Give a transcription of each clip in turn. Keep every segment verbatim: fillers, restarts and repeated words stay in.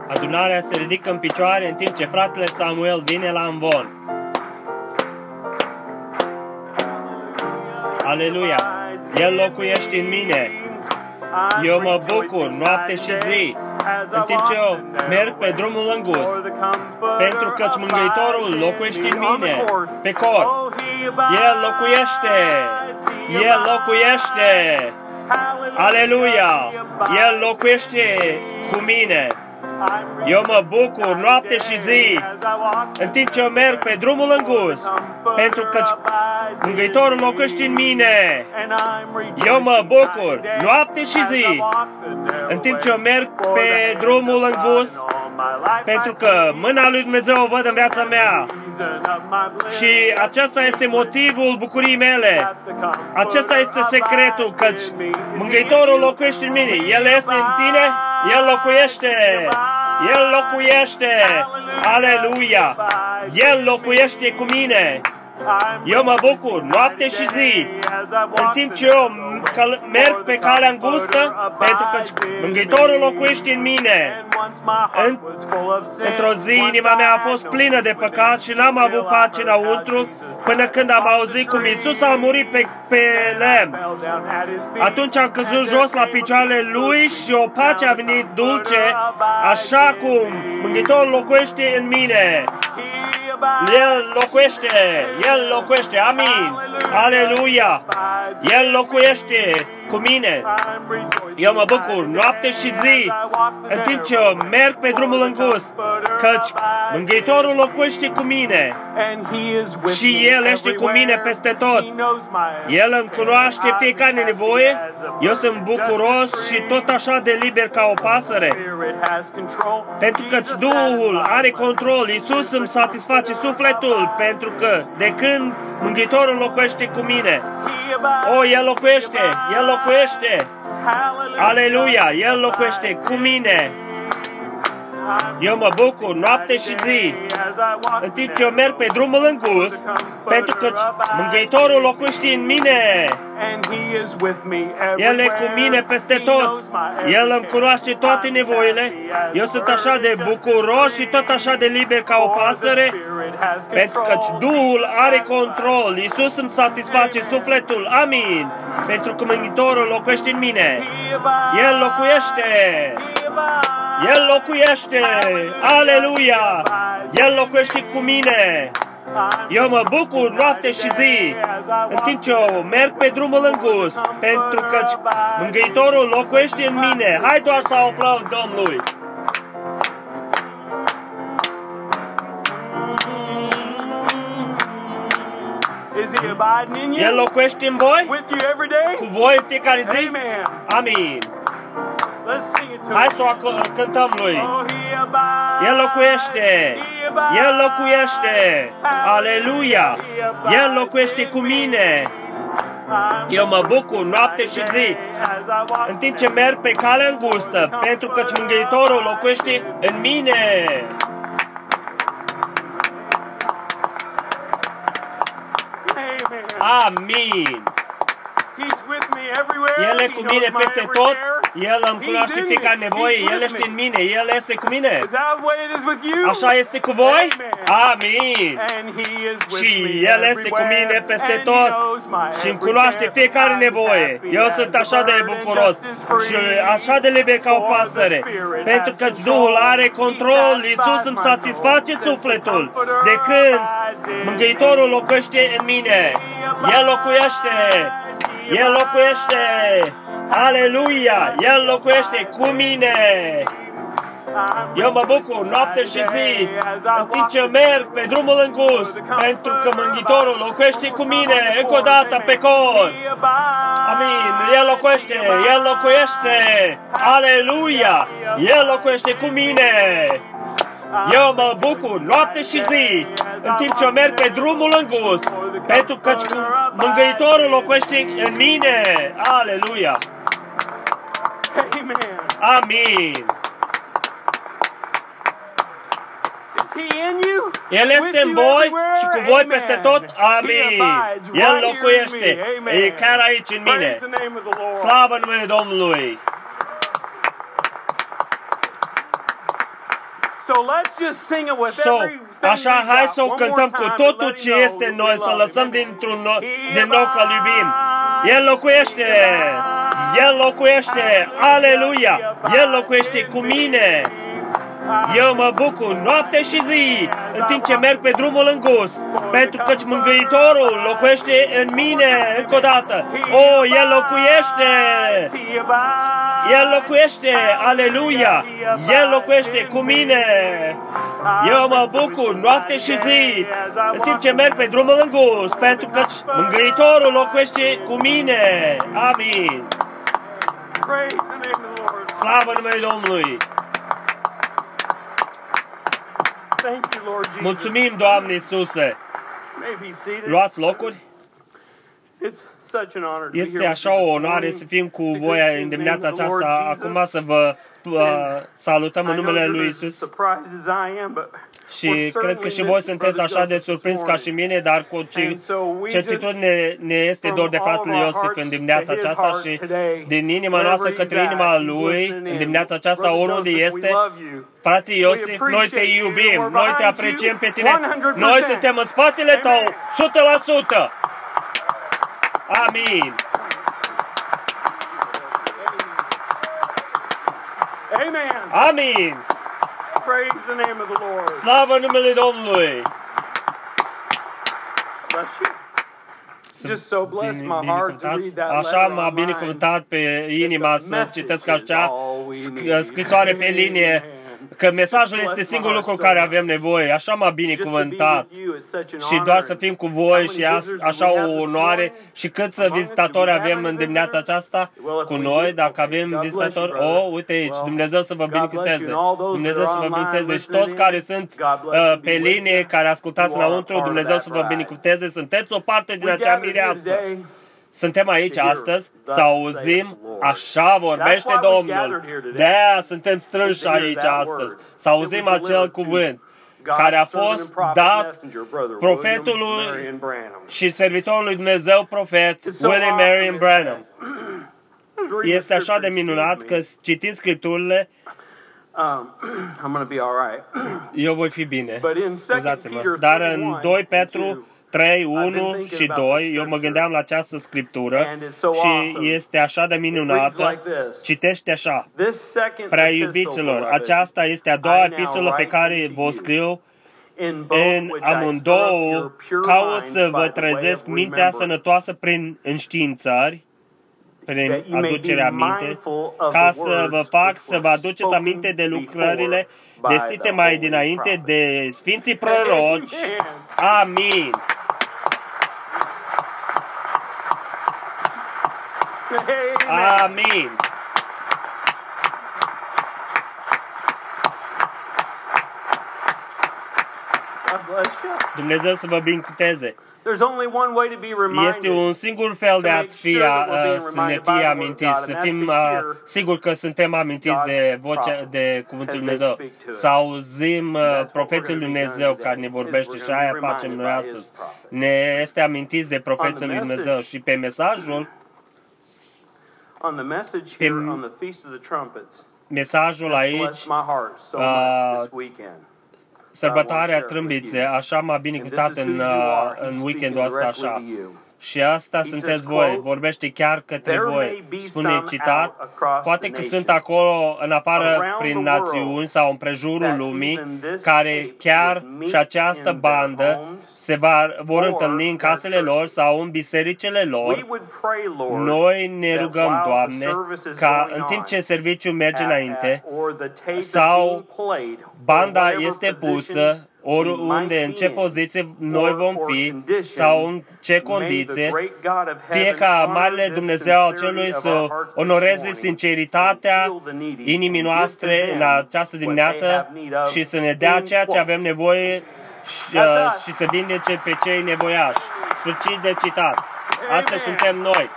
Adunarea se ridică în picioare în timp ce fratele Samuel vine la învon. Aleluia! El locuiește în mine. Eu mă bucur noapte și zi, în timp ce eu merg pe drumul îngust, pentru că Mângâietorul locuiește în mine, pe cor. El locuiește! El locuiește! Aleluia! El locuiește cu mine. Eu mă bucur noapte și zi, în timp ce eu merg pe drumul îngust, pentru că Mângâietorul locuiește în mine. Eu mă bucur noapte și zi, în timp ce eu merg pe drumul îngust, pentru că mâna lui Dumnezeu o văd în viața mea. Și acesta este motivul bucuriei mele. Acesta este secretul, căci Mângâietorul locuiește în mine. El este în tine, El locuiește. El locuiește. Aleluia! El locuiește cu mine. Eu mă bucur noapte și zi, în timp ce eu merg pe calea îngustă, pentru că Mângâietorul locuiește în mine. În, într-o zi inima mea a fost plină de păcat și n-am avut pace înăuntru până când am auzit cum Iisus a murit pe, pe lemn. Atunci am căzut jos la picioarele Lui și o pace a venit dulce, așa cum Mângâietorul locuiește în mine. El locuiește, El locuiește, amin, aleluia, El locuiește cu mine. Eu mă bucur noapte și zi, în timp ce eu merg pe drumul îngust, căci Mângâietorul locuiește cu mine și El este cu mine peste tot. El îmi cunoaște fiecare nevoie, eu sunt bucuros și tot așa de liber ca o pasăre, pentru că Duhul are control. Iisus îmi satisface sufletul, pentru că de când Mângâietorul locuiește cu mine, o, El locuiește, El locuiește, aleluia, El locuiește cu mine. Eu mă bucur noapte și zi, în timp ce eu merg pe drumul îngust, pentru că Mângâietorul locuiește în mine. El e cu mine peste tot. El îmi cunoaște toate nevoile. Eu sunt așa de bucuros și tot așa de liber ca o pasăre, pentru că Duhul are control. Iisus îmi satisface sufletul. Amin. Pentru că Mângâietorul locuiește în mine. El locuiește. El locuiește. Aleluia. El locuiește cu mine. Eu mă bucur noapte și zi, în timp ce eu merg pe drumul îngust, pentru că Mângâietorul locuiește în mine. Hai doar să aplaud Domnului. El locuiește în voi? Cu voi în fiecare zi? Amin. Hai să o cântăm Lui. El locuiește. El locuiește. Aleluia. El locuiește cu mine. Eu mă bucur noapte și zi, în timp ce merg pe calea îngustă, pentru că Mângâietorul locuiește în mine. Amin. El e cu mine peste tot. El îmi cunoaște fiecare nevoie. El este în mine. El este cu mine. Așa este cu voi? Amin. Și El este cu mine peste tot și îmi cunoaște fiecare nevoie. Eu sunt așa de bucuros și așa de liber ca o pasăre, pentru că Duhul are control. Iisus îmi satisface sufletul de când Mângâietorul locuiește în mine. El locuiește. El locuiește. Aleluia! El locuiește cu mine. Eu mă bucur noapte și zi, în timp ce merg pe drumul îngust, pentru că Mângâietorul locuiește cu mine, încă o dată pe cor. Amin. El locuiește. El locuiește. Aleluia! El locuiește cu mine. Eu mă bucur noapte și zi, în timp ce eu merg pe drumul îngust, pentru că Mângâietorul locuiește în mine. Aleluia! Amin! El este în voi și cu voi peste tot. Amin! El locuiește. E chiar aici în mine. Slavă numele Domnului! So, așa, hai să o cântăm cu totul ce este în noi, să lăsăm dintr-un nou, din nou că-L iubim. El locuiește! El locuiește! Aleluia! El locuiește cu mine! Eu mă bucur noapte și zi, în timp ce merg pe drumul îngust, pentru că Mângâitorul locuiește în mine încă o dată. Oh, El locuiește! El locuiește! Aleluia! El locuiește cu mine! Eu mă bucur noapte și zi, în timp ce merg pe drumul îngust, pentru că Mângâitorul locuiește cu mine. Amin! Slavă numele Domnului! Mulțumim, Doamne Iisuse! Luați locuri? Este așa o onoare să fim cu voi în dimineața aceasta, acum să vă uh, salutăm în numele Lui Iisus. Și cred că și voi sunteți așa de surprins ca și mine, dar cu certitudine ne este dor de fratele Iosif în dimineața aceasta și din inima noastră către inima Lui, în dimineața aceasta, oriunde este, frate Iosif, noi te iubim, noi te apreciem pe tine, noi suntem în spatele tău, o sută la sută. Amin. Amin. Praise the name of the Lord. Slavă numele Domnului. Bless you. Just so bless my heart to read that Așa letter m-a online. binecuvântat pe inima să citesc acea scrisoare pe linie, că mesajul este singurul lucru care avem nevoie. Așa m-a binecuvântat. Și doar să fim cu voi și așa o onoare. Și câți vizitatori avem în dimineața aceasta cu noi, dacă avem vizitatori? Oh, uite aici, Dumnezeu să vă binecuvânteze. Dumnezeu să vă binecuvânteze. Și toți care sunt uh, pe linie, care ascultați înăuntru, Dumnezeu să vă binecuvânteze. Sunteți o parte din acea mireasă. Suntem aici astăzi să auzim, așa vorbește Domnul. De-aia suntem strânși aici astăzi, să auzim acel cuvânt care a fost dat profetului și servitorul lui Dumnezeu profet William Marion Branham. Este așa de minunat că citind Scripturile, eu voi fi bine, scuzați-mă, dar în doi Petru trei, unu și doi, eu mă gândeam la această scriptură și este așa de minunată. Citește așa: Prea iubiților, aceasta este a doua epistolă pe care vă scriu în amândouă, caut să vă trezesc mintea sănătoasă prin înștiințări, prin aducerea aminte, ca să vă fac să vă aduceți aminte de lucrările vestite mai dinainte de Sfinții Proroci. Amin. Amin. Dumnezeu să vă binecuvânteze. Este un singur fel de a-ți fi, uh, să ne fie amintiți, să fim uh, siguri că suntem amintiți de vocea, de Cuvântul Lui Dumnezeu, să auzim uh, profeții Lui Dumnezeu care ne vorbește și aia facem noi astăzi. Ne este amintiți de profeții Lui Dumnezeu și pe mesajul, pe mesajul aici, uh, sărbătoarea trâmbițe, așa m-a binecuvântat în, în weekendul ăsta așa. Și asta sunteți voi, vorbește chiar către voi. Spune citat, poate că sunt acolo în afară prin națiuni sau în prejurul lumii, care chiar și această bandă se va, vor întâlni în casele lor sau în bisericile lor. Noi ne rugăm, Doamne, ca în timp ce serviciul merge înainte sau banda este pusă, oriunde, în ce poziție noi vom fi sau în ce condiție, fie ca Marele Dumnezeu al Celui să onoreze sinceritatea inimii noastre în această dimineață și să ne dea ceea ce avem nevoie și, uh, și să vindece pe cei nevoiași. Sfârșit de citat. Astea suntem noi.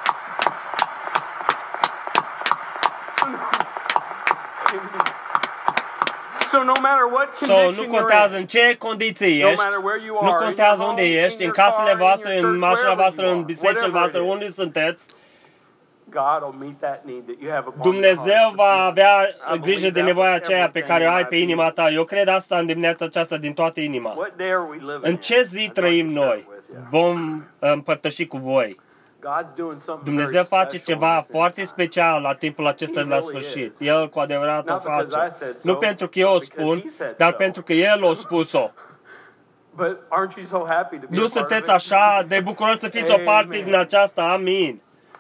So, nu contează în ce condiții ești, nu contează unde ești, în casele voastre, în mașina voastră, în bisericile voastre, unde sunteți, Dumnezeu va avea grijă de nevoia aceea pe care o ai pe inima ta. Eu cred asta în dimineața aceasta din toată inima. În ce zi trăim noi? Vom împărtăși cu voi. Dumnezeu face ceva foarte special la timpul acesta de la sfârșit. El cu adevărat o face. Nu pentru că eu o spun, dar pentru că El o spus-o. Nu sunteți așa de bucuroși să fiți o parte din aceasta? Amin.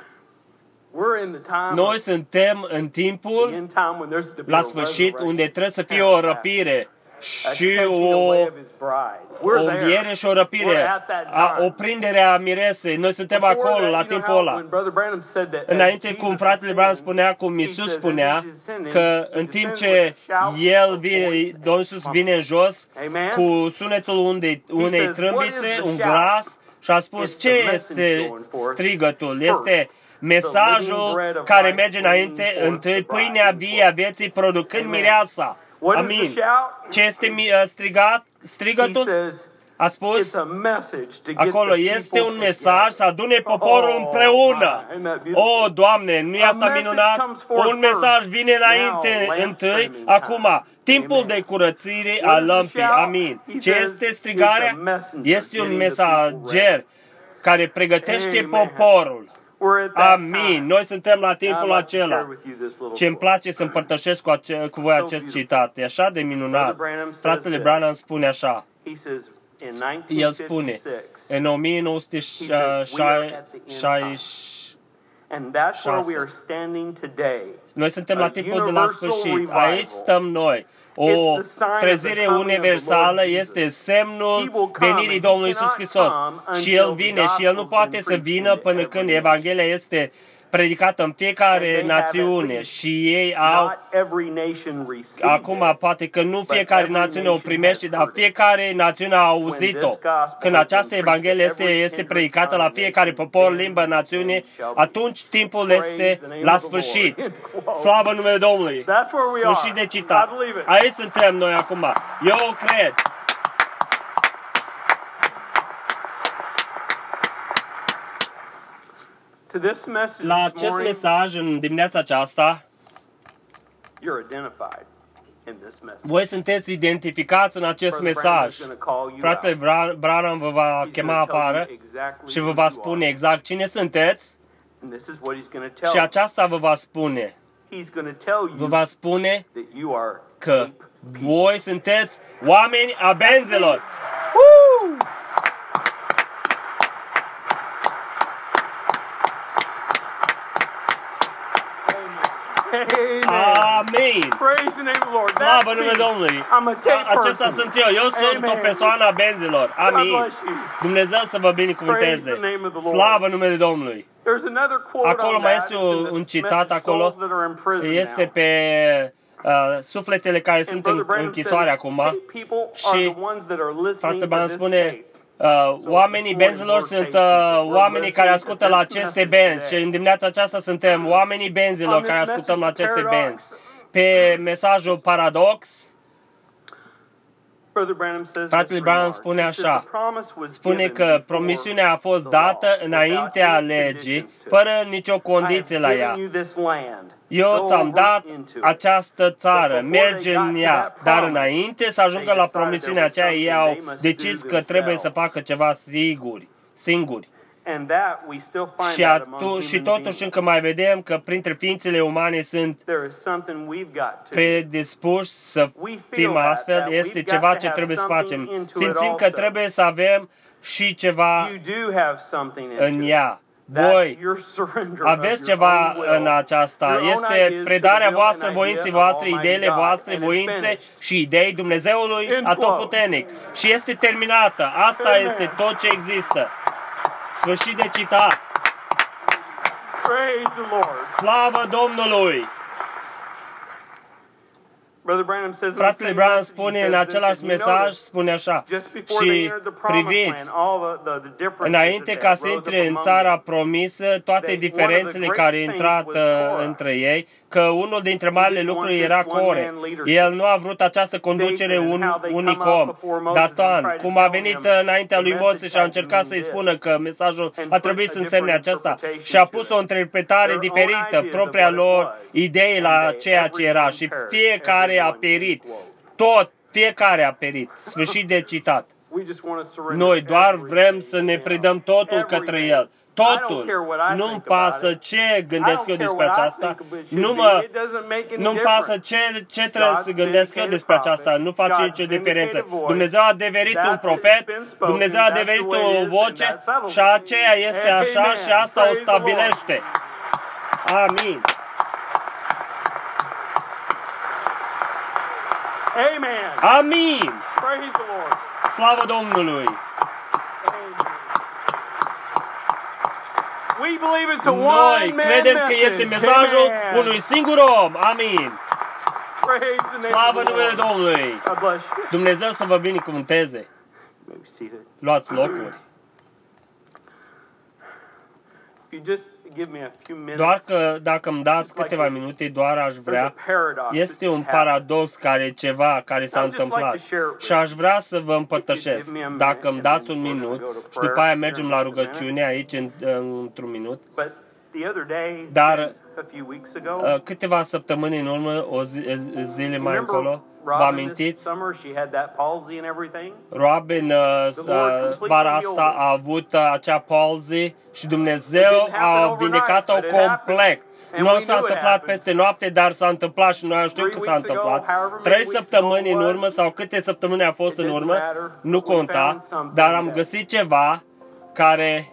Noi suntem în timpul la sfârșit unde trebuie să fie o răpire și o, o înviere și o răpire, a, o prindere a miresei. Noi suntem acolo la timpul ăla. Înainte, cum fratele Branham spunea, cum Iisus spunea, că în timp ce El vine, Domnul Iisus vine în jos cu sunetul unei, unei trâmbițe, un glas, și a spus, ce este strigătul? Este mesajul care merge înainte, întâi pâinea vie a vieții producând mireasa. Amin. Ce este strigat? Strigătul? A spus, acolo este un mesaj să adune poporul împreună. O, Doamne, nu e asta minunat? Un mesaj vine înainte, întâi, acum, timpul de curățire a lămpii. Amin. Ce este strigarea? Este un mesager care pregătește poporul. Amin. Noi suntem la timpul acela. Ce îmi place să împărtășesc cu, ace- cu voi acest citat. E așa de minunat. Fratele Branham spune așa. El spune, în o mie nouă sute șaizeci și șase, noi suntem la timpul de la sfârșit. Aici stăm noi. O trezire universală este semnul venirii Domnului Iisus Hristos. Și El vine și El nu poate să vină până când Evanghelia este predicată în fiecare națiune și ei au, acum poate că nu fiecare națiune o primește, dar fiecare națiune a auzit-o. Când această Evanghelie este, este predicată la fiecare popor, limbă, națiune, atunci timpul este la sfârșit. Slavă numele Domnului! Sfârșit de citat. Aici suntem noi acum. Eu o cred. La acest mesaj, în dimineața aceasta, voi sunteți identificați în acest mesaj. Fratele Branham vă va chema afară și vă va spune exact cine sunteți și aceasta vă va spune. Vă va spune că voi sunteți oameni a benzelor. Woo! Amin. Slavă numele Domnului. Acesta sunt eu. Eu sunt o persoană a benzilor. Amin. Dumnezeu să vă binecuvânteze. Slavă numele Domnului. Acolo mai este un citat acolo. Este pe uh, sufletele care sunt în închisoare acum. Și fratele Branham spune, Uh, oamenii benzilor sunt uh, oamenii care ascultă la aceste benzi și în dimineața aceasta suntem oamenii benzilor care ascultăm la aceste benzi. Pe mesajul paradox, fratele Branham spune așa, spune că promisiunea a fost dată înaintea legii, fără nicio condiție la ea. Eu ți-am dat această țară, merge în ea, dar înainte să ajungă la promisiunea aceea, ei au decis că trebuie să facă ceva siguri, singuri. Și, atu- și totuși încă mai vedem că printre ființele umane sunt predispuși să fim astfel, este ceva ce trebuie să facem. Simțim că trebuie să avem și ceva în ea. Voi aveți ceva în aceasta. Este predarea voastră, voinței voastre, ideile voastre, voințe și idei Dumnezeului Atotputernic. Și este terminată. Asta este tot ce există. Sfârșit de citat. Slavă Domnului! Fratele Branham spune în același mesaj, spune așa, și priviți, înainte ca să intre în țara promisă, toate diferențele care au intrat uh, între ei, că unul dintre marile lucruri era Core. El nu a vrut această conducere un, unic om. Datan, cum a venit înaintea lui Moise și a încercat să-i spună că mesajul a trebuit să însemne aceasta și a pus o interpretare diferită, propria lor idee la ceea ce era și fiecare a perit. Tot, fiecare a perit. Sfârșit de citat. Noi doar vrem să ne predăm totul către El. Totul. Nu-mi pasă ce gândesc eu despre aceasta. Nu mă, nu-mi pasă ce, ce trebuie să gândesc eu despre aceasta. Nu face nicio diferență. Dumnezeu a adeverit un profet, Dumnezeu a adeverit o voce și aceea este așa și asta o stabilește. Amin. Amin. Slavă Domnului. Noi credem că este mesajul unui singur om. Amin. Slavă numele Domnului. Dumnezeu să vă binecuvânteze. Luați locuri. Doar că dacă îmi dați câteva minute, doar aș vrea, este un paradox care ceva care s-a întâmplat și aș vrea să vă împărtășesc. Dacă îmi dați un minut și după aia mergem la rugăciune aici în, într-un minut. Dar câteva săptămâni în urmă, o zi, zile mai încolo, vă amintiți? Robin uh, vara asta a avut uh, acea palsy și Dumnezeu a vindecat-o complet. Nu s-a întâmplat peste noapte, dar s-a întâmplat și noi am știut că s-a întâmplat. Trei săptămâni în urmă sau câte săptămâni a fost în urmă, nu conta, dar am găsit ceva care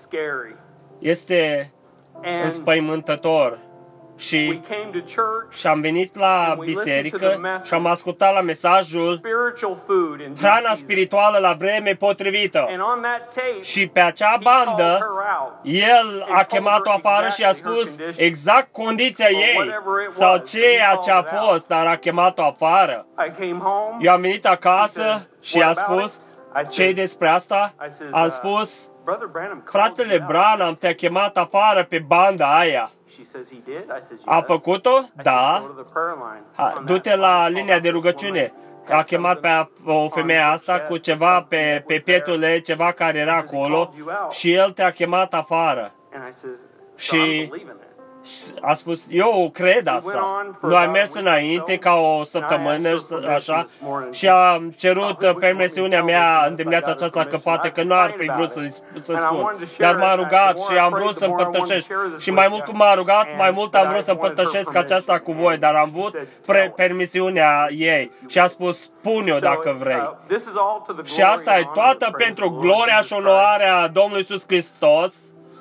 este înspăimântător. Și, și am venit la biserică și am ascultat la mesajul hrana spirituală la vreme potrivită. Și pe acea bandă, el a chemat-o afară și a spus exact condiția ei sau ceea ce a fost, dar a chemat-o afară. Eu am venit acasă și a spus, ce-i despre asta? Am spus, fratele Branham te-a chemat afară pe banda aia. A făcut-o? Da. Du-te la linia de rugăciune. A chemat pe o femeie asta cu ceva pe, pe pietul ei, ceva care era acolo și el te-a chemat afară. Și a spus, eu cred asta. Noi am mers înainte ca o săptămână, așa, și am cerut permisiunea mea în dimineața aceasta, că poate că nu ar fi vrut să, să spun. Dar m-a rugat și am vrut să împărtășesc. Și mai mult cum m-a rugat, mai mult am vrut să împărtășesc aceasta cu voi, dar am vrut permisiunea ei. Și a spus, spune-o dacă vrei. Și asta e toată pentru gloria și onoarea Domnului Iisus Hristos.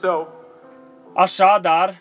Așadar,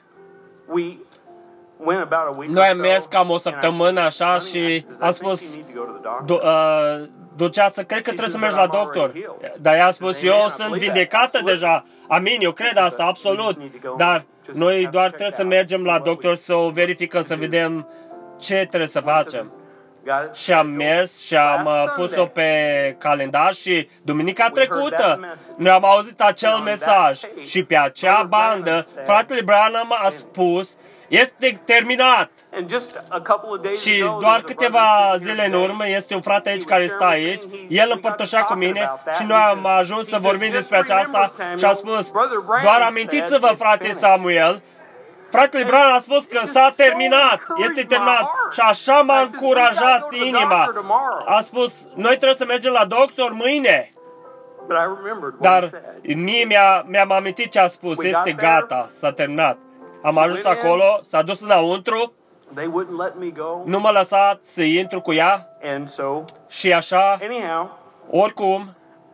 noi am mers cam o săptămână așa și am spus, duceață, cred că trebuie să mergi la doctor. Dar ea a spus, eu sunt vindecată deja. Amin, eu cred asta, absolut. Dar noi doar trebuie să mergem la doctor să o verificăm, să vedem ce trebuie să facem. Și am mers și am pus-o pe calendar și duminica trecută noi am auzit acel mesaj și pe acea bandă fratele Branham a spus, este terminat. Și doar câteva zile în urmă este un frate aici care stă aici, el împărtășea cu mine și noi am ajuns să vorbim despre aceasta și am spus, doar amintiți-vă, frate Samuel, fratele Branham a spus că s-a terminat, este terminat și așa m-a încurajat inima. A spus, noi trebuie să mergem la doctor mâine. Dar mie mi-a, mi-am amintit ce a spus, este gata, s-a terminat. Am ajuns acolo, s-a dus înăuntru, nu m-a lăsat să intru cu ea și așa, oricum,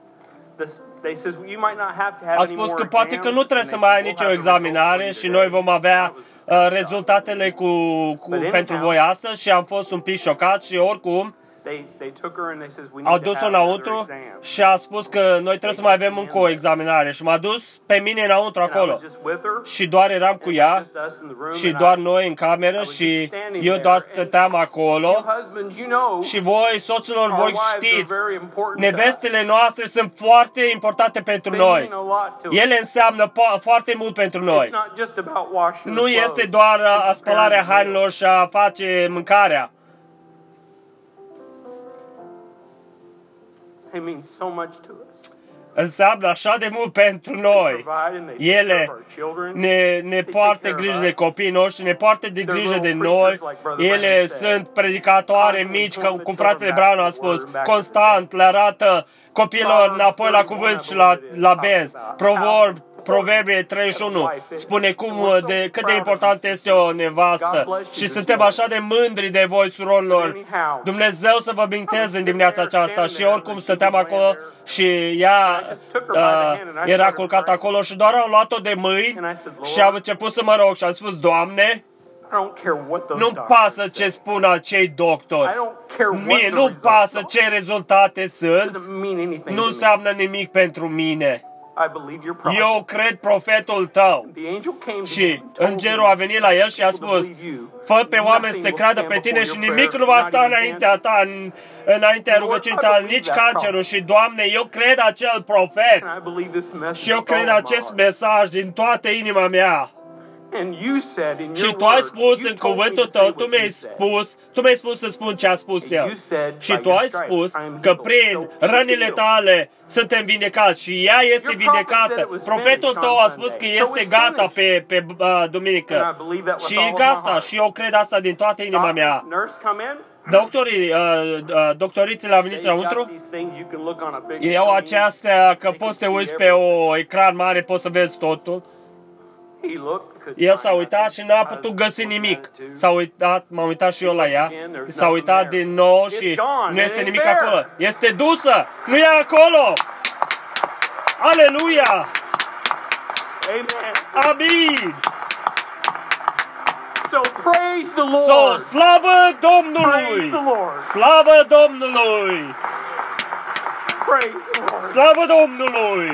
a spus că poate că nu trebuie să mai ai nicio examinare și noi vom avea uh, rezultatele cu, cu, pentru voi astăzi și am fost un pic șocat și oricum They, they took her and they says, we au need to dus-o have another înăuntru exam. și a spus că noi trebuie să mai avem încă o examinare. Și m-a dus pe mine înăuntru And I acolo. was just with her, Și doar eram cu and ea just us in the room, și and doar I- noi în cameră și eu doar stăteam acolo. You husbands, you know, Și voi, soților, our voi wives are știți, very important nevestele to us. noastre sunt foarte importante pentru They noi. mean a lot to us. Ele înseamnă po- foarte mult pentru It's noi. not just about washing Nu the este clothes doar and a preparing spălarea the meal. hainelor și a face mâncarea. They mean so much to us. Înseamnă așa de mult pentru noi. Provide and they take Ele care of our children. ne, ne poartă grijă de copiii noștri, ne poartă de grijă de noi. Ele sunt predicatoare mici, ca- cum fratele Brown a spus, constant le arată copiilor înapoi la cuvânt și la, la benz. Proverb, Proverbie treizeci și unu spune cum de, cât de important este o nevastă și suntem așa de mândri de voi, surorilor. Dumnezeu să vă binecuvânteze în dimineața aceasta și oricum stăteam acolo și ea uh, era culcată acolo și doar am luat-o de mâini și am început să mă rog și am spus, Doamne, I don't care what those nu-mi doctors pasă say. ce spun acei doctori. I don't care what Mie the nu-mi results pasă are. ce rezultate sunt. Doesn't mean anything Nu to me. înseamnă nimic pentru mine. I believe your prophet. Eu cred profetul tău. The angel came to Și him and told îngerul him a venit la el și a people to spus, believe you. fă pe oameni să te Nothing creadă will pe stand tine before și your nimic prayer, nu va not sta even înaintea cancer. ta, în, înaintea Lord, rugăciunii I tale, believe nici that cancerul. prophet. Și, Doamne, eu cred acel profet. And I believe this message Și eu with all cred of my acest heart. mesaj din toată inima mea. And you said in Și your tu ai word, spus you în told me cuvântul to say tău, tu what mi-ai you said. spus, tu mi-ai spus să spun ce a spus el. You said, Și by tu your ai stripes, spus I am că healed. prin So she's rănile healed. tale suntem vindecați și ea este Your prophet said vindecată. it was Profetul finished tău on a spus că Sunday. So este it's gata pe, pe uh, And duminică. I believe that with Și all e of my gata heart. și eu cred asta din toată inima mea. Doctors, nurse come in. Doctorii, uh, uh, doctorițele au venit They've got înăuntru. these things you can look on a big Ei au screen. aceastea că They poți să can te uiți see pe o ecran mare, poți să vezi totul. He looked, could El s-a find uitat nothing. și n-a I putut was găsi looking nimic. at it too. S-a uitat, m-am uitat și eu la ea. S-a uitat din nou și nu este nimic acolo. Este dusă! Nu e acolo! Aleluia! Amen. Amin! So praise the So, Lord. slavă Praise Domnului! the Lord. Slavă Domnului! Praise the Lord. Slavă Domnului!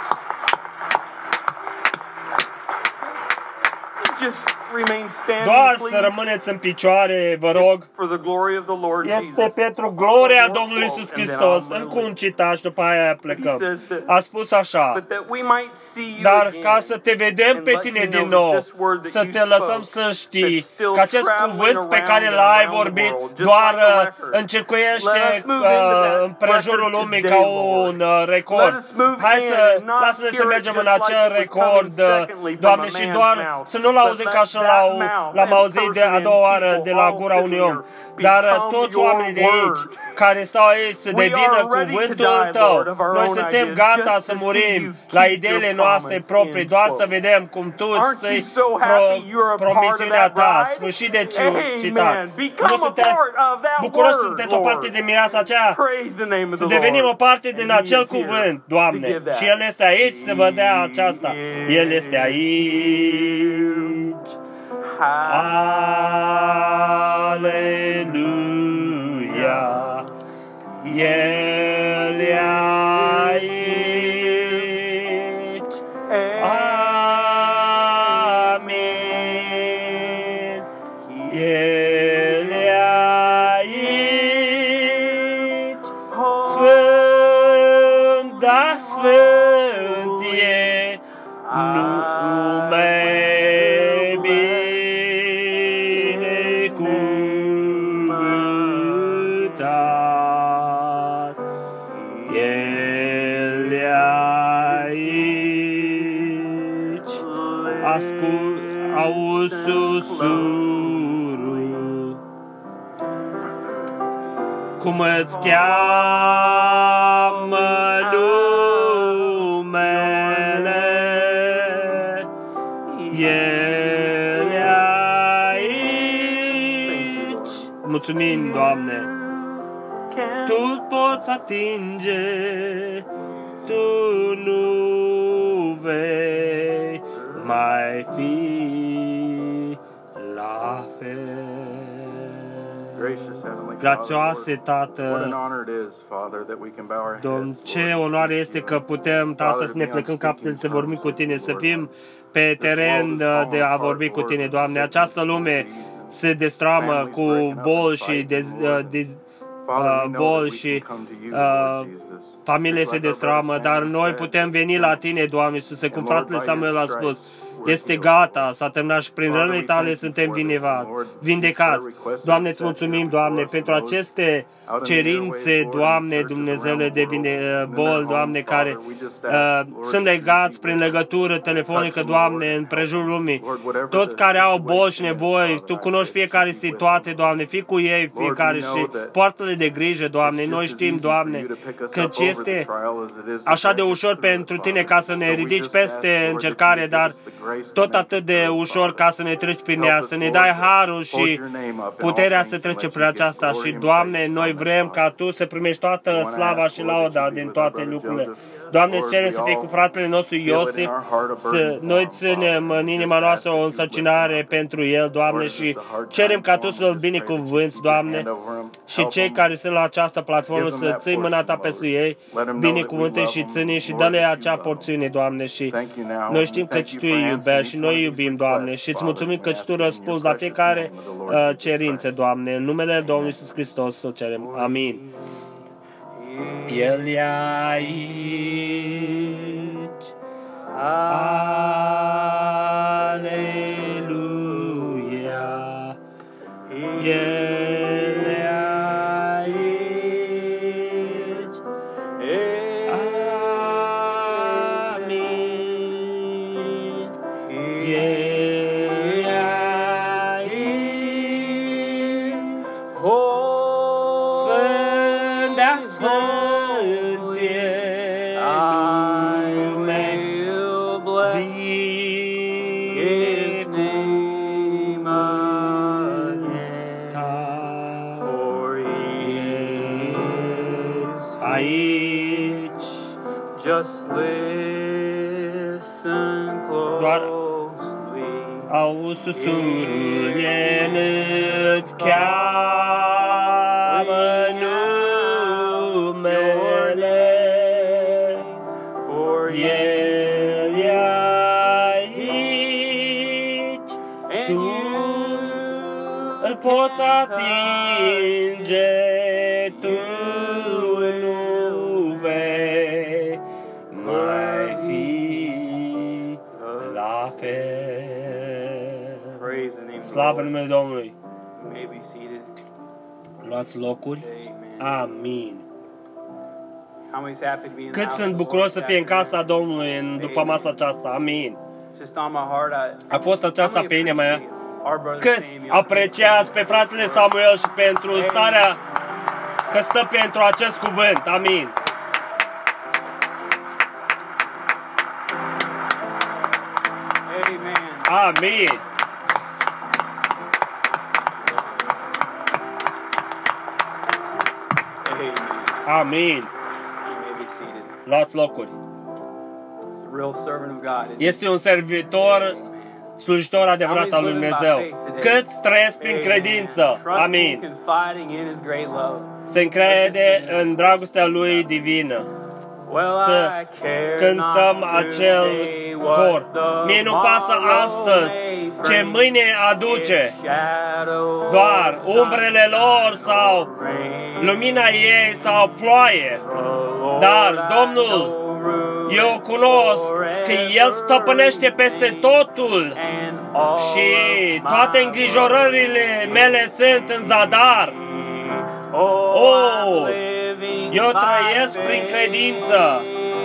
Just remain standing, Doar să please. rămâneți în picioare, vă rog. It's for the glory of the Lord Este Jesus. pentru gloria One more Domnului quote, Iisus and then Hristos. I'm gonna Încă un leave. citat și după aia plecăm. He says this. A spus așa. But that we might see you Dar again, ca să te vedem and pe let tine you din know that nou, this word that să you te lăsăm spoke, să știi that's still că acest traveling cuvânt pe around care and l-ai around the vorbit world, just doar like a uh, record. încercuiește Let us move into uh, that în prejurul record lumii today, ca un uh, Let record. us move Hai in să and not lasă-ne să hear it mergem just în like acel it was record, coming uh, secondly from Doamne, a și man's doar mouth, să nu-l but auzim let ca și that l-au, mouth l-am and auzit de a person doua and oară people de la all gura unui om. sitting Dar here uh, toți become oamenii de your aici word. care stau aici să We devină are ready to cuvântul die, tău. Lord, of our Noi own suntem ideas, gata just să to see murim you la keep ideile your noastre promise, proprii, end doar quote. să vedem cum tu Aren't să you so happy you're a part of promisiunea that ta, bride? sfârșit de ci- citat. Amen. Become Nu a sunteți part of that bucuroși să word, sunteți o parte Lord. de mireasa aceea? Praise the name of Să the devenim o Lord. parte din And He acel is here cuvânt, to Doamne. give that. Și El este aici să vă dea aceasta. El este aici. Aleluia. El e aici. Amin. El e aici. Sfânt, da, sfânt e nume binecuvântat. El e aici. Ascult, auzi susurul, cum îți cheamă numele. El e aici. Mulțumim, Doamne. Tu poți atinge, Tu nu vei mai fi la fel. Grațioase, Tată, Domn, ce onoare este că putem, Tată, să ne plecăm capetele, să vorbim cu Tine, să fim pe teren de a vorbi cu Tine, Doamne. Această lume se destramă cu boli și dez, dez, uh, boli și uh, familie se destramă, dar noi putem veni la Tine, Doamne Iisuse, cum fratele Samuel a spus. Este gata, s-a terminat și prin rănile Tale suntem vindecați. Doamne, îți mulțumim, Doamne, pentru aceste cerințe, Doamne, Dumnezeule de vinde, boli, Doamne, care uh, sunt legați prin legătură telefonică, Doamne, în prejurul lumii. Toți care au boli și nevoi, Tu cunoști fiecare situație, Doamne, fii cu ei fiecare și poartă-le de grijă, Doamne. Noi știm, Doamne, căci este așa de ușor pentru Tine ca să ne ridici peste încercare, dar tot atât de ușor ca să ne treci prin ea, să ne dai harul și puterea să trece prin aceasta. Și, Doamne, noi vrem ca Tu să primești toată slava și lauda din toate lucrurile. Doamne, îți cerem să fii cu fratele nostru Iosif, să noi ținem în inima noastră o însărcinare pentru el, Doamne, și cerem ca Tu să-l binecuvânți, Doamne, și cei care sunt la această platformă să ții mâna Ta peste ei, binecuvântă și ține și dă-le acea porțiune, Doamne, și noi știm că Tu îi iubești și noi îi iubim, Doamne, și îți mulțumim că Tu răspunzi la fiecare uh, cerință, Doamne, în numele Domnului Iisus Hristos să cerem. Amin. El e aici, aleluia, El e aici, amin, El e aici, Sfânt de-a Sfânt e lume, aici. Just listen closely. Auzi susurul, El îți cheamă numele, El e aici, Tu îl poți atinge, Tu nu vei mai fi la fel. Slavă numele Domnului! Luați locuri. Amin. Cât sunt bucuros să fie în casa Domnului în după masa aceasta. Amin. A fost aceasta pe inima mea. Câți apreciați pe fratele Samuel și pentru starea că stă pentru acest cuvânt. Amin. Amin. Amin. Luați locuri. Este un servitor, slujitor adevărat al lui Dumnezeu. Câți trăiesc prin credință. Amin. Se încrede în dragostea Lui divină. Să cântăm acel cor. Mie nu pasă astăzi ce mâine aduce, doar umbrele lor sau lumina ei sau ploaie. Dar Domnul, eu cunosc că El stăpânește peste totul și toate îngrijorările mele sunt în zadar. Oh, eu trăiesc prin credință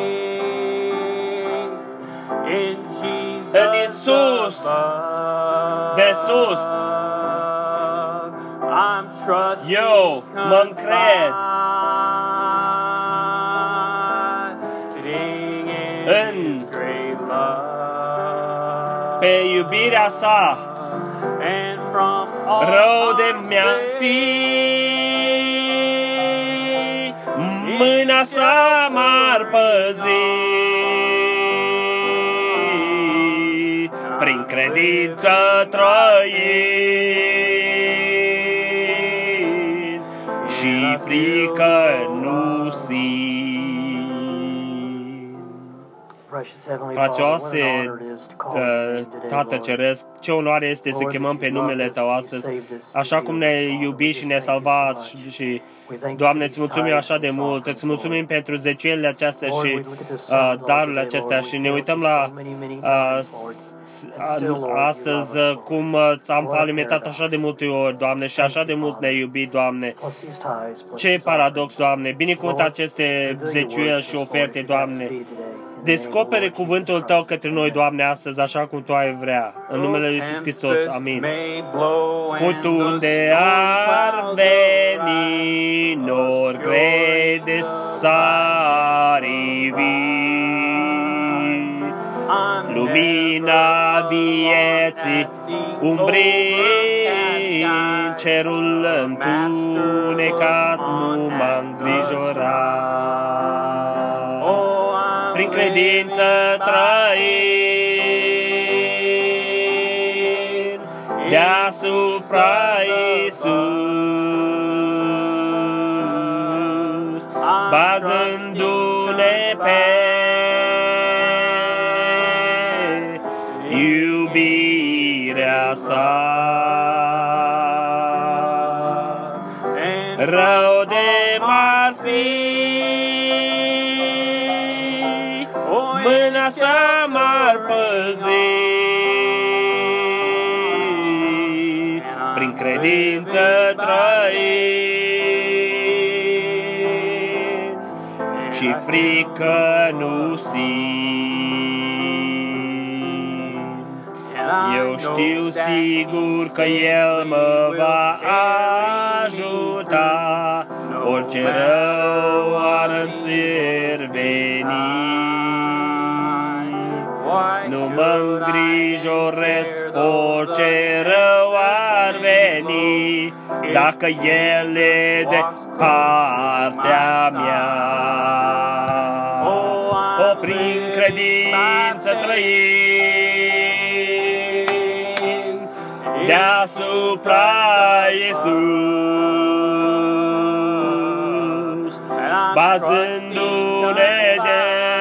în Iisus de sus. Eu mă încred în pe iubirea sa, rău de mi-ar fi, mâna sa m-ar păzi, prin credință trăi. frică nu simt. Prețioase Tată Ceresc, ce onoare este să chemăm pe numele Tău astăzi, așa cum ne-ai iubit și ne-ai salvat și, Doamne, îți mulțumim așa de mult, îți mulțumim pentru zeciuielile acestea și uh, darurile acestea și ne uităm la uh, astăzi uh, cum uh, am alimentat așa de multe ori, Doamne, și așa de mult ne-ai iubit, Doamne. Ce paradox, Doamne, binecuvântă aceste zeciuieli și oferte, Doamne. Descopere cuvântul Tău către noi, Doamne, astăzi, așa cum Tu ai vrea. În numele Lui Iisus Hristos. Amin. Furtuni de ar veni, nori grei de s-ar ivi, lumina vieții umbrind, cerul întunecat nu m-a îngrijorat. Prin credință trăind deasupra Iisus, bazându-ne pe iubirea Sa. Rău de m-ar fi, mâna Sa m-ar păzi, prin credință trăind și frică nu simt. Eu știu sigur că El mă va ajuta, orice rău ar interveni. Nu mă îngrijorez orice rău ar veni, dacă El e de partea mea. O, prin credință trăind deasupra Iisus, bazându-ne de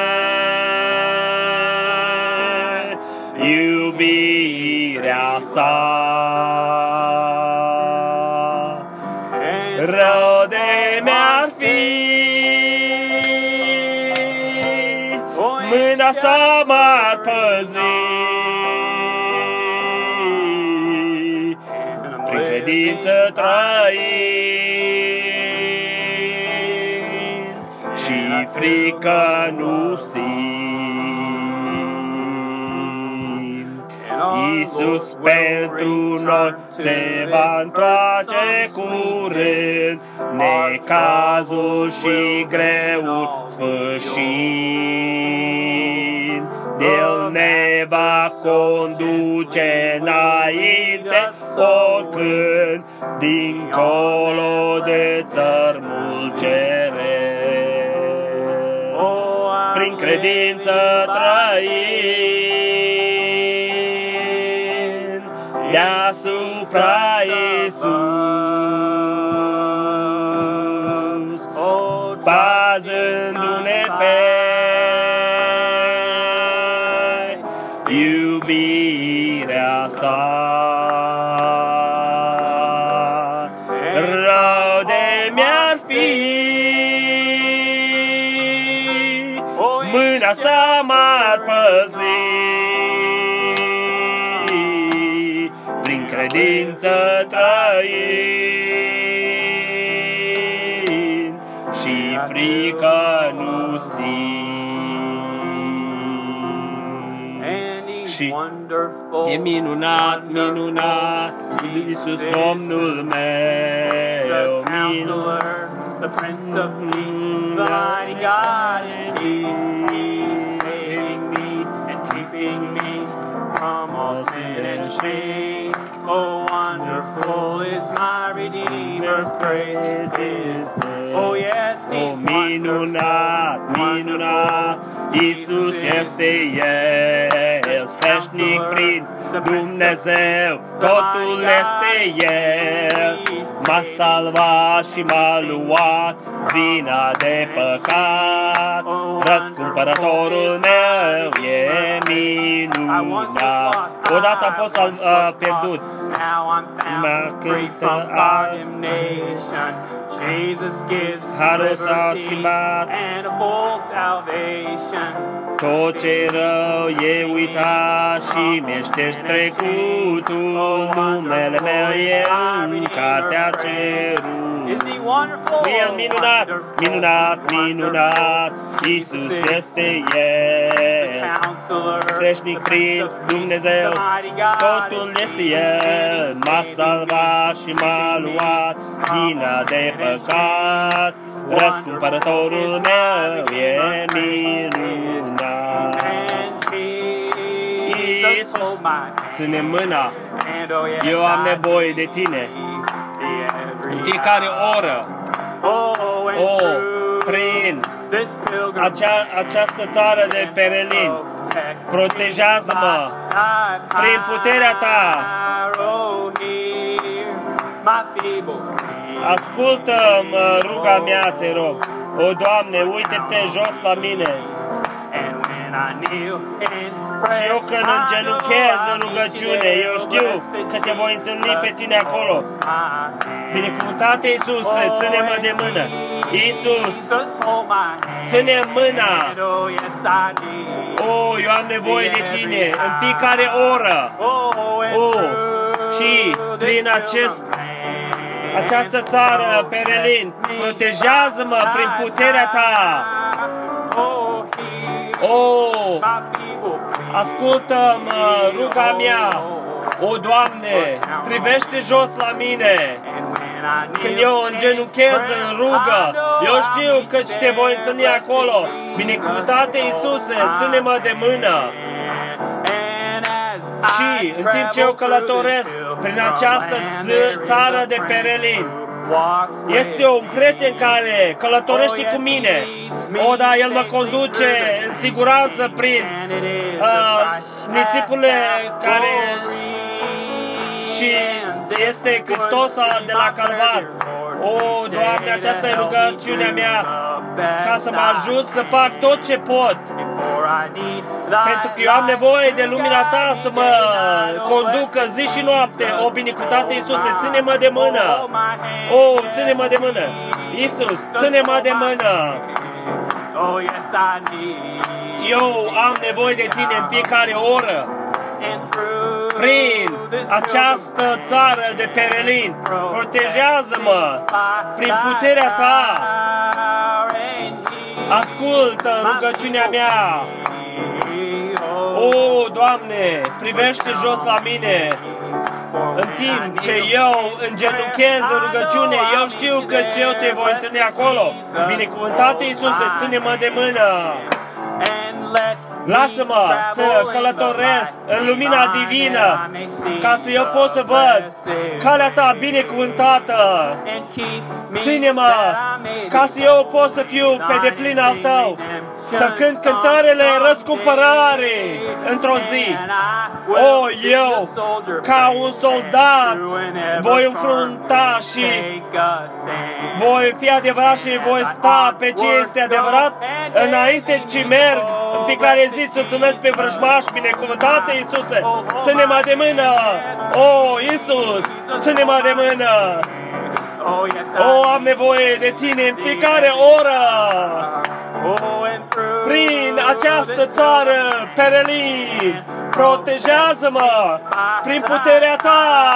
iubirea Sa. Rău de mi-ar fi, mâna Sa m-ar păzi, prin credință trăind și frică nu simt. Iisus pentru noi se va întoarce curând, necazul și greul sfârșind. El ne va conduce înainte oricând, dincolo de țărmul ceresc. Prin credință trăind deasupra Iisus, bazându-ne pe iubirea Sa. Rău de mi-ar fi, mâna Sa m-ar păzi, prin credință trăind și frică nu simt. Și e minunat, minunat, Iisus Domnul meu, minunat. The Prince of Peace, the mighty God is He, saving me and keeping me from all sin and shame. Oh, wonderful is my Redeemer, praise His name. Oh, yes, He's minunat, minunat, Iisus este El, veșnic Prinț, Dumnezeu, totul este El. m-a salvat și m-a luat vina de păcat. Răscumpărătorul meu e minunat. Odată am fost uh, pierdut. M-a cântat harul s-a schimbat. Tot ce rău e uitat și mi-e șters trecutul. Numele meu e în cartea cerului. E minunat, minunat, minunat, Iisus este El. Seșnic prins Dumnezeu, totul este El. M-a salvat și m-a luat vina de păcat. Răscumpărătorul meu e minunat. Iisus, ține mâna, eu am nevoie de Tine. În fiecare oră, o, prin acea, această țară de perelin, protejează-mă prin puterea Ta. Ascultă-mă ruga mea, te rog. O, Doamne, uite-te jos la mine. Și eu când îngenunchez în rugăciune, eu știu că Te voi întâlni pe Tine acolo. Binecuvântate Iisuse, ține-mă de mână. Iisus, ține mâna. O, eu am nevoie de Tine în fiecare oră. O, și prin acest această țară, perelin, protejează-mă prin puterea Ta. O, ascultă-mă ruga mea. O, Doamne, privește jos la mine. Când eu îngenunchez în rugă, eu știu că Te voi întâlni acolo. Binecuvântate Iisuse, ține-mă de mână. Și în timp ce eu călătoresc prin această țară de perelin, este un prieten care călătorește cu mine. O, da, el mă conduce în siguranță prin uh, nisipurile care... Și este Hristos de la Calvar. O, Doamne, aceasta e rugăciunea mea, ca să mă ajut să fac tot ce pot. Pentru că eu am nevoie de lumina Ta să mă conducă zi și noapte. O, binecuvântate Iisuse, ține-mă de mână. O, ține-mă de mână. Iisus, ține-mă de mână. Eu am nevoie de Tine în fiecare oră. Prin această țară de perelin, protejează-mă prin puterea Ta. Ascultă rugăciunea mea. O, Doamne, privește jos la mine. În timp ce eu îngenunchez în rugăciune, eu știu că eu Te voi întâlni acolo. Binecuvântate Iisuse, ține-mă de mână. Lasă-mă să călătoresc în lumina divină, ca să eu pot să văd calea Ta binecuvântată. Ține-mă ca să eu pot să fiu pe deplin al Tău, să cânt cântările răscumpărare într-o zi. O, eu, ca un soldat, voi înfrunta și voi fi adevărat și voi sta pe ce este adevărat înainte ce merg. În fiecare zi să întâlnesc pe vrăjmaș. Binecuvântate Iisuse, ține-mă de mână. O, Iisus, ține-mă de mână. O, am nevoie de Tine în fiecare oră. Prin această țară, perelin, protejează-mă prin puterea Ta.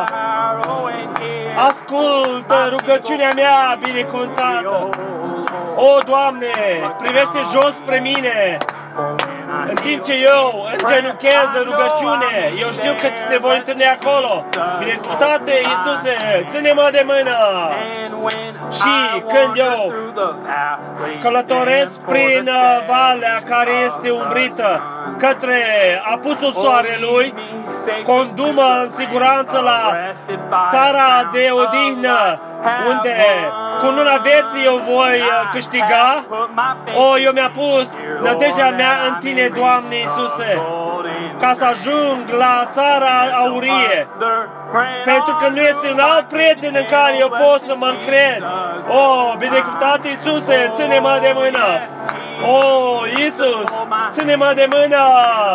Ascultă rugăciunea mea binecuvântată. O, Doamne, privește jos spre mine. În timp ce eu îngenunchez în rugăciune, eu știu că Te voi întâlni acolo. Binecuvântate Iisuse, ține-mă de mână. Și când eu călătoresc prin valea care este umbrită către apusul soarelui, condu-mă în siguranță la țara de odihnă, unde cu luna vieții eu voi câștiga. O, eu mi-am pus nădejdea mea în Tine, Doamne Iisuse. ca să ajung la țara aurie. Pentru că nu este un alt prieten în care eu pot să mă încred. Oh, binecuvântat Iisuse, ține-mă de mână. Oh, Iisus, ține-mă de mână.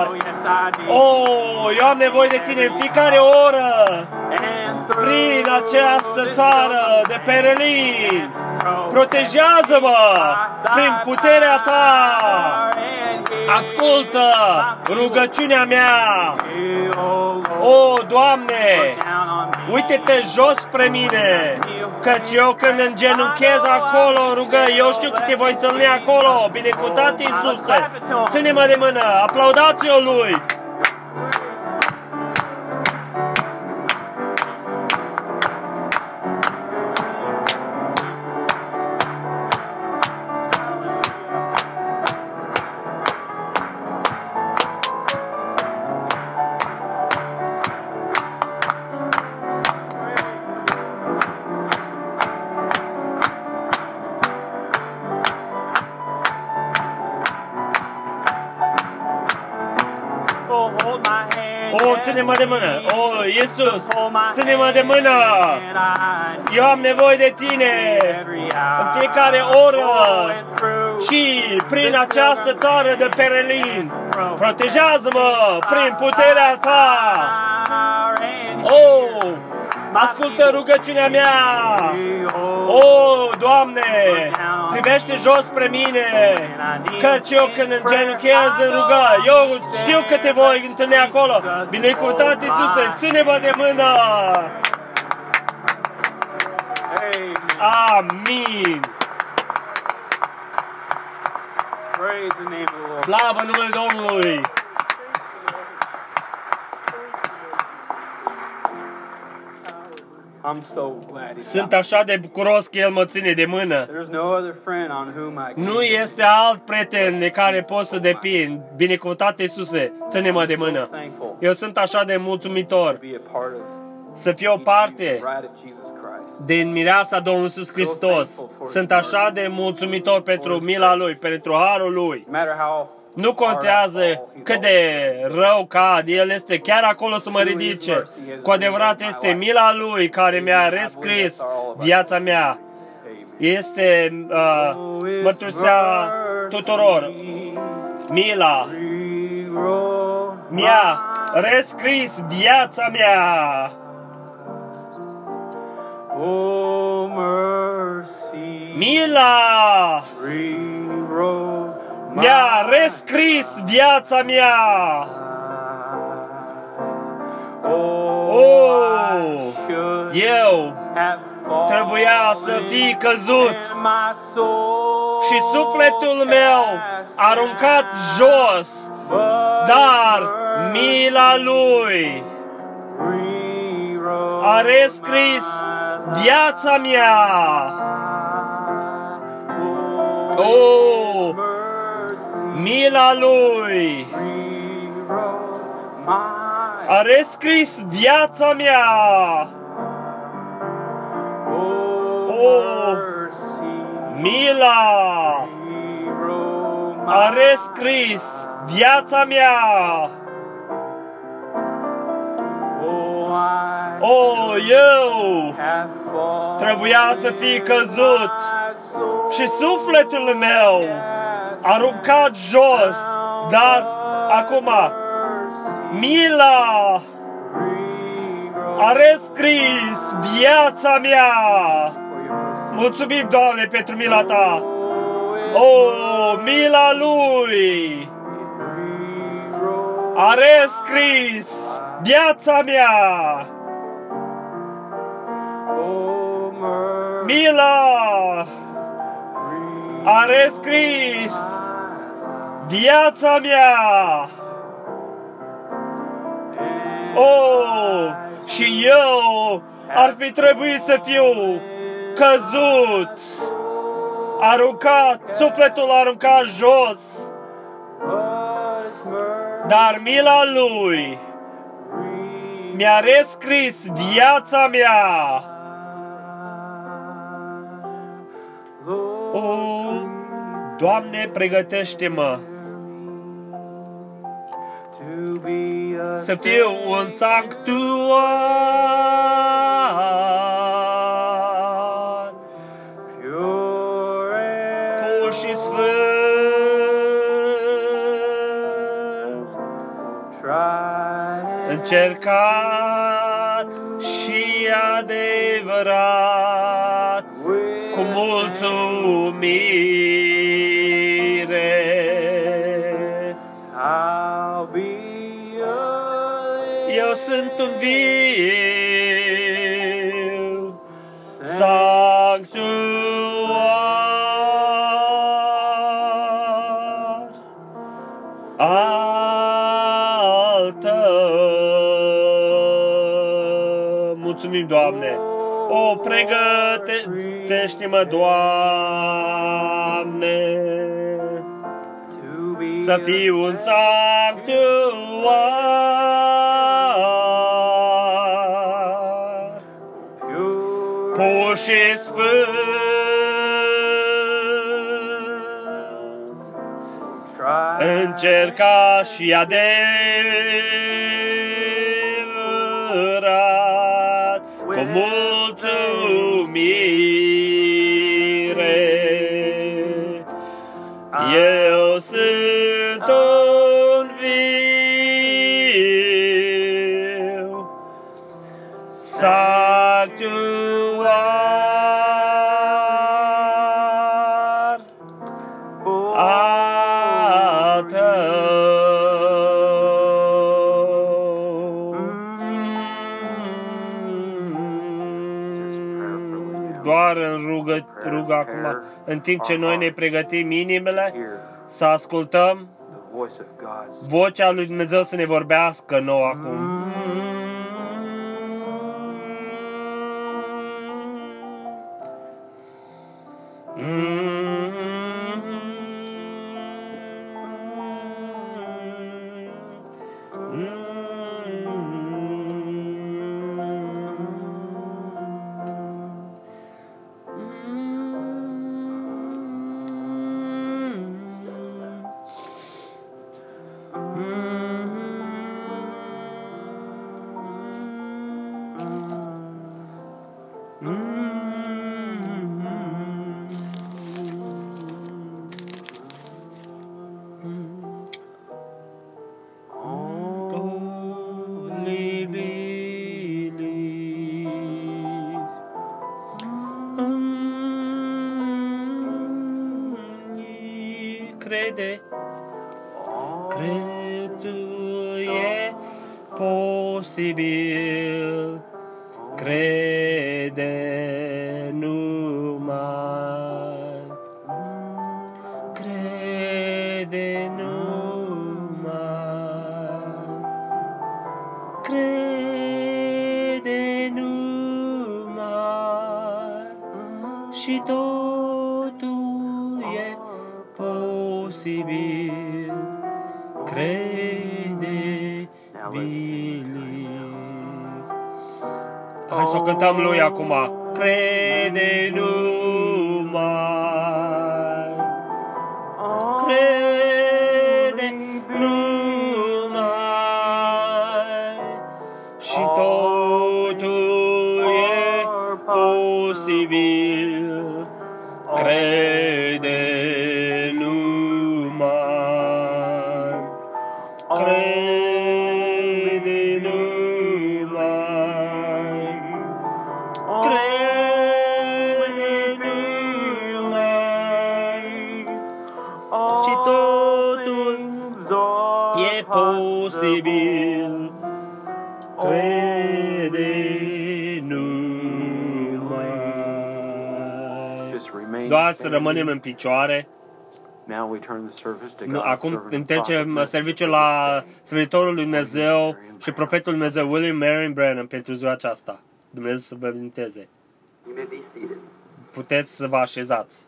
Oh, eu am nevoie de Tine în fiecare oră. Prin această țară de perelin, protejează-mă prin puterea Ta. Ascultă rugăciunea mea. O, Doamne, uite-te jos spre mine, căci eu când îngenunchez acolo, rugă, eu știu că Te voi întâlni acolo. Binecuvântat Iisuse, ține-mă de mână, aplaudați-o Lui. Oh, ține-mă de mână. Oh, Iisus, ține-mă de mână. Eu am nevoie de Tine în fiecare oră și prin această țară de perelin. Protejează-mă prin puterea Ta. Oh, ascultă rugăciunea mea. Oh, Doamne, privește jos spre mine, căci eu când îngenunchez în rugă, eu știu că Te voi întâlni acolo. Binecuvântat Iisuse, ține-mă de mână. Amin. Slavă numele Domnului. I'm so glad he Sunt așa de bucuros că El mă ține de mână. There's no other friend on whom I can Nu este alt prieten de care pot să depind. Binecuvântat Iisuse, ține-mă de mână. Eu sunt așa de mulțumitor be a part of să fiu o parte the bride of Jesus Christ. din mireasa Domnului Iisus Hristos. Sunt așa de mulțumitor pentru mila Lui, pentru harul Lui. No matter how Nu contează cât de rău cad, El este chiar acolo să mă ridice. Cu adevărat este mila Lui care mi-a rescris viața mea. Este uh, mărturisea tuturor. Mila mi-a rescris viața mea. Oh, mercy, Mila rewrote mi-a rescris viața mea. Oh, eu trebuia să fi căzut și sufletul meu aruncat jos, dar mila Lui a rescris viața mea. Oh, mila Lui a rescris viața mea. Oh, mila a rescris viața mea. Oh, eu trebuia să fi căzut și sufletul meu aruncat jos, dar acum mila a rescris viața mea. Mulțumim, Doamne, pentru mila Ta. Oh, mila Lui a rescris viața mea. Mila a rescris viața mea. Oh, și eu ar fi trebuit să fiu căzut, aruncat, sufletul aruncat jos, dar mila Lui mi-a rescris viața mea. Oh, Doamne, pregătește-mă să fiu un sanctuar, pur și sfânt, încercat și adevărat, cu mulțumire. Eu sunt un viu sanctuar al Tău. Mulțumim, Doamne! O, pregătește-mă, Doamne, să fiu un sanctuar, pur și sfânt, încerca și adevărat, cu mulțumire. Eu sunt un viu sanctuar al Tău. Doar în rugă, rugă acum, în timp ce noi ne pregătim inimile, să ascultăm vocea lui Dumnezeu să ne vorbească nou acum. Crede, crezul e posibil, crede numai, crede numai, crede numai și totul e posibil, crede, believe. Hai să o cântăm lui acum. Crede numai, crede numai și totul e posibil, crede numai, crede numai, crede numai și totul e posibil, crede numai. Doar să rămânem în picioare. Acum întrecem serviciul la servitorul lui Dumnezeu și profetul lui Dumnezeu William Marion Branham pentru ziua aceasta. Dumnezeu să vă binecuvânteze. Puteți să vă așezați.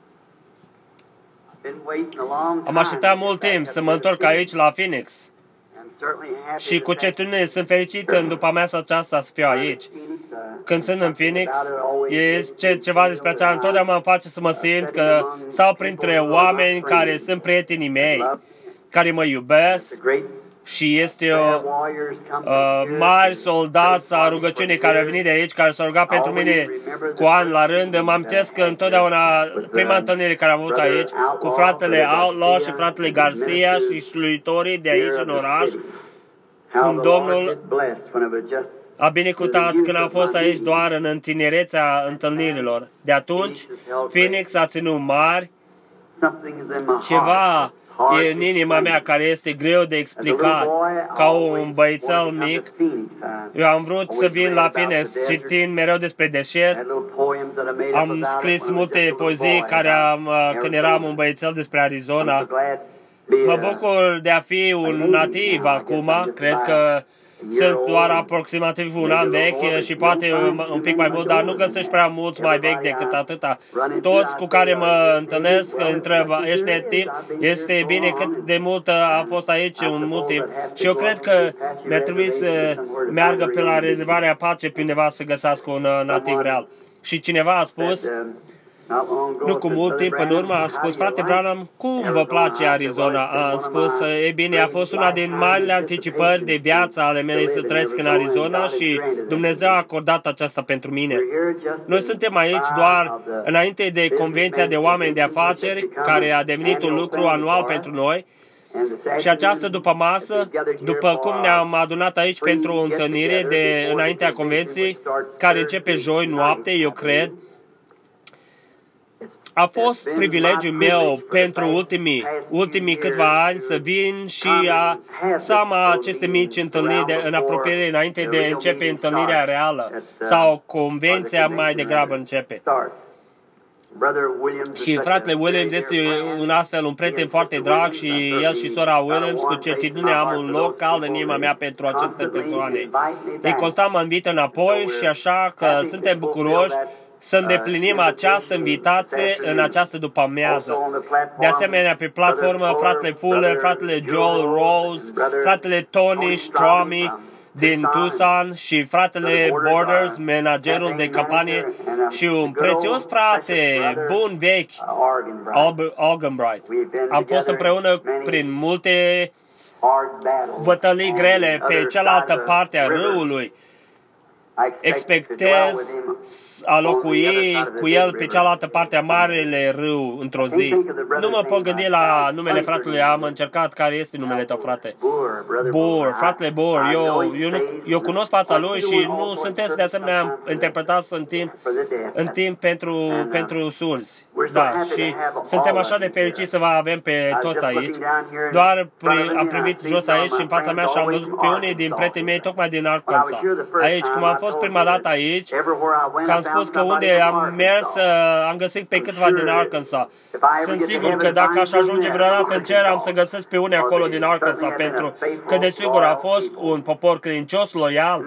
Am așteptat mult timp să mă întorc aici la Phoenix. Și cu certitudine sunt fericit în după amiaza aceasta să fiu aici. Când sunt în Phoenix, este ceva despre aceea, întotdeauna mă face să mă simt că stau printre oameni care sunt prietenii mei, care mă iubesc și este o uh, mari soldați a rugăciunii care au venit de aici, care s-au rugat pentru mine cu ani la rând. Mă amintesc că întotdeauna prima întâlnire care am avut aici cu fratele Outlaw și fratele Garcia și slujitorii de aici în oraș, cum Domnul a binecuvântat când am fost aici doar în întinerețea întâlnirilor. De atunci, Phoenix a ținut mari. Ceva e în inima mea care este greu de explicat. Ca un băiețel mic, eu am vrut să vin la Phoenix citind mereu despre deșert. Am scris multe poezii care am, când eram un băiețel despre Arizona. Mă bucur de a fi un nativ acum. Cred că sunt doar aproximativ un an vechi și poate un pic mai mult, dar nu găsești prea mulți mai vechi decât atâta. Toți cu care mă întâlnesc întreb, ești nativ? Este bine, cât de mult a fost aici un mult timp. Și eu cred că mi-ar trebui să meargă pe la rezervarea Pace pe undeva să găsească un nativ real. Și cineva a spus, nu cu mult timp în urmă, a spus, frate Branham, cum vă place Arizona? Am spus, e bine, a fost una din marile anticipări de viața ale mele să trăiesc în Arizona și Dumnezeu a acordat aceasta pentru mine. Noi suntem aici doar înainte de Convenția de Oameni de Afaceri, care a devenit un lucru anual pentru noi. Și această după masă, după cum ne-am adunat aici pentru o întâlnire de înaintea Convenției, care începe joi noapte, eu cred, a fost privilegiul meu pentru ultimii, ultimii câțiva ani să vin și a, să am aceste mici întâlniri de, în apropiere înainte de începe întâlnirea reală sau convenția mai degrabă începe. Și fratele Williams este un astfel un prieten foarte drag și el și sora Williams cu certitudine am un loc cald în inima mea pentru aceste persoane. Ei constant mă invită înapoi și așa că suntem bucuroși să îndeplinim această invitație în această după-amiază. De asemenea, pe platformă, fratele Fuller, fratele Joel Rose, fratele Tony Stromy din Tucson și fratele Borders, managerul de campanie și un prețios frate, bun vechi, Algenbright. Am fost împreună prin multe bătălii grele pe cealaltă parte a râului. Expectez a locui cu el pe cealaltă parte a Marele Râu într-o zi. Nu mă pot gândi la numele fratelui, am încercat care este numele tău, frate. Boer, fratele Boer. Eu, eu, nu, eu cunosc fața lui și nu sunteți de asemenea interpretați în timp, în timp pentru, pentru surzi. Da, și suntem așa de fericiți să vă avem pe toți aici. Doar pri, am privit jos aici și în fața mea și am văzut pe unii din prietenii mei tocmai din Arkansas. Aici, cum am fost prima dată aici, că am spus că unde am mers, am găsit pe câțiva din Arkansas. Sunt sigur că dacă aș ajunge vreodată în cer, am să găsesc pe unii acolo din Arkansas, pentru că desigur a fost un popor credincios, loial.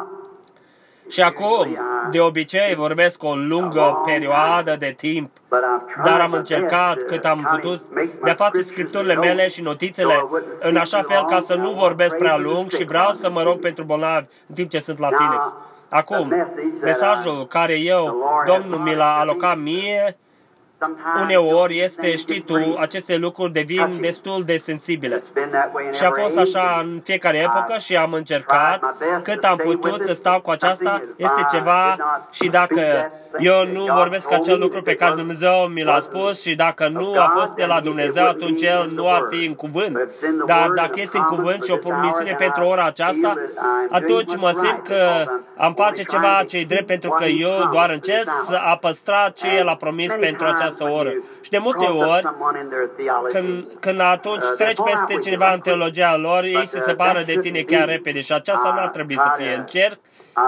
Și acum, de obicei, vorbesc o lungă perioadă de timp, dar am încercat cât am putut de a face scripturile mele și notițele în așa fel ca să nu vorbesc prea lung și vreau să mă rog pentru bolnavi în timp ce sunt la Phoenix. Acum, mesajul care eu, Domnul mi l-a alocat mie, uneori este, știi tu, aceste lucruri devin destul de sensibile. Și a fost așa în fiecare epocă și am încercat cât am putut să stau cu aceasta. Este ceva și dacă eu nu vorbesc acel lucru pe care Dumnezeu mi l-a spus și dacă nu a fost de la Dumnezeu, atunci el nu ar fi în cuvânt. Dar dacă este în cuvânt și o promisiune pentru ora aceasta, atunci mă simt că am face ceva ce e drept, pentru că eu doar încerc a păstra ce el a promis pentru această oră. Și de multe ori, când, când atunci treci peste cineva în teologia lor, ei se separă de tine chiar repede și aceasta nu ar trebui să fie. Încerc,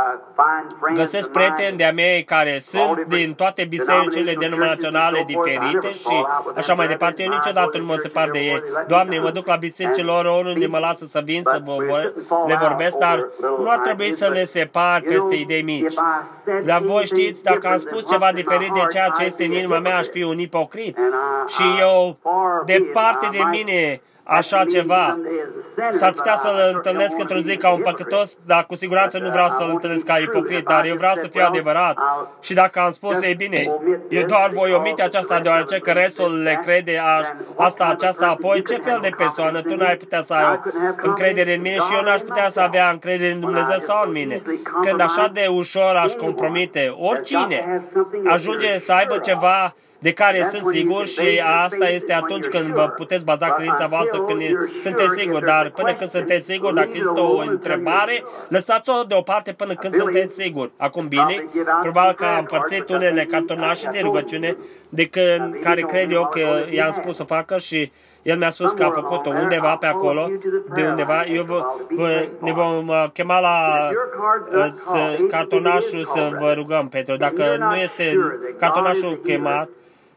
găsesc prieteni de-a mei care sunt din toate bisericile denominaționale diferite și așa mai departe. Eu niciodată nu mă separ de ei. Doamne, mă duc la bisericile lor, oriunde mă lasă să vin să vă, le vorbesc, dar nu ar trebui să le separ peste idei mici. Dar voi știți, dacă am spus ceva diferit de ceea ce este în inima mea, aș fi un ipocrit. Și eu, departe de mine, așa ceva. S-ar putea să-l întâlnesc într-o zi ca un păcătos, dar cu siguranță nu vreau să-l întâlnesc ca ipocrit, dar eu vreau să fiu adevărat. Și dacă am spus, ei bine, eu doar voi omite aceasta deoarece că restul le crede asta, aceasta, apoi ce fel de persoană? Tu n-ai putea să ai încredere în mine și eu n-aș putea să avea încredere în Dumnezeu sau în mine. Când așa de ușor aș compromite oricine, ajunge să aibă ceva de care sunt sigur și asta este atunci când vă puteți baza credința voastră când sunteți siguri. Dar până când sunteți siguri, dacă există o întrebare, lăsați-o deoparte până când sunteți siguri. Acum, Billy, probabil că am împărțit unele cartonașe de rugăciune de când, care cred eu că i-am spus să facă și el mi-a spus că a făcut-o undeva pe acolo, de undeva. Eu vă, vă, ne vom chema la să, cartonașul să vă rugăm pentru. Dacă nu este cartonașul chemat,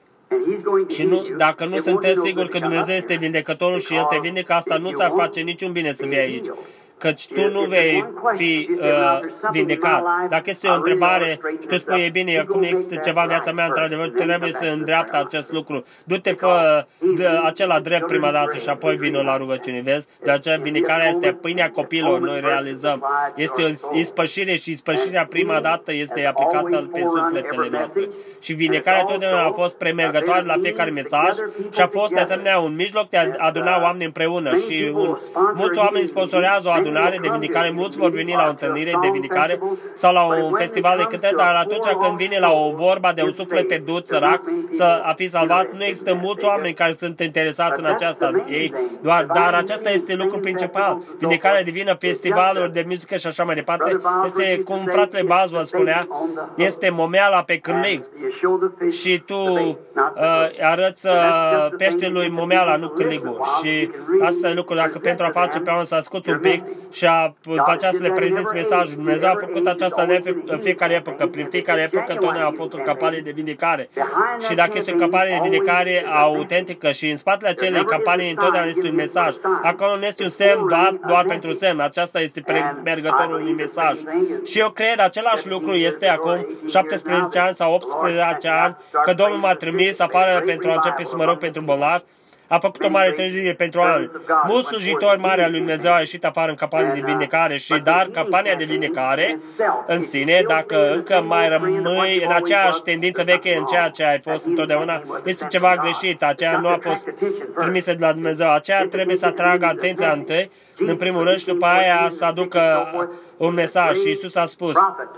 și nu, dacă nu sunteți siguri că Dumnezeu este vindecătorul și El te vindecă, asta nu ți-ar face niciun bine să vii aici. Căci tu nu vei fi uh, vindecat. Dacă este o întrebare și tu spui, e bine, acum există ceva în viața mea, într-adevăr, trebuie să îndreaptă acest lucru. Du-te, fă acela drept prima dată și apoi vină la rugăciune, vezi? De aceea vindecarea este pâinea copilor, noi realizăm. Este o ispășire și ispășirea prima dată este aplicată pe sufletele noastre. Și vindecarea totdeauna a fost premergătoare la fiecare mesaj și a fost de asemenea un mijloc de a aduna oameni împreună. Și un, mulți oameni sponsorează o adunare de vindecare, mulți vor veni la o întâlnire de vindecare sau la un festival de cântări, dar atunci când vine la o vorba de un suflet pierdut, sărac, să a fi salvat, nu există mulți oameni care sunt interesați în aceasta. Ei, doar, dar acesta este lucrul principal. Vindecarea divină, festivaluri de muzică și așa mai departe, este, cum fratele Boswell spunea, este momeala pe cârlig. Și tu uh, arăți uh, peștelui momeala, nu cârligul. Și asta e lucrul, dacă pentru a face pe oameni să asculți un pic și a, după aceea să le prezinți mesajul. Dumnezeu a făcut aceasta în fiecare epocă. Prin fiecare epocă întotdeauna a fost o campanie de vindecare. Și dacă este o campanie de vindecare autentică și în spatele acelei campanii întotdeauna este un mesaj. Acolo nu este un semn doar, doar pentru semn. Aceasta este premergătorul unui mesaj. Și eu cred același lucru este acum șaptesprezece ani sau optsprezece ani că Domnul m-a trimis afară pentru a începe să mă rog pentru bolnavi. A făcut o mare trezire pentru oameni. Mulți slujitori mari al lui Dumnezeu au ieșit afară în campania de vindecare și dar campania de vindecare în sine, dacă încă mai rămâi în aceeași tendință veche în ceea ce ai fost întotdeauna, este ceva greșit. Aceea nu a fost trimisă de la Dumnezeu. Aceea trebuie să atragă atenția întâi, în primul rând, și după aia să aducă un mesaj. Și Iisus a spus,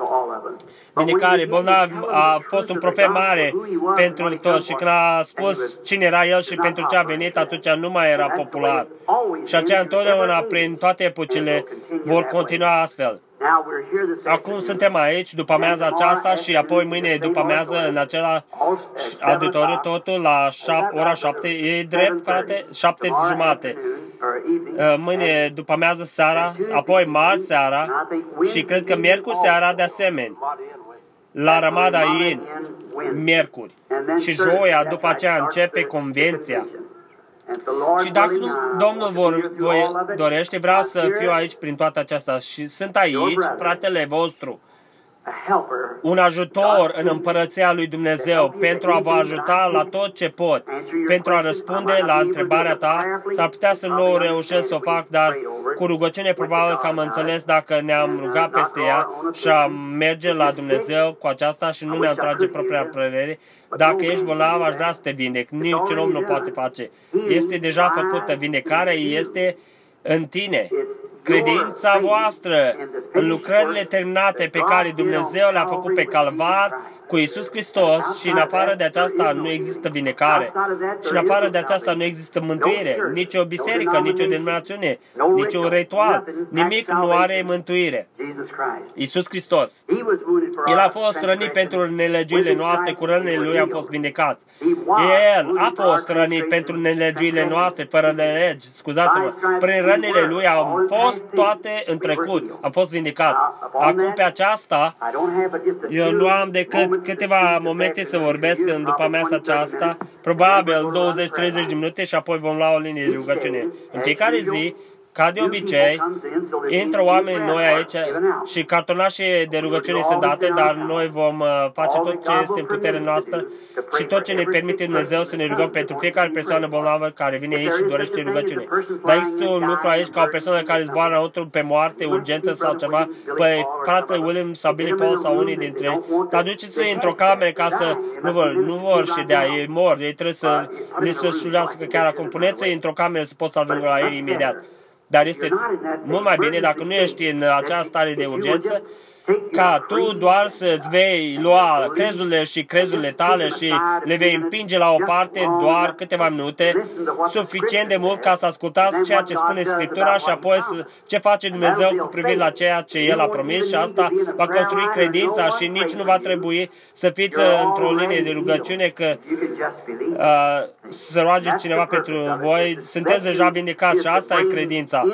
vindecare, bolnav a fost un profet mare pentru toți și când a spus cine era el și pentru ce a venit, atunci nu mai era popular. Și aceea întotdeauna, prin toate epochile, vor continua astfel. Acum suntem aici, după amiaza aceasta și apoi mâine după amiază în acela auditoriu, totul la șap, ora șapte. E drept, frate? Șapte jumate. Mâine după amiază seara, apoi marți seara și cred că miercuri seara de asemenea. La Ramada Inn, miercuri. Și joia după aceea începe convenția. Și dacă nu, Domnul vor, voi dorește, vreau să fiu aici prin toată aceasta. Și sunt aici, fratele vostru, un ajutor în împărăția lui Dumnezeu pentru a vă ajuta la tot ce pot, pentru a răspunde la întrebarea ta. S-ar putea să nu reușesc să o fac, dar cu rugăciune probabil că am înțeles dacă ne-am rugat peste ea și am merge la Dumnezeu cu aceasta și nu ne-am trage propria părere. Dacă ești bolnav, aș vrea să te vindec. Niciun om nu poate face. Este deja făcută. Vindecarea este în tine. Credința voastră în lucrările terminate pe care Dumnezeu le-a făcut pe Calvar cu Iisus Hristos și în afară de aceasta nu există vindecare. Și în afară de aceasta nu există mântuire. Nici o biserică, nici o denominațiune, nici un ritual. Nimic nu are mântuire. Iisus Hristos. El a fost rănit pentru nelegiurile noastre, cu rănile Lui am fost vindecați. El a fost rănit pentru nelegiurile noastre, fără de legi, scuzați-mă. Prin rănile Lui am fost toate în trecut, am fost vindecați. Acum pe aceasta, eu nu am decât câteva momente să vorbesc în după amiaza aceasta, probabil douăzeci treizeci de minute și apoi vom lua o linie de rugăciune. În fiecare zi, Ca de obicei, intră oameni noi aici și cartonașe de rugăciune sunt date, dar noi vom face tot ce este în puterea noastră și tot ce ne permite Dumnezeu să ne rugăm pentru fiecare persoană bolnavă care vine aici și dorește rugăciune. Dar există un lucru aici ca o persoană care zboară înăuntru pe moarte, urgență sau ceva, pe fratele William sau Billy Paul sau unii dintre ei, dar duceți-i într-o cameră ca să nu vor, nu vor ședea, ei mor, ei trebuie să li se slujească chiar acum. Puneți-i într-o cameră să poți să ajungă la ei imediat. Dar este mult mai bine, dacă nu ești în acea stare de urgență, ca tu doar să-ți vei lua crezurile și crezurile tale și le vei împinge la o parte doar câteva minute, suficient de mult ca să ascultați ceea ce spune Scriptura și apoi ce face Dumnezeu cu privire la ceea ce El a promis și asta va construi credința și nici nu va trebui să fiți într-o linie de rugăciune că uh, să roage cineva pentru voi, sunteți deja vindecați și asta e credința.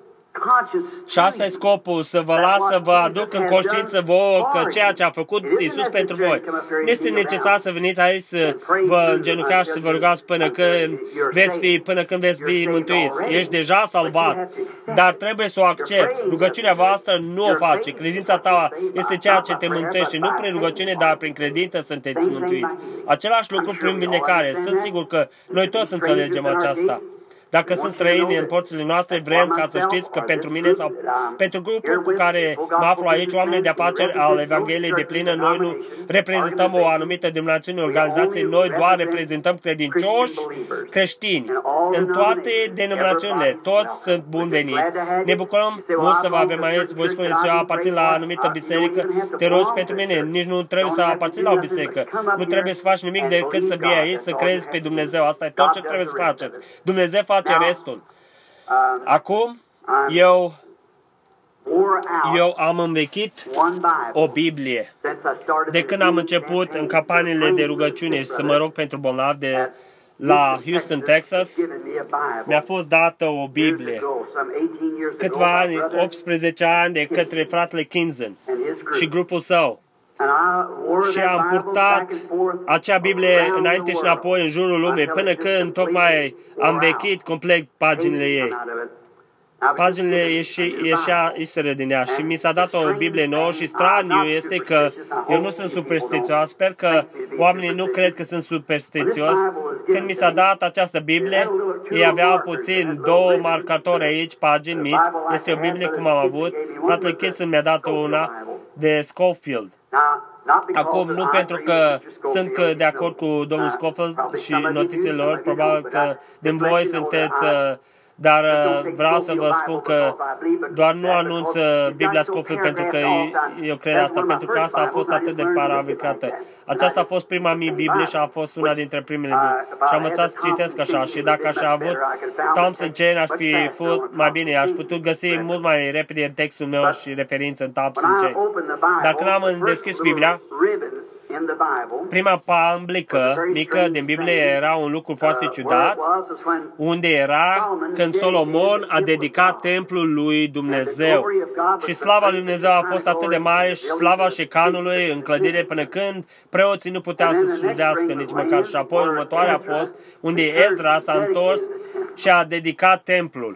Și asta e scopul, să vă las să vă aduc în conștiință vouă că ceea ce a făcut Iisus pentru voi. Nu este necesar să veniți aici să vă îngenunchiați și să vă rugați până când veți fi, până când veți fi mântuiți. Ești deja salvat, dar trebuie să o accepti. Rugăciunea voastră nu o face. Credința ta este ceea ce te mântuiește. Nu prin rugăciune, dar prin credință sunteți mântuiți. Același lucru prin vindecare. Sunt sigur că noi toți înțelegem aceasta. Dacă sunt străini în porțile noastre, vrem ca să știți că pentru mine sau pentru grupul cu care mă aflu aici, oameni de afaceri al Evangheliei de plină, noi nu reprezentăm o anumită denominațiune, organizație, noi doar reprezentăm credincioși creștini. În toate denominațiunile, toți sunt buni veniți. Ne bucurăm mult să vă avem aici. Voi spuneți, eu aparțin la anumită biserică, te rogi pentru mine. Nici nu trebuie să aparțin la o biserică. Nu trebuie să faci nimic decât să vii aici, să crezi pe Dumnezeu. Asta e tot ce trebuie să faceți. Dumnezeu face restul. Acum, eu, eu am învechit o Biblie. De când am început în campaniile de rugăciune și să mă rog pentru bolnavi de la Houston, Texas, mi-a fost dată o Biblie. Câțiva ani, optsprezece ani, de către fratele Kinzen și grupul său. Și am purtat acea Biblie înainte și înapoi în jurul lumii, până când tocmai am vechit complet paginile ei. Paginile ieși, ieșea iseră din ea și mi s-a dat o Biblie nouă și straniu este că eu nu sunt superstițios. Sper că oamenii nu cred că sunt superstițios. Când mi s-a dat această Biblie, ei aveau puțin două marcatori aici, pagini mici. Este o Biblie cum am avut. Fratele Kitson mi-a dat una de Scofield. Acum, nu pentru că sunt de acord cu domnul Scofield și notițele lor, probabil că din voi sunteți, dar vreau să vă spun că doar nu anunț Biblia Scofield pentru că eu cred asta, pentru că asta a fost atât de paravricată. Aceasta a fost prima mea Biblie și a fost una dintre primele Biblii. Și am învățat să citesc așa și dacă aș avut Thompson Chain, aș fi fost mai bine, aș putut găsi mult mai repede în textul meu și referință în Thompson Chain. Dar când am deschis Biblia, prima pamblică mică din Biblie era un lucru foarte ciudat, unde era când Solomon a dedicat templul lui Dumnezeu. Și slava lui Dumnezeu a fost atât de mare și slava șecanului în clădire până când preoții nu puteau să slujească nici măcar. Și apoi următoarea a fost unde Ezra s-a întors și a dedicat templul.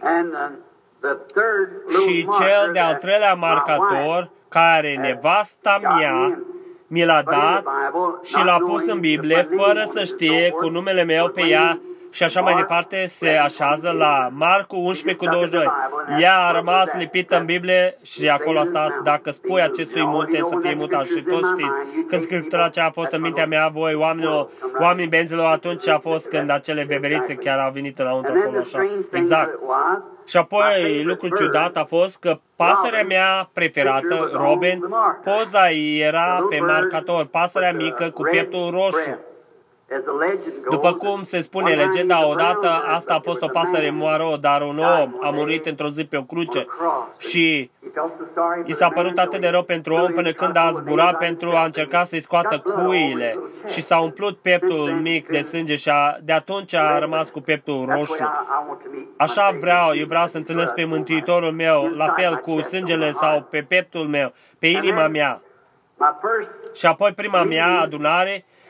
Și cel de-al treilea marcator, care nevasta mea mi l-a dat și l-a pus în Biblie fără să știe cu numele meu pe ea și așa mai departe, se așează la Marcu unsprezece cu douăzeci și doi. Ea a rămas lipită în Biblie și acolo a stat, dacă spui acestui munte să fie mutat. Și toți știți, când Scriptura aceea a fost în mintea mea, voi, oamenii, oamenii benzilor, atunci a fost când acele veverițe chiar au venit înăuntru acolo așa. Exact. Și apoi, lucrul ciudat a fost că pasărea mea preferată, Robin, poza era pe marcator, pasărea mică cu pieptul roșu. După cum se spune legenda, odată asta a fost o pasăre moară, dar un om a murit într-o zi pe o cruce și i s-a părut atât de rău pentru om până când a zburat pentru a încerca să-i scoată cuile și s-a umplut pieptul mic de sânge și a, de atunci a rămas cu pieptul roșu. Așa vreau, eu vreau să întâlnesc pe Mântuitorul meu, la fel cu sângele sau pe pieptul meu, pe inima mea. Și apoi prima mea adunare,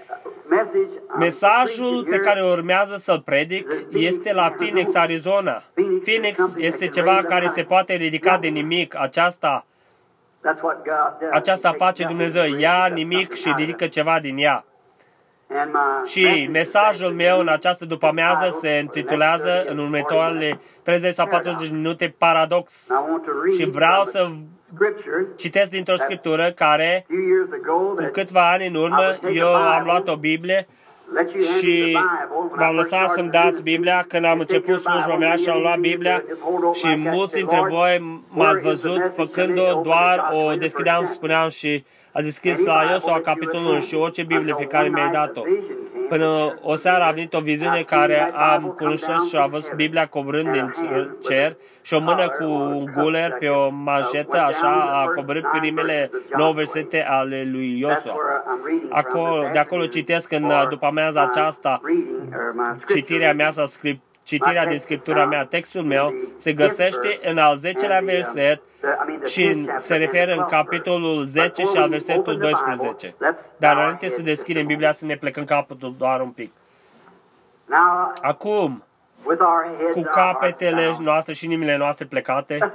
Mesajul pe care urmează să-l predic este la Phoenix, Arizona. Phoenix este ceva care se poate ridica de nimic. Aceasta, aceasta face Dumnezeu. Ia nimic și ridică ceva din ea. Și mesajul meu în această după-amiază se intitulează în următoarele treizeci sau patruzeci minute Paradox. Și vreau să citesc dintr-o scriptură care, cu câțiva ani în urmă, eu am luat o Biblie și v-am lăsat să-mi dați Biblia când am început slujba mea și am luat Biblia și mulți dintre voi m-ați văzut făcând-o, doar o deschideam, spuneam și a deschis la Iosua capitolul unu și orice Biblie pe care mi-ai dat-o. Până o seară a venit o viziune care am cunoscut și a văzut Biblia coborând din cer și o mână cu un guler pe o manșetă, așa, a coborât primele nouă versete ale lui Iosua. Acolo, de acolo citesc în după amiaza aceasta, citirea mea sau script, citirea din Scriptura mea, textul meu se găsește în al zecelea verset și se referă în capitolul zece și al versetul doisprezece. Dar înainte să deschidem Biblia, să ne plecăm capătul doar un pic. Acum, cu capetele noastre și inimile noastre plecate,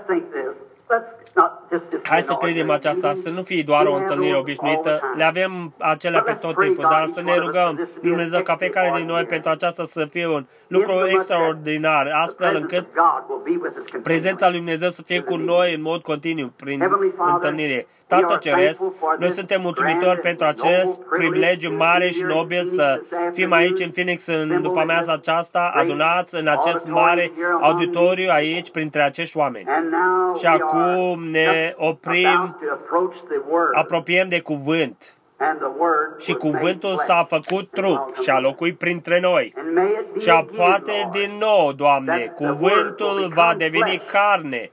hai să credem aceasta, să nu fie doar o întâlnire obișnuită. Le avem acelea pe tot timpul, dar să ne rugăm Dumnezeu ca fiecare din noi pentru aceasta să fie un lucru extraordinar, astfel încât prezența lui Dumnezeu să fie cu noi în mod continuu prin întâlnire. Tată Ceresc, noi suntem mulțumitori pentru acest privilegiu mare și nobil să fim aici în Phoenix în după-amiaza aceasta, adunați în acest mare auditoriu aici printre acești oameni. Și acum ne oprim, apropiem de cuvânt. Și cuvântul s-a făcut trup și a locuit printre noi. Și poate din nou, Doamne, cuvântul va deveni carne,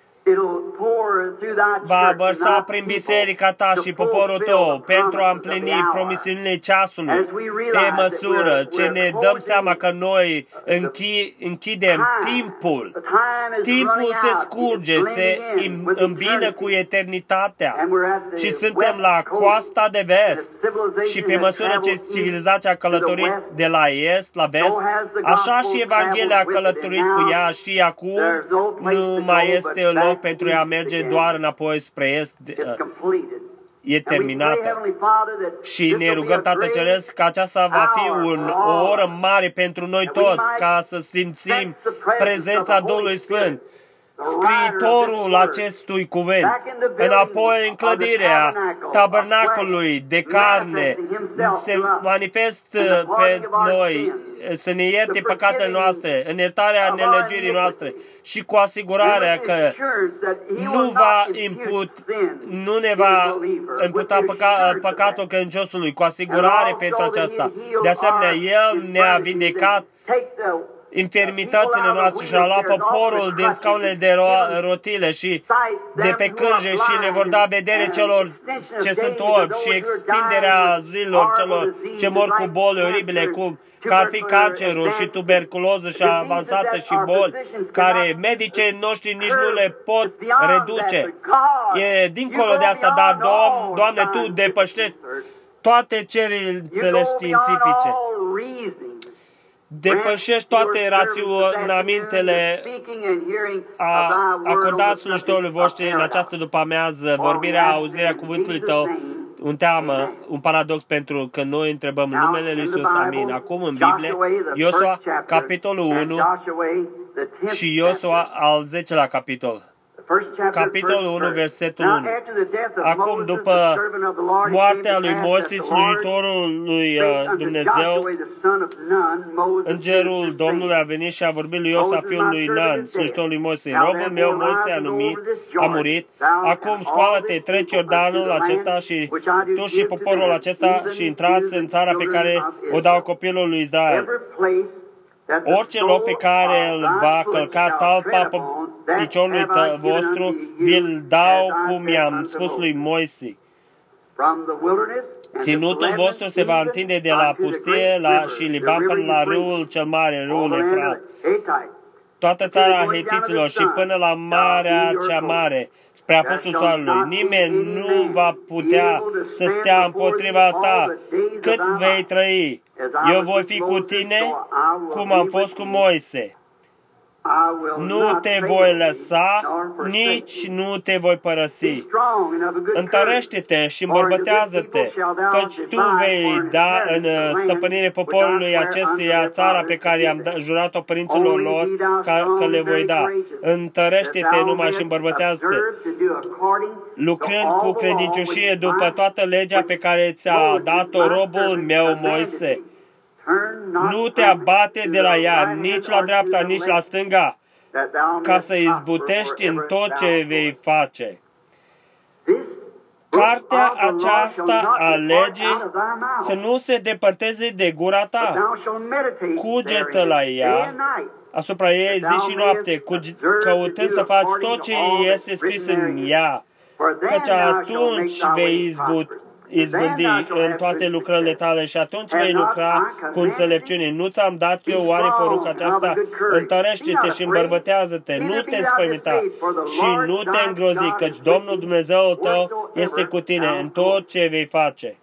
va vărsa prin biserica ta și poporul tău pentru a împlini promisiunile ceasului pe măsură ce ne dăm seama că noi închi, închidem timpul. Timpul se scurge, se îmbină cu eternitatea și suntem la coasta de vest și pe măsură ce civilizația a călătorit de la est la vest, așa și Evanghelia a călătorit cu ea și acum nu mai este loc pentru a merge doar înapoi spre est, e terminată. Și ne rugăm, Tată Ceresc, că aceasta va fi un, o oră mare pentru noi toți, ca să simțim prezența Duhului Sfânt, scriitorul acestui cuvânt, înapoi în clădirea tabernacolului de carne, se manifestă pe noi, să ne ierte păcatele noastre, în iertarea nelegirii noastre și cu asigurarea că nu, va imput, nu ne va imputa păca, păcatul credinciosului, cu asigurare pentru aceasta. De asemenea, El ne-a vindecat infirmitățile noastre și a luat poporul din scaunele de ro- rotile și de pe cârje și le vor da vedere celor ce sunt orbi și extinderea zilor celor ce mor cu boli oribile, cum că ar fi cancerul și tuberculoză și avansată și boli, care medicii noștri nici nu le pot reduce. E dincolo de asta, dar, Doamne, Doamne Tu depășești toate cerințele științifice. Depășești toate raționamentele a acordat slujitorului voștri în această după-amiază, vorbirea, auzirea cuvântului Tău, un teamă, un paradox, pentru că noi întrebăm în numele Lui Iisus, amin. Acum în Biblie, Iosua, capitolul unu și Iosua, al zecelea capitol. Capitolul unu, versetul unu. Acum, după moartea lui Moise, slujitorul lui Dumnezeu, îngerul Domnului a venit și a vorbit lui Iosua, fiul lui Nun, slujitorul lui Moise. Robul meu, Moise, a numit, a murit. Acum, scoală-te, treci Iordanul acesta și tu și poporul acesta și intrați în țara pe care o dau copilul lui Israel. Orice loc pe care îl va călca talpa piciorului vostru, vi-l dau cum i-am spus lui Moise. Ținutul vostru se va întinde de la pustie la, și Liban până la râul cel mare, râul Efrat. toată țara hetiților și până la Marea cea Mare, spre apusul soarelui. Nimeni nu va putea să stea împotriva ta cât vei trăi. Eu voi fi cu tine cum am fost cu Moise. Nu te voi lăsa, nici nu te voi părăsi. Întărește-te și îmbărbătează-te, căci tu vei da în stăpânire poporului acestuia țara pe care i-am jurat-o părinților lor că le voi da. Întărește-te numai și îmbărbătează-te, lucrând cu credincioșie după toată legea pe care ți-a dat-o robul meu Moise. Nu te abate de la ea, nici la dreapta, nici la stânga, ca să izbutești în tot ce vei face. Cartea aceasta a legii să nu se depărteze de gura ta. Cugetă la ea, asupra ei zi și noapte, căutând să faci tot ce este scris în ea, căci atunci vei izbuti izbândi în toate lucrările tale și atunci vei lucra cu înțelepciune. Nu ți-am dat eu oare porunca aceasta? Întărește-te și îmbărbătează-te, nu te înspăimânta și nu te îngrozi, căci Domnul Dumnezeul tău este cu tine în tot ce vei face.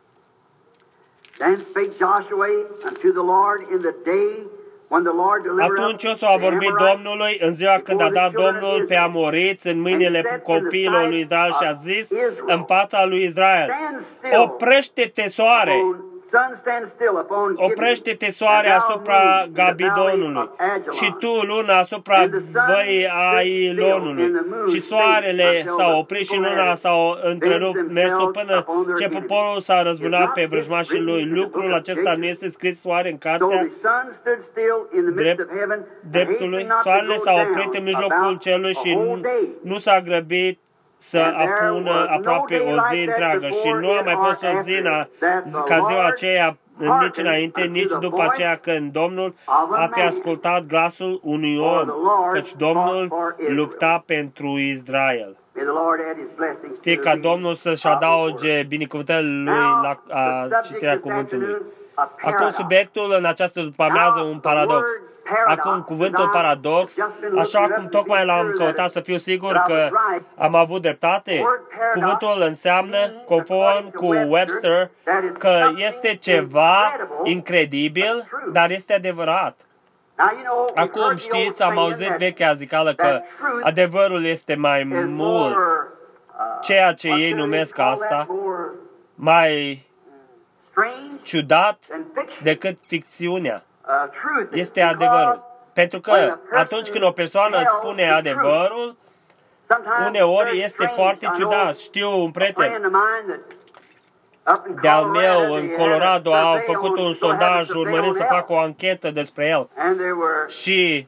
Atunci Iosua a vorbit Domnului în ziua când a dat Domnul pe amoriți în mâinile copiilor lui Israel și a zis în fața lui Israel: oprește-te, soare! Oprește-te, soare, asupra Gabidonului și tu, luna, asupra văii Ailonului. Și soarele s-a oprit și luna s-a întrerupt mersul până ce poporul s-a răzbunat pe vrăjmașii lui. Lucrul acesta nu este scris, soare, în cartea drept, dreptului. Soarele s-a oprit în mijlocul cerului și nu, nu s-a grăbit să apună aproape o zi întreagă și nu a mai fost o zi ca ziua aceea nici înainte, nici după aceea când Domnul a fi ascultat glasul unui om, căci Domnul lupta pentru Israel. Fie ca Domnul să-și adauge binecuvântările lui la a, citirea cuvântului. Acum subiectul în această după-amiază un paradox. Acum, cuvântul paradox, așa cum tocmai l-am căutat să fiu sigur că am avut dreptate, cuvântul înseamnă, conform cu Webster, că este ceva incredibil, dar este adevărat. Acum știți, am auzit vechea zicală că adevărul este mai mult, ceea ce ei numesc asta, mai ciudat decât ficțiunea. Este adevărul. Pentru că atunci când o persoană spune adevărul, uneori este foarte ciudat. Știu un prieten de-al meu în Colorado a făcut un sondaj urmărind să facă o anchetă despre el. Și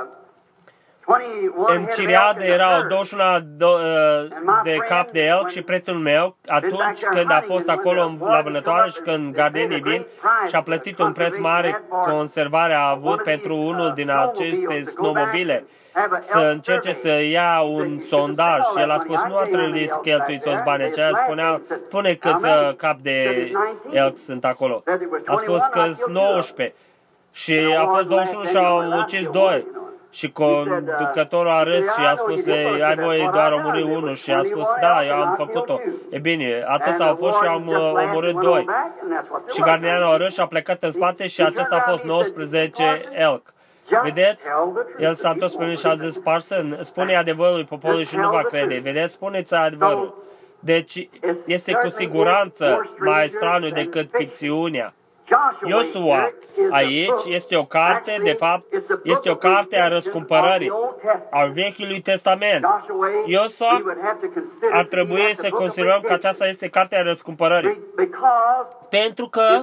în Ciriadă erau douăzeci și unu de cap de elk și prietenul meu, atunci când a fost acolo la vânătoare și când gardenii vin și a plătit un preț mare, conservarea a avut pentru unul din aceste snowmobile să încerce să ia un sondaj și el a spus nu ar trebui să cheltui toți banii aceia, spunea, spune câți cap de elk sunt acolo. A spus că sunt nouăsprezece și a fost douăzeci și unu și au ucis doi. Și conducătorul a râs și a spus, ai voie doar omori unul și a spus, da, eu am făcut-o. E bine, atâția au fost și eu am omorât doi. Și gardianul a râs și a plecat în spate și acesta a fost nouăsprezece elk. Vedeți? El s-a întors pe mine și a zis, Parson, spune adevărul poporului și nu va crede. Vedeți? Spuneți adevărul. Deci este cu siguranță mai straniu decât ficțiunea. Iosua, aici, este o carte, de fapt, este o carte a răscumpărării, al Vechiului Testament. Iosua, ar trebui să considerăm că aceasta este cartea răscumpărării, pentru că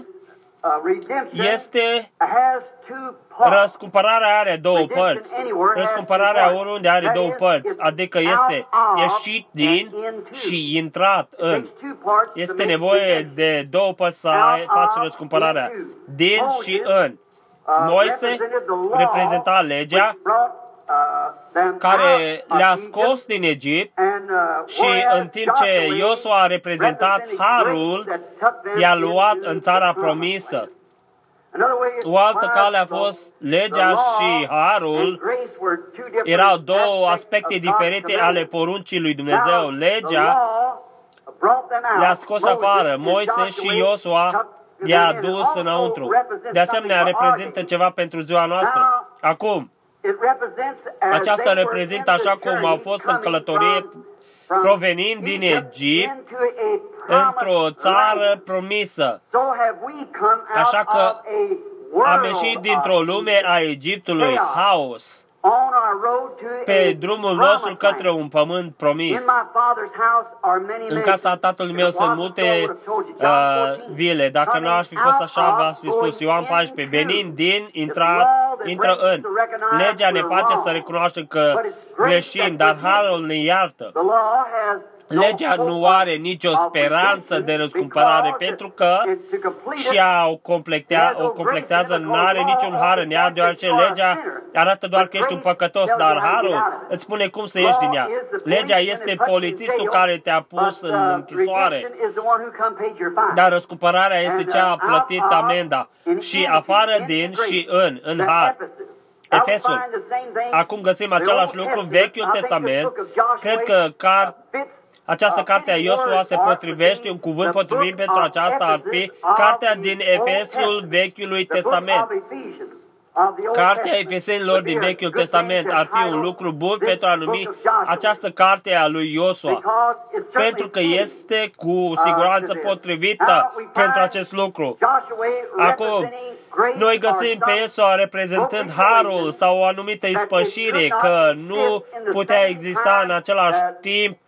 este răscumpărarea are două părți. Răscumpărarea oriunde are două părți, adică este ieșit din și intrat în. Este nevoie de două părți să faci răscumpărarea. Din și în. Moise reprezenta legea care le-a scos din Egipt și în timp ce Iosua a reprezentat harul, i-a luat în țara promisă. O altă cale a fost legea și harul. Erau două aspecte diferite ale poruncii lui Dumnezeu. Legea le-a scos afară. Moise și Iosua i-a dus înăuntru. De asemenea, reprezintă ceva pentru ziua noastră. Acum, aceasta reprezintă așa cum au fost în călătorie provenind din Egipt într-o țară promisă. Așa că am ieșit dintr-o lume a Egiptului, haos, pe drumul nostru către un pământ promis. În casa tatălui meu sunt multe uh, vile. Dacă nu aș fi fost așa, v-aș fi spus Ioan paisprezece. Venind din, intra, intră în. Legea ne face să recunoaștem că greșim, dar harul ne iartă. Legea nu are nicio speranță de răscumpărare pentru că și ea o, completea, o completează, nu are niciun har în ea, deoarece legea arată doar că ești un păcătos, dar harul îți spune cum să ieși din ea. Legea este polițistul care te-a pus în închisoare, dar răscumpărarea este cea a plătit amenda și afară din și în, în har. Efesul. Acum găsim același lucru în Vechiul Testament. Cred că car această carte a Iosua se potrivește, un cuvânt potrivit pentru aceasta ar fi cartea din Efesul Vechiului Testament. Cartea Efesenilor din Vechiul Testament ar fi un lucru bun pentru a numi această carte a lui Iosua, pentru că este cu siguranță potrivită pentru acest lucru. Acum, noi găsim pe Iosua reprezentând harul sau o anumită ispășire, că nu putea exista în același timp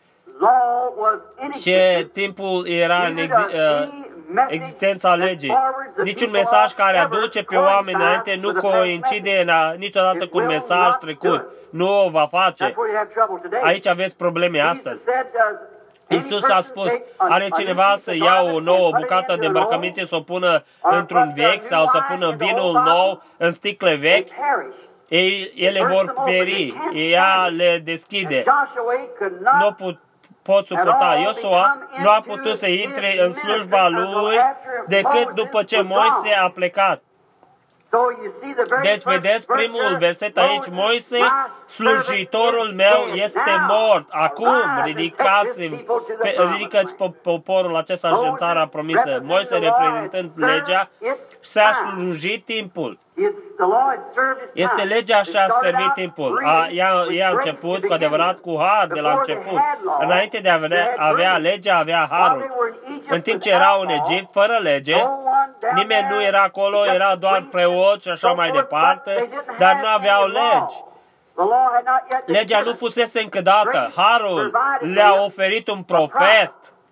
ce timpul era în exi- existența legii. Niciun mesaj care aduce pe oameni înainte nu coincide niciodată cu un mesaj trecut. Nu o va face. Aici aveți probleme astăzi. Iisus a spus, are cineva să ia o nouă bucată de îmbrăcăminte, să o pună într-un vechi sau să pună vinul nou în sticle vechi? Ei, ele vor pieri. Ea le deschide. Nu put pot suporta. Iosua nu a putut să intre în slujba lui decât după ce Moise a plecat. Deci, vedeți primul verset aici, Moise, slujitorul meu este mort. Acum, ridicați, ridicați poporul acesta și în țara promisă. Moise, reprezentând legea, și-a slujit timpul. Este legea și-a servit timpul. A, ea, ea a început cu adevărat cu har de la început. Înainte de a avea, avea legea, avea harul. În timp ce erau în Egipt, fără lege, nimeni nu era acolo, era doar preot și așa mai departe, dar nu aveau legi. Legea nu fusese încă dată. Harul le-a oferit un profet.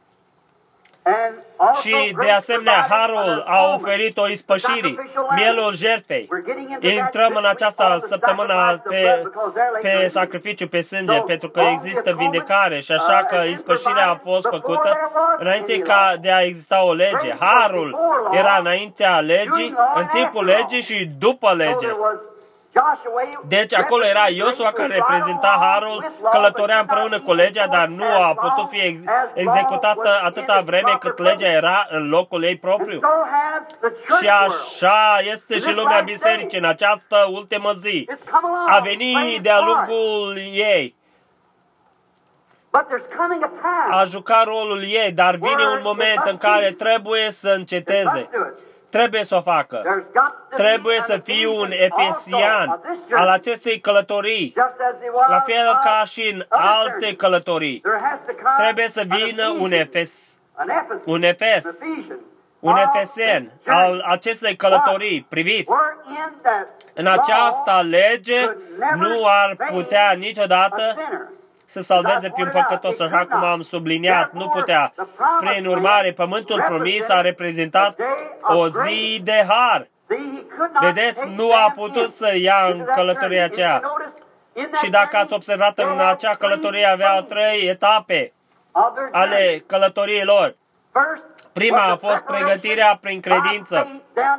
Și de asemenea, harul a oferit o ispășire, mielul jertfei. Intrăm în această săptămână pe, pe sacrificiu, pe sânge, pentru că există vindecare și așa că ispășirea a fost făcută înainte ca de a exista o lege. Harul era înaintea legii, în timpul legii și după lege. Deci acolo era Iosua care reprezenta harul, călătorea împreună cu legea, dar nu a putut fi executată atâta vreme cât legea era în locul ei propriu. Și așa este și lumea bisericii în această ultimă zi. A venit de-a lungul ei. A jucat rolul ei, dar vine un moment în care trebuie să înceteze. Trebuie să o facă. Trebuie să fii un efesian al acestei călătorii, la fel ca și în alte călătorii. Trebuie să vină un efes, un efes, un efesen al acestei călătorii. Priviți, în această lege nu ar putea niciodată să salveze pe un păcătos, așa cum am subliniat, nu putea. Prin urmare, pământul promis a reprezentat o zi de har. Vedeți, nu a putut să ia în călătoria aceea. Și dacă ați observat, în acea călătorie avea trei etape ale călătoriei lor. Prima a fost pregătirea prin credință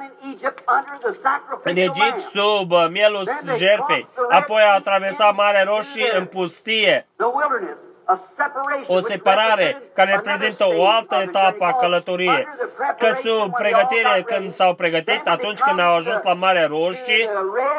în Egipt sub mielul jertfei. Apoi a traversat Marea Roșie în pustie. o separare care reprezintă o altă etapă a călătoriei. Că sub pregătire, când s-au pregătit, atunci când au ajuns la Marea Roșie,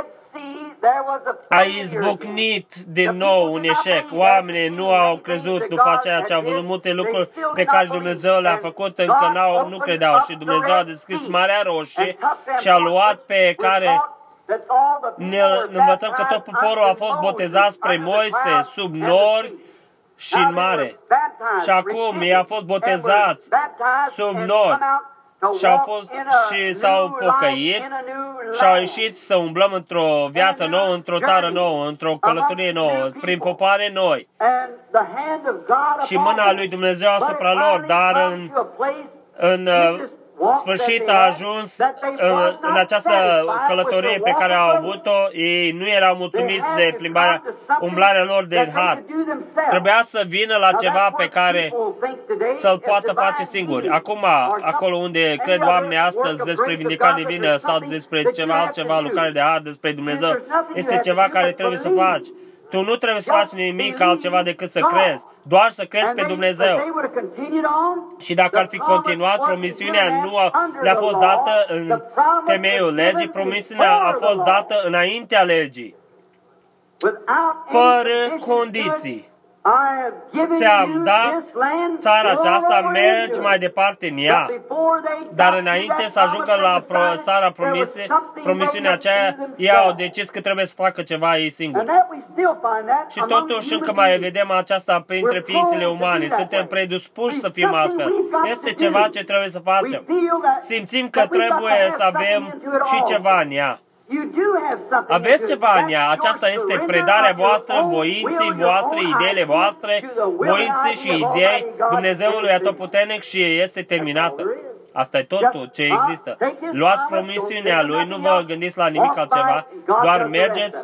a izbucnit din nou un eșec. Oamenii nu au crezut după aceea ce au văzut multe lucruri pe care Dumnezeu le-a făcut, încă n-au, nu credeau. Și Dumnezeu a deschis Marea Roșie și a luat pe care ne învățăm că tot poporul a fost botezat spre Moise sub nori și în mare. Și acum ei au fost botezați sub nori și au fost și s-au pocăit și au ieșit să umblăm într-o viață nouă, într-o țară nouă, într-o călătorie nouă, prin popoare noi. Și mâna lui Dumnezeu asupra lor, dar în, în sfârșit a ajuns în, în această călătorie pe care au avut-o, ei nu erau mulțumiți de plimbarea, umblarea lor de har. Trebuia să vină la ceva pe care să-l poată face singuri. Acum, acolo unde cred oamenii astăzi despre vindicare divină sau despre ceva altceva, lucrare de har, despre Dumnezeu, este ceva care trebuie să faci. Tu nu trebuie să faci nimic altceva decât să crezi, doar să crezi pe Dumnezeu. Și dacă ar fi continuat, promisiunea nu le-a fost dată în temeiul legii, promisiunea a fost dată înaintea legii, fără condiții. Ți-am dat țara aceasta, mergi mai departe în ea. Dar înainte să ajungă la pro- țara promise, promisiunea aceea, ei au decis că trebuie să facă ceva ei singuri. Și totuși încă mai vedem aceasta printre ființele umane. Suntem predispuși să fim astfel. Este ceva ce trebuie să facem. Simțim că trebuie să avem și ceva în ea. Aveți ceva în ea. Aceasta este predarea voastră, voinții voastre, ideile voastre, voințe și idei Dumnezeului Atotputernic și este terminată. Asta e totul ce există. Luați promisiunea Lui, nu vă gândiți la nimic altceva, doar mergeți.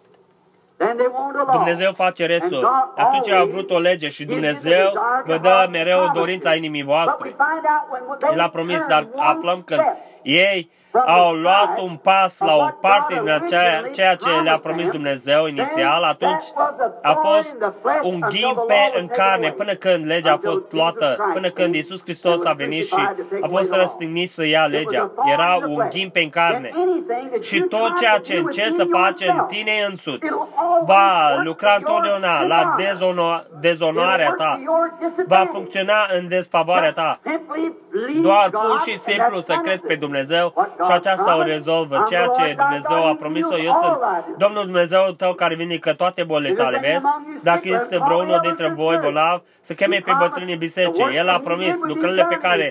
Dumnezeu face restul. Atunci a vrut o lege și Dumnezeu vă dă mereu dorința inimii voastre. El a promis, dar aflăm că ei au luat un pas la o parte din ceea, ceea ce le-a promis Dumnezeu inițial, atunci a fost un ghimpe în carne până când legea a fost luată, până când Iisus Hristos a venit și a fost răstignit să ia legea. Era un ghimpe în carne. Și tot ceea ce încerci să faci în tine însuți va lucra întotdeauna la dezono- dezonoarea ta, va funcționa în desfavoarea ta. Doar pur și simplu să crezi pe Dumnezeu și aceasta o rezolvă. Ceea ce Dumnezeu a promis-o, eu sunt Domnul Dumnezeu tău care vindecă toate bolile tale, vezi? Dacă este vreunul dintre voi bolnav, să cheme pe bătrânii bisericii. El a promis lucrările pe care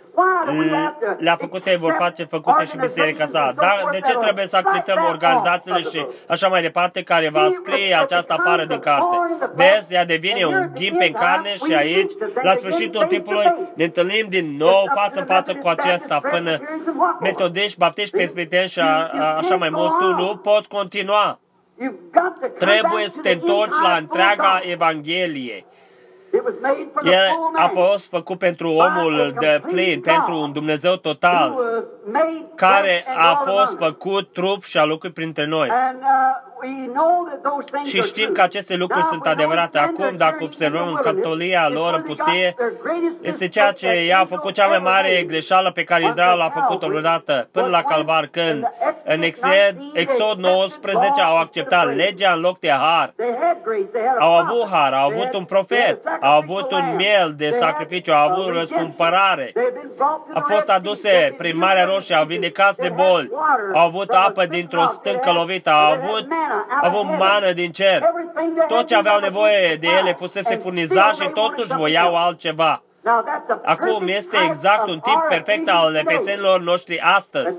le-a făcut, ei vor face făcute și biserica sa. Dar de ce trebuie să acredităm organizațiile și așa mai departe care va scrie această afară din carte? Vezi, ea devine un ghimpe în carne și aici, la sfârșitul timpului, ne întâlnim din nou față în față cu acesta până metodiști, baptiști, presbiteri și a, a, așa mai mult. Tu nu poți continua. Trebuie să te întorci la întreaga Evanghelie. El a fost făcut pentru omul de plin, pentru un Dumnezeu total, care a fost făcut trup și a locuit printre noi. Și știm că aceste lucruri sunt adevărate. Acum, dacă observăm în cătolia lor în pustie, este ceea ce ea a făcut cea mai mare greșeală pe care Israel a făcut-o vreodată, până la Calvar, când în Exod nouăsprezece au acceptat legea în loc de har. Au avut har, au avut un profet, au avut un miel de sacrificiu, au avut răscumpărare. Au fost aduse prin Marea Roșie, au vindecat de boli, au avut apă dintr-o stâncă lovită, au avut Au avut mană din cer. Tot ce aveau nevoie de ele fusese furnizat și totuși voiau altceva. Acum este exact un tip perfect al efesenilor noștri astăzi.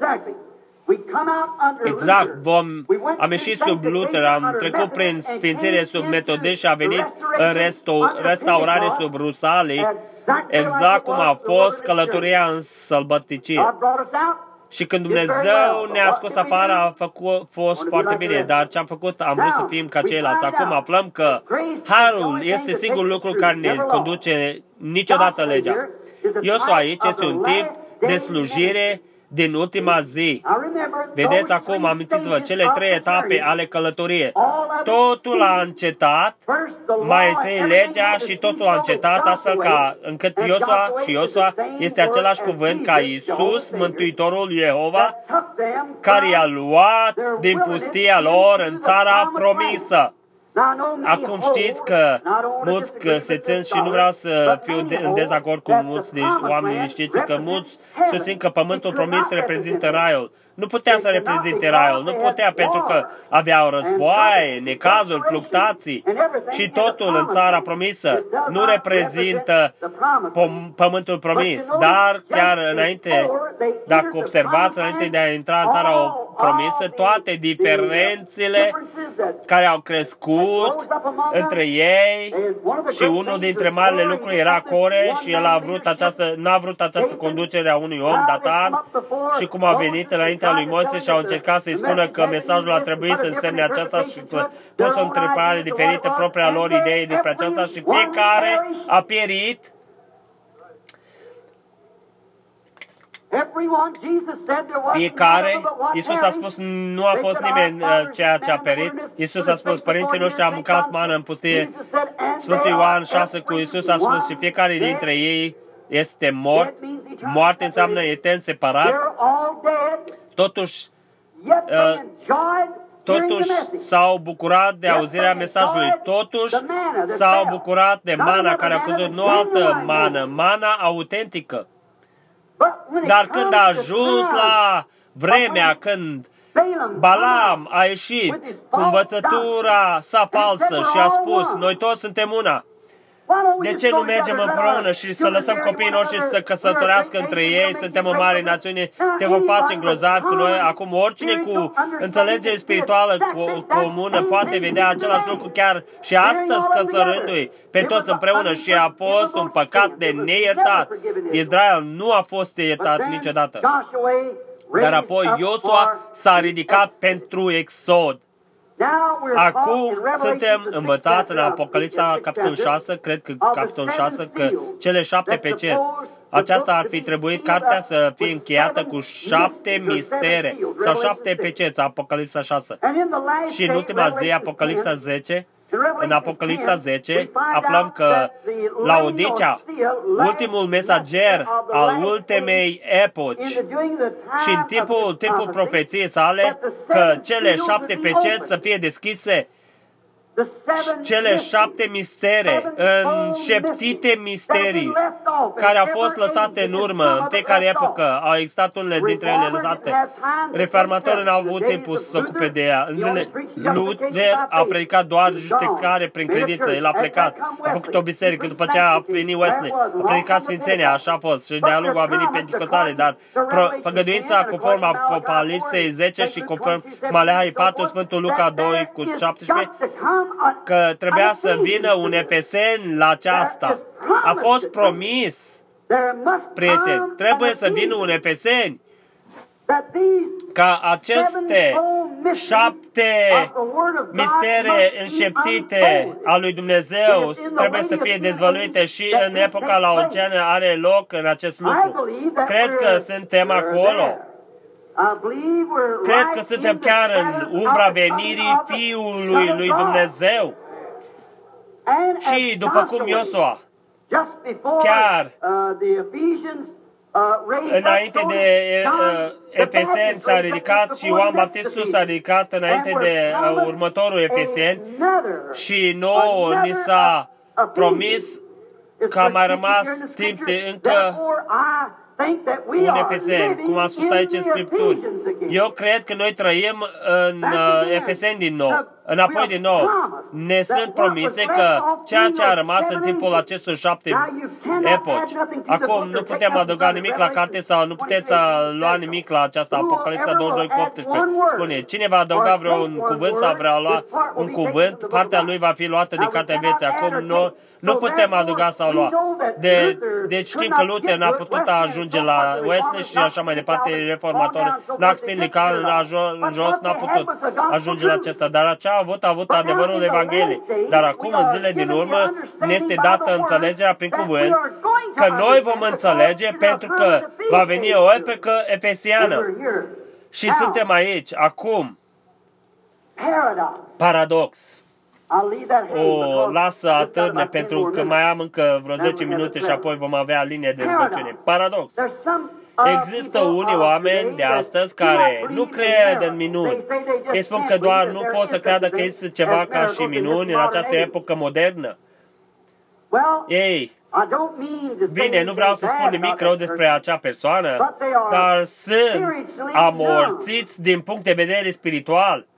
Exact, vom, am ieșit sub Luther, am trecut prin sfințire sub metodiști și a venit în restaurare sub Rusalii, exact cum a fost călătoria în sălbăticie. Și când Dumnezeu ne-a scos afară, a făcut, fost foarte bine, dar ce am făcut, am vrut să fim ca ceilalți. Acum aflăm că harul este singurul lucru care ne conduce niciodată legea. Iosua aici este un tip de slujire din ultima zi. Vedeți acum, amintiți-vă, cele trei etape ale călătoriei. Totul a încetat, mai întâi legea și totul a încetat, astfel ca încât Iosua și Iosua este același cuvânt ca Iisus, Mântuitorul Jehova, care i-a luat din pustia lor în țara promisă. Acum știți că mulți că se țin și nu vreau să fiu de, în dezacord cu mulți de oameni, știți că mulți susțin că pământul promis reprezintă raiul. Nu putea să reprezinte raiul, nu putea pentru că aveau războaie, necazuri, fluctuații și totul în țara promisă nu reprezintă pământul promis. Dar chiar înainte, dacă observați, înainte de a intra în țara promisă, toate diferențele care au crescut între ei și unul dintre marile lucruri era Core și el a vrut această, n-a vrut această conducere a unui om, Datan, și cum a venit înaintea lui Moise și au încercat să-i spună că mesajul a trebuit să însemne aceasta și să pusă o întrebare diferită, propria lor idee despre aceasta și fiecare a pierit. Fiecare, Iisus a spus, nu a fost nimeni uh, ceea ce a perit. Iisus a spus, părinții noștri au mâncat mană în pustie. Sfântul Ioan șase cu Iisus a spus și fiecare dintre ei este mort. Moarte înseamnă etern separat. Totuși, uh, totuși s-au bucurat de auzirea mesajului. Totuși s-au bucurat de mana care a căzut, nu altă mană, mana autentică. Dar când a ajuns la vremea când Balaam a ieșit cu învățătura sa falsă și a spus, noi toți suntem una, de ce nu mergem împreună și să lăsăm copiii noștri să căsătorească între ei, suntem o mare națiune, te vom face grozavi cu noi. Acum oricine cu înțelegere spirituală comună poate vedea același lucru chiar și astăzi căsărându-i pe toți împreună și a fost un păcat de neiertat. Israel nu a fost iertat niciodată. Dar apoi Iosua s-a ridicat pentru exod. Acum suntem învățați în Apocalipsa, capitolul șase, cred că capitolul șase, că cele șapte peceți. Aceasta ar fi trebuit cartea să fie încheiată cu șapte mistere sau șapte peceți, Apocalipsa șase. Și în ultima zi, Apocalipsa zece, în Apocalipsa zece, aflăm că Laodicea, ultimul mesager al ultimei epoci, și în timpul, timpul profeției sale, că cele șapte peceți să fie deschise, cele șapte mistere, înșeptite misterii, care au fost lăsate în urmă în fiecare epocă, au existat unele dintre ele lăsate. Reformatorii n-au avut timpul să se ocupe de ea. În zilele Luther a predicat doar judecare prin credință, el a plecat, a făcut o biserică, după aceea a venit Wesley, a predicat Sfințenia, așa a fost, și de-a lungul a venit Pentecostale, dar făgăduința conform Apocalipsei zece și conform Maleahii patru, Sfântul Luca doi cu șaptesprezece, că trebuia să vină un efesen la aceasta. A fost promis, prieteni, trebuie să vină un efesen ca aceste șapte mistere înșeptite a lui Dumnezeu trebuie să fie dezvăluite și în epoca laodiceană are loc în acest lucru. Cred că suntem acolo. Cred că suntem chiar în umbra venirii Fiului lui Dumnezeu. Și după cum Iosua, chiar înainte de uh, Efeseni s-a ridicat și Ioan Baptistul s-a ridicat înainte de uh, următorul Efeseni și nouă ni s-a promis că a mai rămas timp de încă un Efeseni, cum am spus aici în Scripturi. Eu cred că noi trăim în uh, Efeseni din nou, înapoi din nou. Ne sunt promise că ceea ce a rămas în timpul acestor șapte epoci. Acum nu putem adăuga nimic la carte sau nu puteți lua nimic la această Apocalipsa douăzeci și doi cu optsprezece. Spune, cine va adăuga vreun cuvânt sau vrea lua un cuvânt, partea lui va fi luată din cartea vieții. Acum nu, nu putem adăuga sau lua. De, deci știm că Luther n-a putut ajunge la Wesley și așa mai departe, reformatori. Knox Finley, în jos, n-a putut ajunge la acesta. Dar acea a avut, a avut adevărul Evangheliei. Evangheliei. Dar acum, în zilele din urmă, ne este dată înțelegerea prin cuvânt că noi vom înțelege pentru că va veni o epocă efesiană. Și suntem aici, acum. Paradox. O lasă atârne pentru că mai am încă vreo zece minute și apoi vom avea linie de rugăciune. Paradox. Există unii oameni de astăzi care nu cred în minuni. Ei spun că doar nu pot să creadă că este ceva ca și minuni în această epocă modernă. Ei, bine, nu vreau să spun nimic rău despre acea persoană, dar sunt amorțiți din punct de vedere spiritual.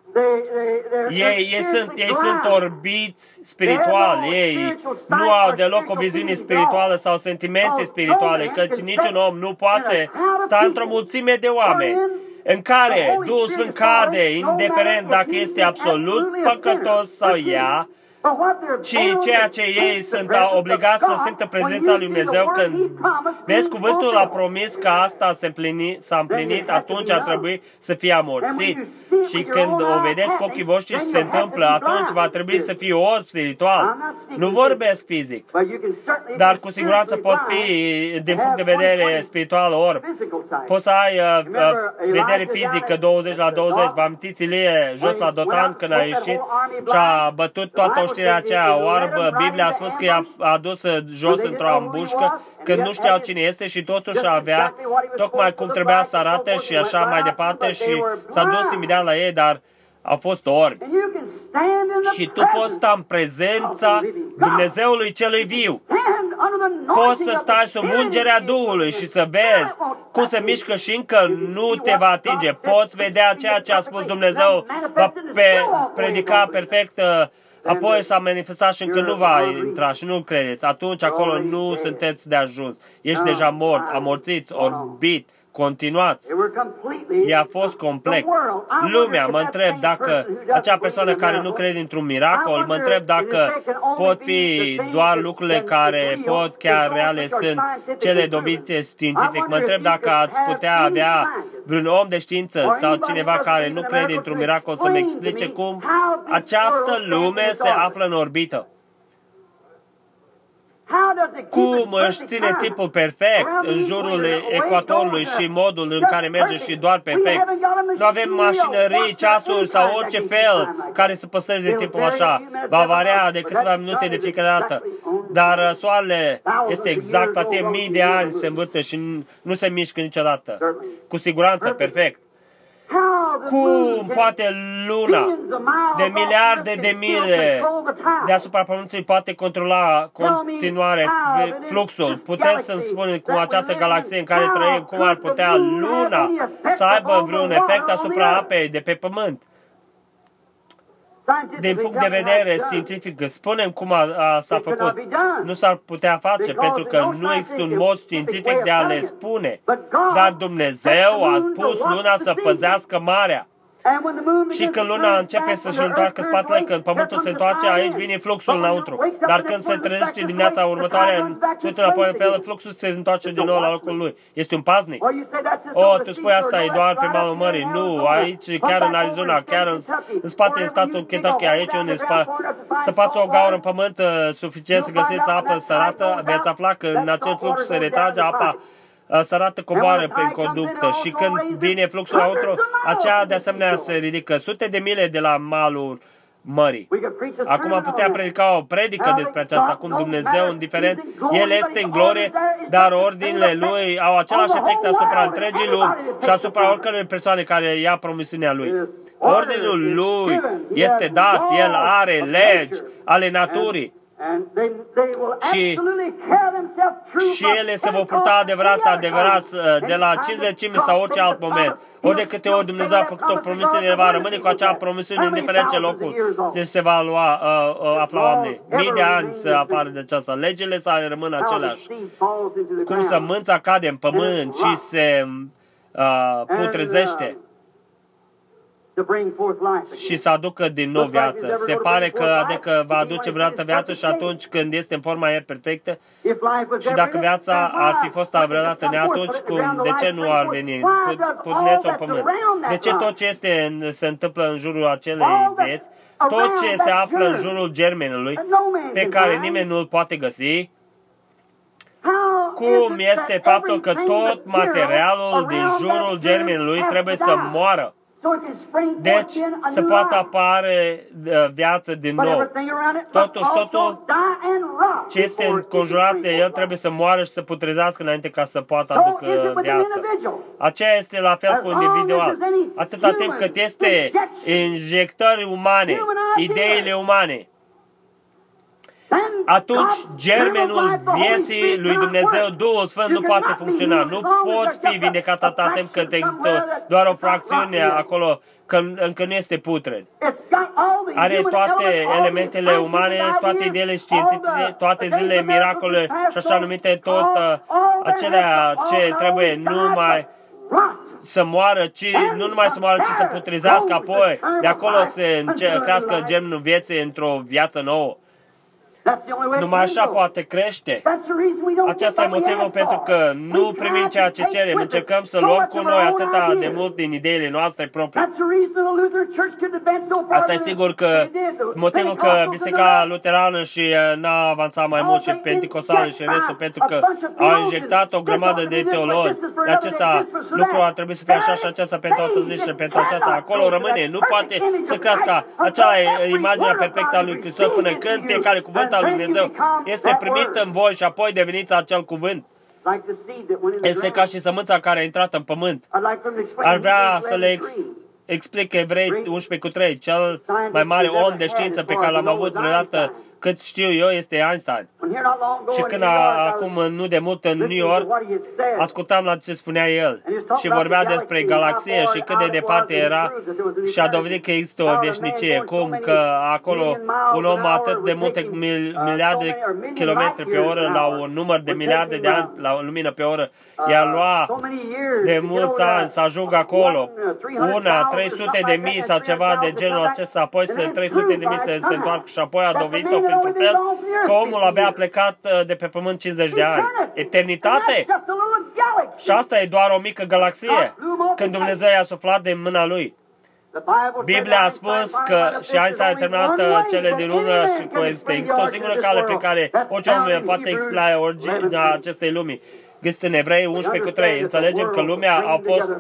Ei, ei, sunt, ei sunt orbiți spiritual, ei nu au deloc o viziune spirituală sau sentimente spirituale, căci niciun om nu poate sta într-o mulțime de oameni în care Duhul Sfânt cade, indiferent dacă este absolut păcătos sau ea, ci ceea ce ei sunt obligați să simtă prezența lui Dumnezeu când, vezi, cuvântul a promis că asta s-a împlinit, s-a împlinit, atunci ar trebui să fie amorțit. Și când o vedeți cu ochii voștri și se întâmplă, atunci va trebui să fii orb spiritual. Nu vorbesc fizic, dar cu siguranță poți fi, din punct de vedere spiritual, orb. Poți să ai uh, uh, vedere fizică douăzeci la douăzeci. Vă amintiți Ilie jos la Dotan când a ieșit și a bătut toată oștirea aceea oarbă? Biblia a spus că i-a adus jos într-o ambușcă când nu știau cine este și totuși avea tocmai cum trebuia să arate și așa mai departe și s-a dus imediat la ei, dar au fost orbi. Și tu poți sta în prezența Dumnezeului celui viu. Poți să stai sub ungerea Duhului și să vezi cum se mișcă și încă nu te va atinge. Poți vedea ceea ce a spus Dumnezeu, va pe, predica perfect, apoi s-a manifestat și încă nu va intra și nu credeți. Atunci acolo nu sunteți de ajuns. Ești deja mort, amorțiți, orbit. Continuați. Ea a fost complet. Lumea, mă întreb dacă acea persoană care nu crede într-un miracol, mă întreb dacă pot fi doar lucrurile care pot chiar reale, sunt cele dovedite științific. Mă întreb dacă ați putea avea vreun om de știință sau cineva care nu crede într-un miracol să-mi explice cum această lume se află în orbită. Cum își ține tipul perfect în jurul ecuatorului și modul în care merge și doar perfect. Nu avem mașinării, ceasuri sau orice fel care să păstreze timpul așa. Va varia de câteva minute de fiecare dată. Dar soarele este exact la timp, mii de ani se învârte și nu se mișcă niciodată. Cu siguranță, perfect. Cum poate luna de miliarde de mile deasupra Pământului poate controla continuare fluxul? Puteți să-mi spuneți cum această galaxie în care trăim, cum ar putea luna să aibă vreun efect asupra apei de pe Pământ? Din punct de vedere științific, spunem cum a, a, s-a făcut. Nu s-ar putea face, pentru că nu există un mod științific de a le spune. Dar Dumnezeu a pus luna să păzească marea. Și când luna începe să-și întoarcă spatele, când pământul se întoarce, aici vine fluxul înăuntru. Dar când se trezește dimineața următoare, se uită înapoi în fel, fluxul se întoarce din nou la locul lui. Este un paznic. O, tu spui asta, e doar pe malul mării. Nu, aici, chiar în Arizona, chiar în, în spate, în statul Kentucky, aici unde săpați o gaură în pământ suficient să găsiți apă sărată, veți afla că în acel flux se retrage apa sărată, coboară pe conductă și când vine fluxul înăuntru, aceea de asemenea se ridică sute de mile de la malul mării. Acum am putea predica o predică despre aceasta, cum Dumnezeu, indiferent, El este în glorie, dar ordinele Lui au același efect asupra întregii lumi și asupra oricărei persoane care ia promisiunea Lui. Ordinul Lui este dat, El are legi ale naturii. Și, și ele se vor purta adevărat, adevărat de la cincizecime sau orice alt moment. Ori de câte ori Dumnezeu a făcut o promisiune, El va rămâne cu acea promisiune indiferent ce locul se va lua, uh, uh, afla oamenii. Mii de ani să apară de aceasta. Legile să rămână aceleași. Cum sămânța cade în pământ și se uh, putrezește și să aducă din nou viață. Se pare că adică va aduce vreodată viață și atunci când este în forma ei perfectă. Și dacă viața ar fi fost vreodată ne atunci, cum, de ce nu ar veni? Puneți-o în pământ. De ce tot ce este, se întâmplă în jurul acelei vieți, tot ce se află în jurul germenului, pe care nimeni nu îl poate găsi, cum este faptul că tot materialul din jurul germenului trebuie să moară. Deci, să poată apare viață din nou. Totuși, totul ce este înconjurat de el trebuie să moară și să putrezească înainte ca să poată aducă viață. Aceea este la fel cu individual. Atâta timp cât este injectări umane, ideile umane, atunci germenul vieții lui Dumnezeu, Duhul Sfânt, nu poate funcționa. Nu poți fi vindecat atâta timp cât există doar o fracțiune acolo, că încă nu este putred. Are toate elementele umane, toate ideile științifice, toate zilele, miracole și așa numite, tot uh, acelea ce trebuie numai să moară, ci, nu numai să moară, ci să putrezească, apoi de acolo se crească germenul vieții într-o viață nouă. Numai așa poate crește. Aceasta e motivul pentru că nu primim ceea ce cerem. Încercăm să luăm cu noi atâta de mult din ideile noastre proprii. Asta e sigur că motivul că Biserica Luterană și n-a avansat mai mult și Pentecostală și restul, pentru că au injectat o grămadă de teologi. De acesta lucru ar trebui să fie așa și aceasta pentru altă zi și pentru aceasta. Acolo rămâne. Nu poate să crească acea imaginea perfectă a lui Hristos până când fiecare cuvânt al lui Dumnezeu este primit în voi și apoi deveniți acel cuvânt. Este ca și sămânța care a intrat în pământ. Ar vrea să le ex explic Evrei unsprezece cu trei, cel mai mare om de știință pe care l-am avut vreodată, cât știu eu, este Einstein. Și când a, acum nu de mult în New York, ascultam la ce spunea el și vorbea despre galaxie și cât de departe era și a dovedit că există o veșnicie, cum că acolo un om atât de multe mil, miliarde de kilometri pe oră la un număr de miliarde de ani la o lumină pe oră, i-a luat de mulți ani să ajungă acolo, una, trei sute de mii sau ceva de genul acesta, apoi să trei sute de mii să se întoarcă și apoi a dovedit-o pentru fel că omul abia a plecat de pe pământ cincizeci de ani. Eternitate? Și asta e doar o mică galaxie, când Dumnezeu i-a suflat din mâna lui. Biblia a spus că și Einstein a terminat cele din urmă și că există o singură cale pe care orice om poate explica originea acestei lumii. Găsiți în Evrei unsprezece cu trei. Înțelegem că lumea a fost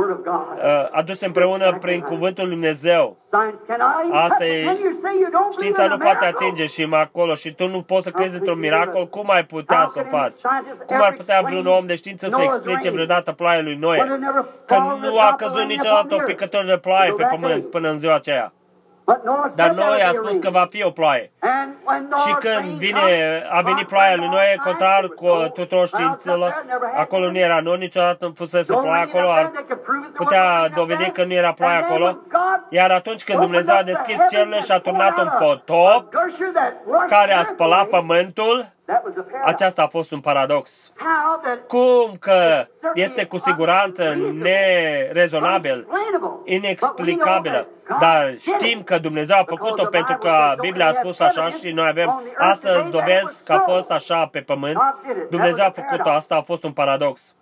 uh, adusă împreună prin cuvântul lui Dumnezeu. Asta e, știința nu poate atinge și acolo și tu nu poți să crezi într-un miracol. Cum ai putea să o faci? Cum ar putea vreun om de știință să explice vreodată ploaia lui Noe? Că nu a căzut niciodată o picătură de ploaie pe pământ până în ziua aceea. Dar Noe a spus că va fi o ploaie. Și când vine, a venit ploaia lui Noe, contrar cu tuturor științelor, acolo nu era Noe, niciodată nu fusese ploaie acolo, ar putea dovedi că nu era ploaie acolo. Iar atunci când Dumnezeu a deschis cerurile și a turnat un potop care a spălat pământul, aceasta a fost un paradox. Cum că este cu siguranță nerezonabil, inexplicabil, dar știm că Dumnezeu a făcut-o pentru că Biblia a spus așa și noi avem astăzi dovezi că a fost așa pe pământ. Dumnezeu a făcut-o, asta a fost un paradox.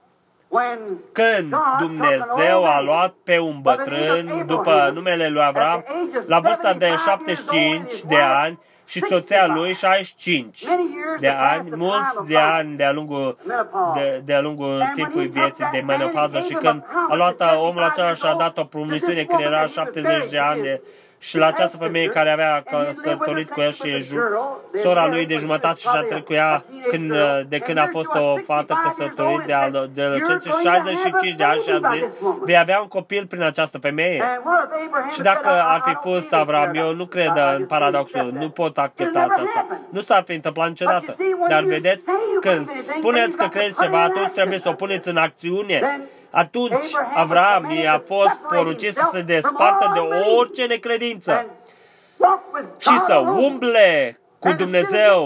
Când Dumnezeu a luat pe un bătrân după numele lui Avram, la vârsta de șaptezeci și cinci de ani, și soția lui șaizeci și cinci de ani, mulți de ani de-a lungul, de, de lungul timpului vieții de menopază, și când a luat omul acela și a dat o promisiune când era șaptezeci de ani de, și la această femeie care avea căsătorit cu el și sora lui de jumătate și a trecut cu ea când, de când a fost o fată căsătorită de adolescență, șaizeci și cinci de ani, și a zis, vei avea un copil prin această femeie. Și dacă ar fi fost Avram, eu nu cred în paradoxul, nu pot accepta aceasta. Nu s-ar fi întâmplat niciodată. Dar vedeți, când spuneți că crezi ceva, atunci trebuie să o puneți în acțiune. Atunci Avram i-a fost poruncit să se despartă de orice necredință și să umble cu Dumnezeu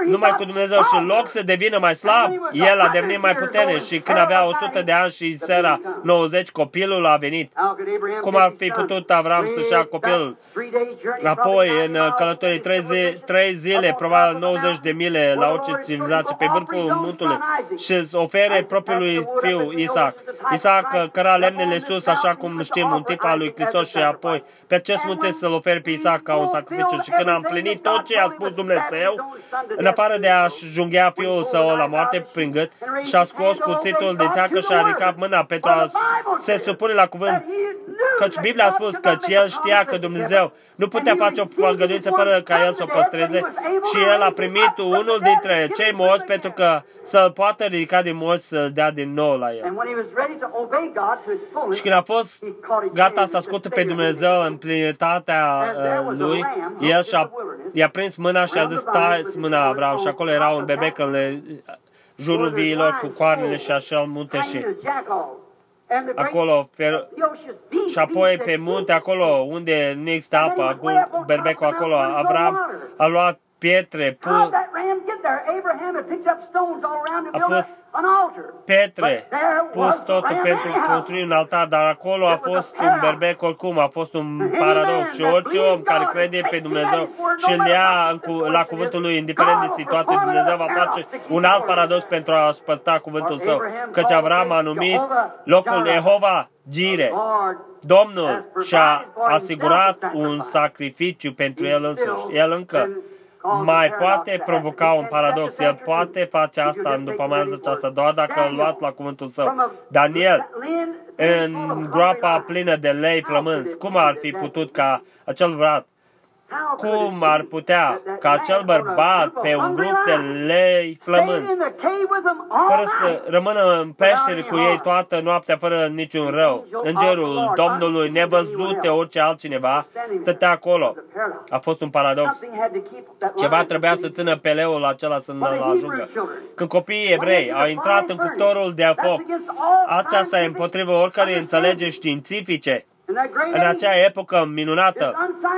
numai cu Dumnezeu și în loc să devină mai slab, el a devenit mai puternic și când avea o sută de ani și seara nouăzeci, copilul a venit. Cum ar fi putut Avram să-și ia copilul? Apoi, în călătorii trei, zi, trei zile, probabil nouăzeci de mile la orice civilizație, pe vârful muntului și îți ofere propriului fiu Isaac. Isaac căra lemnele sus, așa cum știm, un tip al lui Hristos și apoi pe acest munte să-l ofere pe Isaac ca un sacrificiu. Și când a împlinit tot ce a spus Dumnezeu, în afară de a-și junghea fiul său la moarte prin gât, și-a scos cuțitul din teacă și a ridicat mâna pentru a se supune la cuvânt. Căci Biblia a spus că el știa că Dumnezeu nu putea face o făgăduință fără ca el să o păstreze și el a primit unul dintre cei morți pentru că să-l poată ridica din morți să-l dea din nou la el. Și când a fost gata să asculte pe Dumnezeu în plinătatea uh, lui, el și-a i-a prins mâna și a zis, stai mâna, vreau. Și acolo era un bebec în jurul viilor cu coarnele și așa în munte și acolo, fer... și apoi pe munte, acolo unde nu există apă, cu berbecul acolo, Avram a luat pietre, pu... a pus pietre, pus totul pentru construi un altar, dar acolo a fost un berbec oricum, a fost un paradox și orice om care crede pe Dumnezeu și îl ia la cuvântul lui, indiferent de situație, Dumnezeu va face un alt paradox pentru a-și păstra cuvântul său, căci Avram a numit locul Jehova Jire. Domnul și-a asigurat un sacrificiu pentru el însuși. El încă mai poate provoca un paradox. El poate face asta în după amiază aceasta, doar dacă îl luați la cuvântul său. Daniel, în groapa plină de lei flămânzi, cum ar fi putut ca acel băiat, cum ar putea ca acel bărbat pe un grup de lei flămânzi, fără să rămână în peștere cu ei toată noaptea fără niciun rău? Îngerul Domnului, nevăzut de orice altcineva, stătea acolo. A fost un paradox. Ceva trebuia să țină peleul acela să nu-l ajungă. Când copiii evrei au intrat în cuptorul de foc, aceasta e împotriva oricărei înțelegeri științifice. În acea epocă minunată,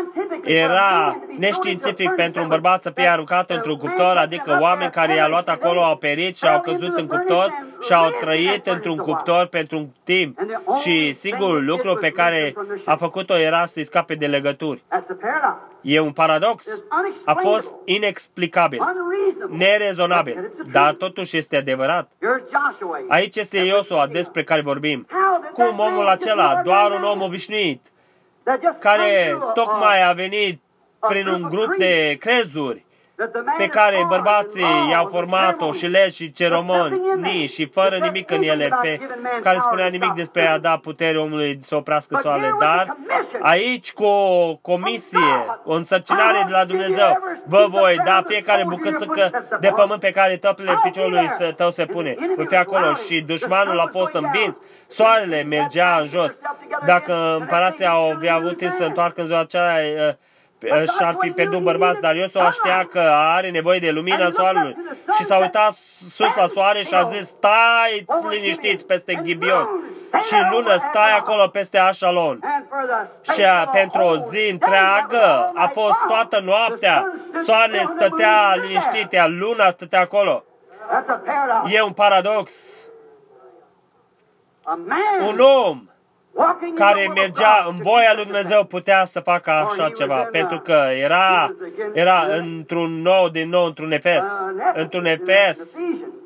era neștiințific pentru un bărbat să fie aruncat într-un cuptor, adică oameni care i-au luat acolo au perit și au căzut în cuptor și au trăit într-un cuptor pentru un timp. Și singurul lucru pe care a făcut-o era să-i scape de legături. E un paradox. A fost inexplicabil, nerezonabil, dar totuși este adevărat. Aici este Iosua despre care vorbim. Cum omul acela, doar un om obișnuit, care tocmai a venit prin un grup de crezuri pe care bărbații i-au format-o și legi și ceremoni și fără nimic în ele, pe care spunea nimic despre a da putere omului să oprească soarele. Dar aici cu o comisie, o însărcinare de la Dumnezeu, vă voi da fiecare bucățică de pământ pe care tăplele piciorului tău se pune. Voi fi acolo și dușmanul a fost învins, soarele mergea în jos. Dacă împărații au avut timp să întoarcă în ziua aceea, și-ar fi pierdut bărbați, dar Iosua știa că are nevoie de lumina soarelui și s-a uitat sus la soare și a zis, stai liniștiți peste Gibeon și lună stai acolo peste Așalon. Și pentru o zi întreagă a fost toată noaptea, soarele stătea liniștit, iar luna stătea acolo. E un paradox. Un om care mergea în voia lui Dumnezeu putea să facă așa ceva, pentru că era, era într-un nou, din nou, într-un Efes, într-un Efes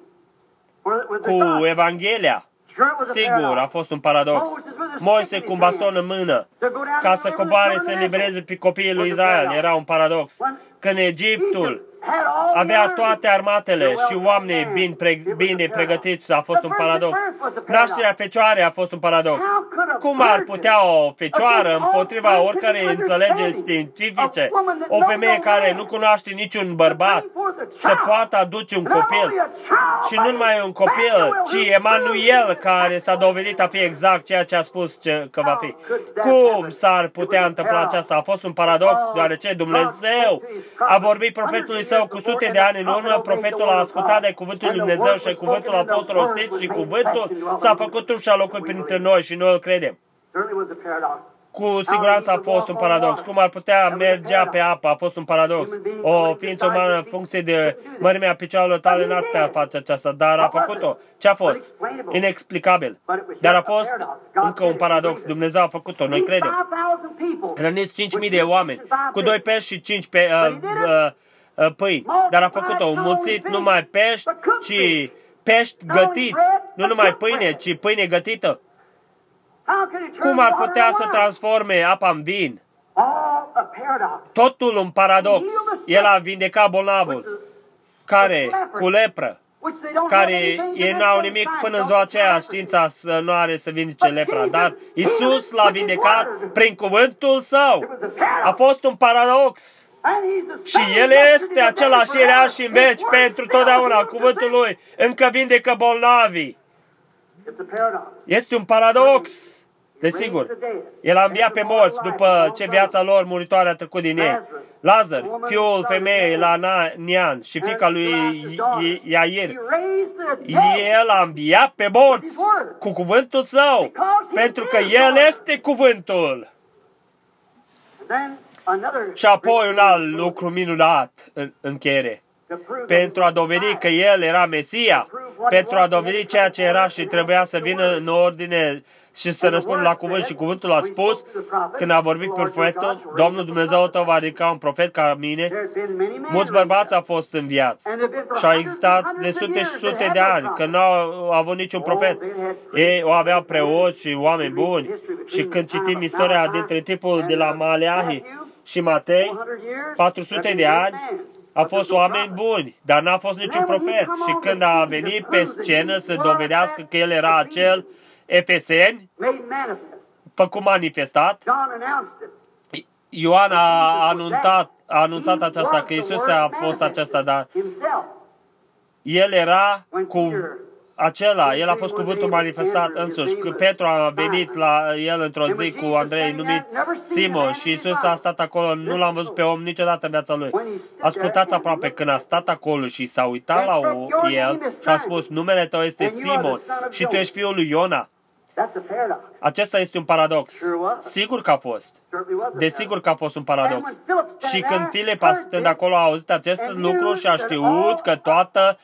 cu Evanghelia. Sigur, a fost un paradox. Moise cu un baston în mână, ca să coboare să elibereze pe copiii lui Israel, era un paradox. Când Egiptul avea toate armatele și oamenii bine, pre, bine pregătiți, a fost un paradox. Nașterea fecioarei a fost un paradox. Cum ar putea o fecioară împotriva oricărei înțelegeri științifice, o femeie care nu cunoaște niciun bărbat, să poată aduce un copil? Și nu numai un copil, ci Emanuel, care s-a dovedit a fi exact ceea ce a spus ce, că va fi. Cum s-ar putea întâmpla aceasta? A fost un paradox, deoarece Dumnezeu a vorbit profetului său cu sute de ani în urmă, profetul a ascultat de cuvântul lui Dumnezeu și cuvântul a fost rostit și cuvântul s-a făcut trup și a locuit printre noi și noi îl credem. Cu siguranță a fost un paradox. Cum ar putea mergea pe apă? A fost un paradox. O ființă umană în funcție de mărimea picioarelor tale n-ar putea face aceasta, dar a făcut-o. Ce a fost? Inexplicabil. Dar a fost încă un paradox. Dumnezeu a făcut-o. Noi credem. Hrăniți cinci mii de oameni cu doi pești și cinci pe, uh, uh, uh, pâini. Dar a făcut-o. Mulțit numai pești, ci pești gătiți. Nu numai pâine, ci pâine gătită. Cum ar putea să transforme apa în vin? Totul un paradox. El a vindecat bolnavul, care, cu lepră, care ei n-au nimic până în ziua aceea, știința nu are să vindece lepra. Dar Iisus l-a vindecat prin cuvântul Său. A fost un paradox. Și El este același ieri, azi și în veci, pentru totdeauna. Cuvântul Lui încă vindecă bolnavii. Este un paradox. Desigur, El a înviat pe morți după ce viața lor muritoare a trecut din ei. Lazar, fiul femeii la Nian și fiica lui Iair, El a înviat pe morți cu cuvântul Său, pentru că El este cuvântul. Și apoi un alt lucru minunat în încheiere. Pentru a dovedi că El era Mesia, pentru a dovedi ceea ce era și trebuia să vină în ordine și să răspundă la cuvânt. Și cuvântul a spus, când a vorbit profetul, Domnul Dumnezeu tău va ridica un profet ca mine. Mulți bărbați au fost înviați și au existat de sute și sute de ani, că nu au avut niciun profet. Ei o aveau preoți și oameni buni. Și când citim istoria dintre tipul de la Maleahi și Matei, patru sute de ani, a fost oameni buni, dar n-a fost niciun profet. Și când a venit pe scenă să dovedească că El era acel Efeseni, făcut manifestat, Ioan a anunțat, a anunțat aceasta, că Iisus a fost acesta, dar El era cu acela, El a fost cuvântul manifestat însuși. Când Petru a venit la El într-o zi cu Andrei, numit Simon, și Iisus a stat acolo, nu l-am văzut pe om niciodată în viața Lui. Ascultați aproape, când a stat acolo și s-a uitat la El și a spus, numele tău este Simon și tu ești fiul lui Iona. Acesta este un paradox. Sigur că a fost. Desigur că a fost un paradox. Și când Filip a stând acolo a auzit acest lucru și a știut că toată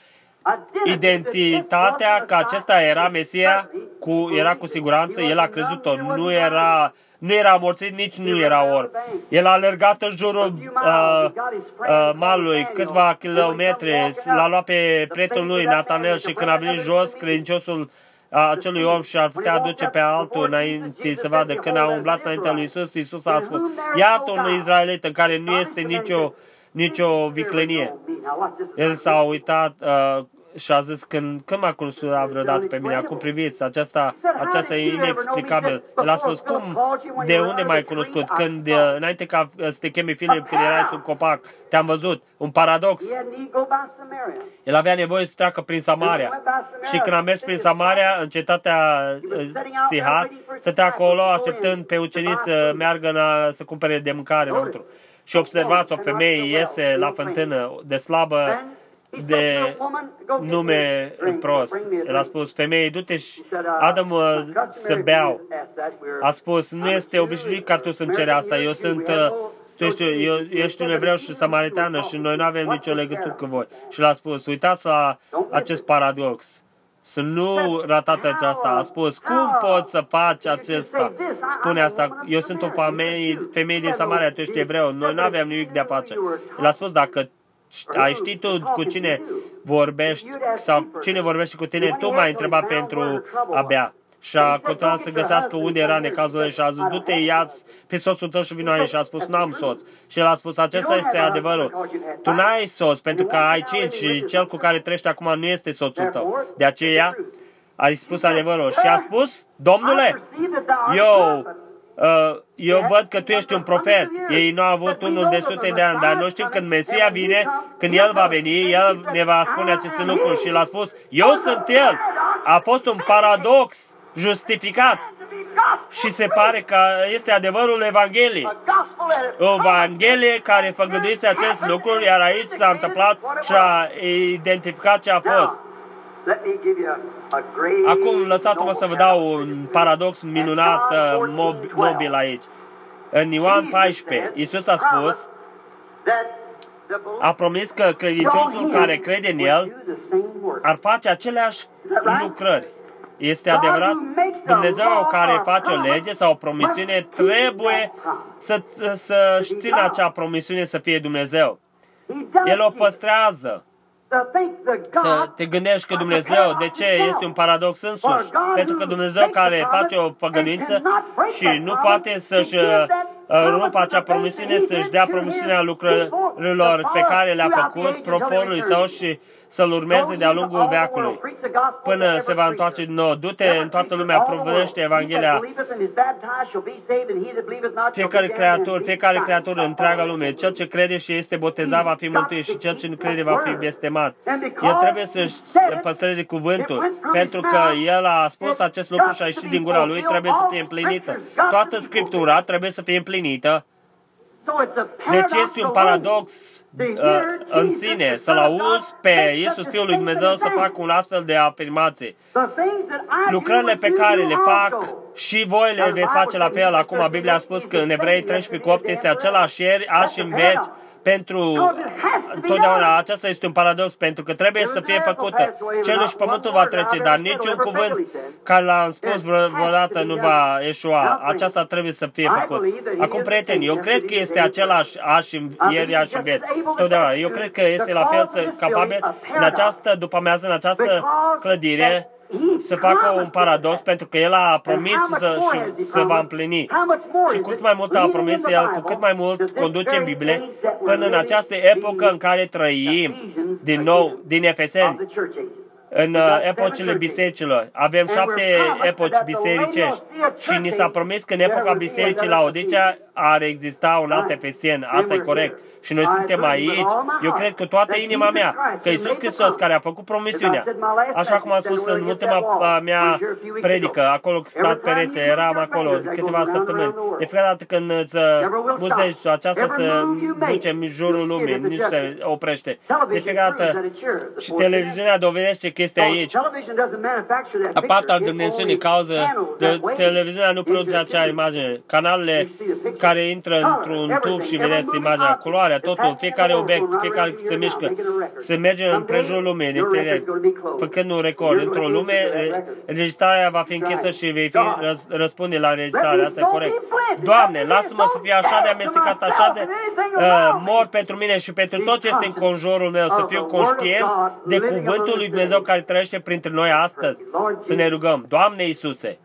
identitatea că acesta era Mesia, cu, era cu siguranță, el a crezut-o. Nu era, nu era morțit, nici nu era orb. El a alergat în jurul uh, uh, malului câțiva kilometri, l-a luat pe prietenul lui, Natanel, și când a venit jos, credinciosul acelui om și ar putea aduce pe altul înainte să vadă, când a umblat înaintea lui Iisus, Iisus a spus, iată un izraelit în care nu este nicio, nicio viclenie. El s-a uitat uh, și a zis, când, când m-a cunoscut vreodată pe mine, acum priviți, aceasta, aceasta e inexplicabil. El a spus, cum, de unde m-ai cunoscut? Când, uh, înainte ca să te chemi Filip, când erai sub copac, te-am văzut. Un paradox. El avea nevoie să treacă prin Samaria. Și când a mers prin Samaria, în cetatea uh, Sihat, stătea acolo așteptând pe ucenici să meargă la, să cumpere de mâncare înăuntru. Și observați, o femeie iese la fântână, de slabă, de nume prost. El a spus, femeie, du-te și adă-mă să beau. A spus, nu este obișnuit ca tu să-mi ceri asta, eu sunt, tu ești, eu, ești un evreu și samaritană și noi nu avem nicio legătură cu voi. Și l-a spus, uitați la acest paradox. Să nu ratați aceasta. A spus, cum poți să faci acesta? Spune asta, eu sunt o femeie, femeie din Samaria, tu ești evreu, noi nu avem nimic de a face. El a spus, dacă ai ști tu cu cine vorbești sau cine vorbește cu tine, tu m-ai întrebat pentru a bea. Și a continuat să găsească unde era necazul lui și a zis, du-te, ia-ți pe soțul tău și vino aici. Și a spus, n-am soț. Și el a spus, acesta este adevărul. Tu n-ai soț pentru că ai cinci și cel cu care trăiești acum nu este soțul tău. De aceea ai spus adevărul. Și a spus, Domnule, eu... Uh, eu văd că tu ești un profet. Ei nu au avut unul de sute de ani, dar noi știm când Mesia vine, când El va veni, El ne va spune aceste lucruri. Și l-a spus, eu sunt El. A fost un paradox justificat. Și se pare că este adevărul Evangheliei. O Evanghelie care făgăduise acest lucru, iar aici s-a întâmplat și a identificat ce a fost. Acum lăsați-mă să vă dau un paradox minunat, mob, mobil aici. În Ioan paisprezece, Iisus a spus, a promis că credinciosul care crede în El ar face aceleași lucrări. Este adevărat? Dumnezeu care face o lege sau o promisiune trebuie să, să țină acea promisiune să fie Dumnezeu. El o păstrează. Să te gândești că Dumnezeu, de ce este un paradox însuși? Pentru că Dumnezeu care face o făgăduință și nu poate să-și rupă acea promisiune, să-și dea promisiunea lucrărilor pe care le-a făcut poporului său și să-L urmeze de-a lungul veacului, până se va întoarce din nou. Du-te în toată lumea, propovădește Evanghelia. Fiecare creator, fiecare creator în întreaga lume, cel ce crede și este botezat va fi mântuit și cel ce nu crede va fi blestemat. El trebuie să-și păstreze cuvântul, pentru că El a spus acest lucru și a ieșit din gura Lui, trebuie să fie împlinită. Toată Scriptura trebuie să fie împlinită. Deci este un paradox uh, în sine să-L auzi pe Iisus Fiul lui Dumnezeu să facă un astfel de afirmație. Lucrările pe care le fac și voi le veți face la fel. Acum Biblia a spus că în Evrei treisprezece cu opt este același ieri, azi și în veci. Pentru totdeauna aceasta este un paradox, pentru că trebuie să fie făcută. Cerul și pământul va trece, dar niciun cuvânt care l-am spus vreodată nu va eșua. Aceasta trebuie să fie făcut. Acum, prieteni, eu cred că este același azi și ieri, azi și veci. Totdeauna. Eu cred că este la fel să capabil în această după-amiază, în această clădire, să facă un paradox, pentru că El a promis să, și să va împlini. Și cu cât mai mult a promis El, cu cât mai mult conduce în Biblie, până în această epocă în care trăim, din nou, din Efeseni, în epocile bisericilor. Avem șapte epoci bisericești și ni s-a promis că în epoca bisericii la Odisea ar exista un alt efesien. Asta e corect. Și noi suntem aici. Eu cred că toată inima mea, că Iisus Hristos care a făcut promisiunea, așa cum am spus în ultima mea predică, acolo stat perete, eram acolo câteva săptămâni. De fiecare dată când îți muzești aceasta să ducem în jurul lumii, nici se oprește. De fiecare dată și televiziunea dovedește că este aici. Apart al dimensiunii cauză, de televiziunea nu produce acea imagine. Canalele care intră într-un tub și vedeți imaginea, culoarea, totul, fiecare obiect, fiecare se mișcă, se merge în prejurul lumii, făcând un record. Într-o lume, înregistrarea va fi închisă și vei fi răspunde la înregistrare. Asta e corect. Doamne, lasă-mă să fie așa de amestecat, așa de uh, mor pentru mine și pentru tot ce este în conjurul meu, să fiu conștient de cuvântul lui Dumnezeu care trăiește printre noi astăzi. Să ne rugăm. Doamne Iisuse,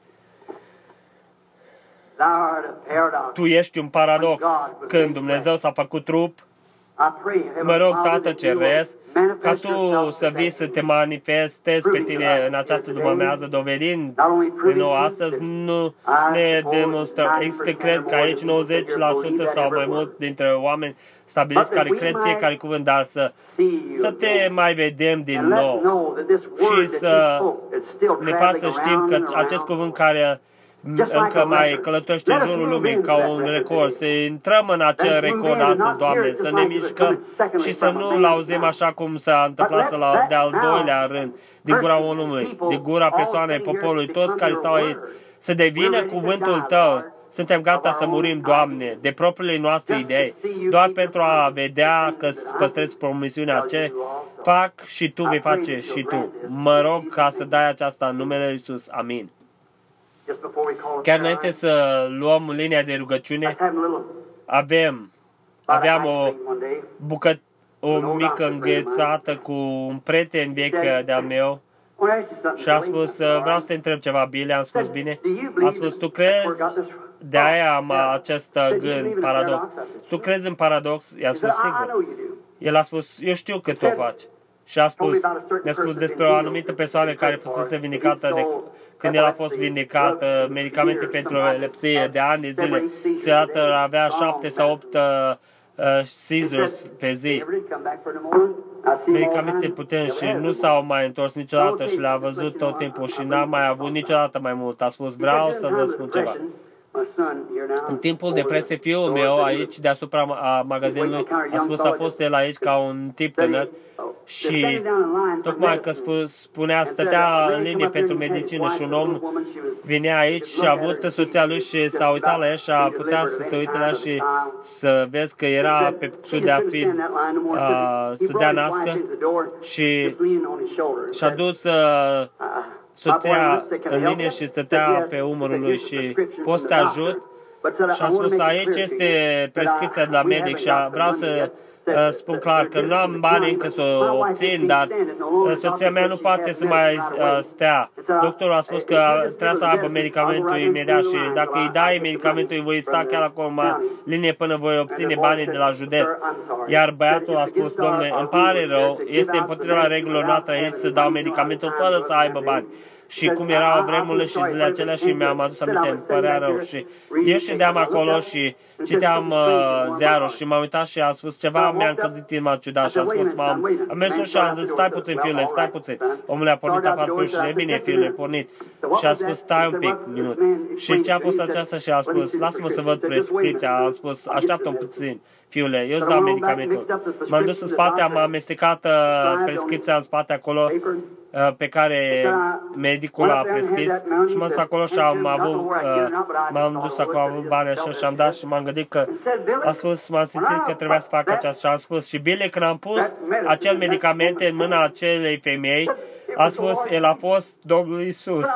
Tu ești un paradox. Când Dumnezeu s-a făcut trup, mă rog, Tată Ceresc, ca Tu să vii să te manifestezi pe Tine în această după-amiază, dovedind din nou astăzi, nu ne demonstrăm. Există, cred că aici nouăzeci la sută sau mai mult dintre oameni stabiliți care cred fiecare cuvânt, dar să, să te mai vedem din nou și să ne facă să știm că acest cuvânt care încă mai călătorește în jurul lumii ca un record, să intrăm în acel record astăzi, Doamne, să ne mișcăm și să nu-l auzim așa cum s-a întâmplat să la, de al doilea rând, din gura omului, din gura persoanei, poporului, toți care stau aici, să devină cuvântul Tău. Suntem gata să murim, Doamne, de propriile noastre idei, doar pentru a vedea că îți păstrezi promisiunea ce fac și Tu vei face și Tu. Mă rog ca să dai aceasta în numele Lui Iisus. Amin. Chiar înainte să luăm linia de rugăciune, avem, aveam o bucăt, o mică înghețată cu un prieten vechi de-al meu și a spus, vreau să te întreb ceva, Billy, am spus, bine? A spus, tu crezi, de aia am acest gând, paradox, tu crezi în paradox? I-a spus, sigur. El a spus, eu știu că tu o faci. Și a spus, ne-a spus despre o anumită persoană care fusese vindecată de, când el a fost vindecat, medicamente pentru epilepsie de ani de zile. Câteodată avea șapte sau opt uh, seizures pe zi. Medicamente puternice și nu s-au mai întors niciodată și le-a văzut tot timpul și n-a mai avut niciodată mai mult. A spus, vreau să vă spun ceva. În timpul depresiei, fiul meu, aici deasupra a magazinului, a spus, a fost el aici ca un tip tânăr Și tocmai că spunea, stătea în linie pentru medicină și un om vinea aici și a avut soția lui și s-a uitat la ea și a putea să se uite la ea și să vezi că era pe punctul de a fi, uh, să dea nască și și-a dus uh, soția în linie și stătea pe umărul lui și poți să te ajut? Și a spus, aici este prescripția de la medic și vreau să uh, spun clar că nu am bani încă să o obțin, dar uh, soția mea nu poate să mai uh, stea. Doctorul a spus că trebuie să aibă medicamentul imediat și dacă îi dai medicamentul, îi voi sta chiar acum în linie până voi obține banii de la județ. Iar băiatul a spus, domnule, îmi pare rău, este împotriva regulilor noastre aici să dau medicamentul fără să aibă bani. Și cum erau vremurile și zilele acelea și mi-am adus aminte, îmi părea rău. Și eu ședeam acolo și citeam uh, ziarul și m-am uitat și am spus ceva, mi-a încălzit inima ciudat și am spus, m-am am mers și am zis, stai puțin, fiule, stai puțin. Omul a pornit afară pe ușă, e bine, fiule, pornit. Și a spus, stai un pic, minut. Și ce a fost aceasta și a spus, lasă-mă să văd prescripția. Am spus, așteaptă-o puțin, fiule, eu îți dau medicamentul. M-am dus în spate, am amestecat uh, prescripția în spate acolo, pe care medicul a prescris și m-am dus acolo și am avut, uh, m-am dus acolo, am avut bani așa și am dat și m-am gândit că a spus, m-am simțit că trebuia să fac aceasta și am spus și bine când am pus acel medicament în mâna acelei femei, a spus, el a fost Domnul Iisus.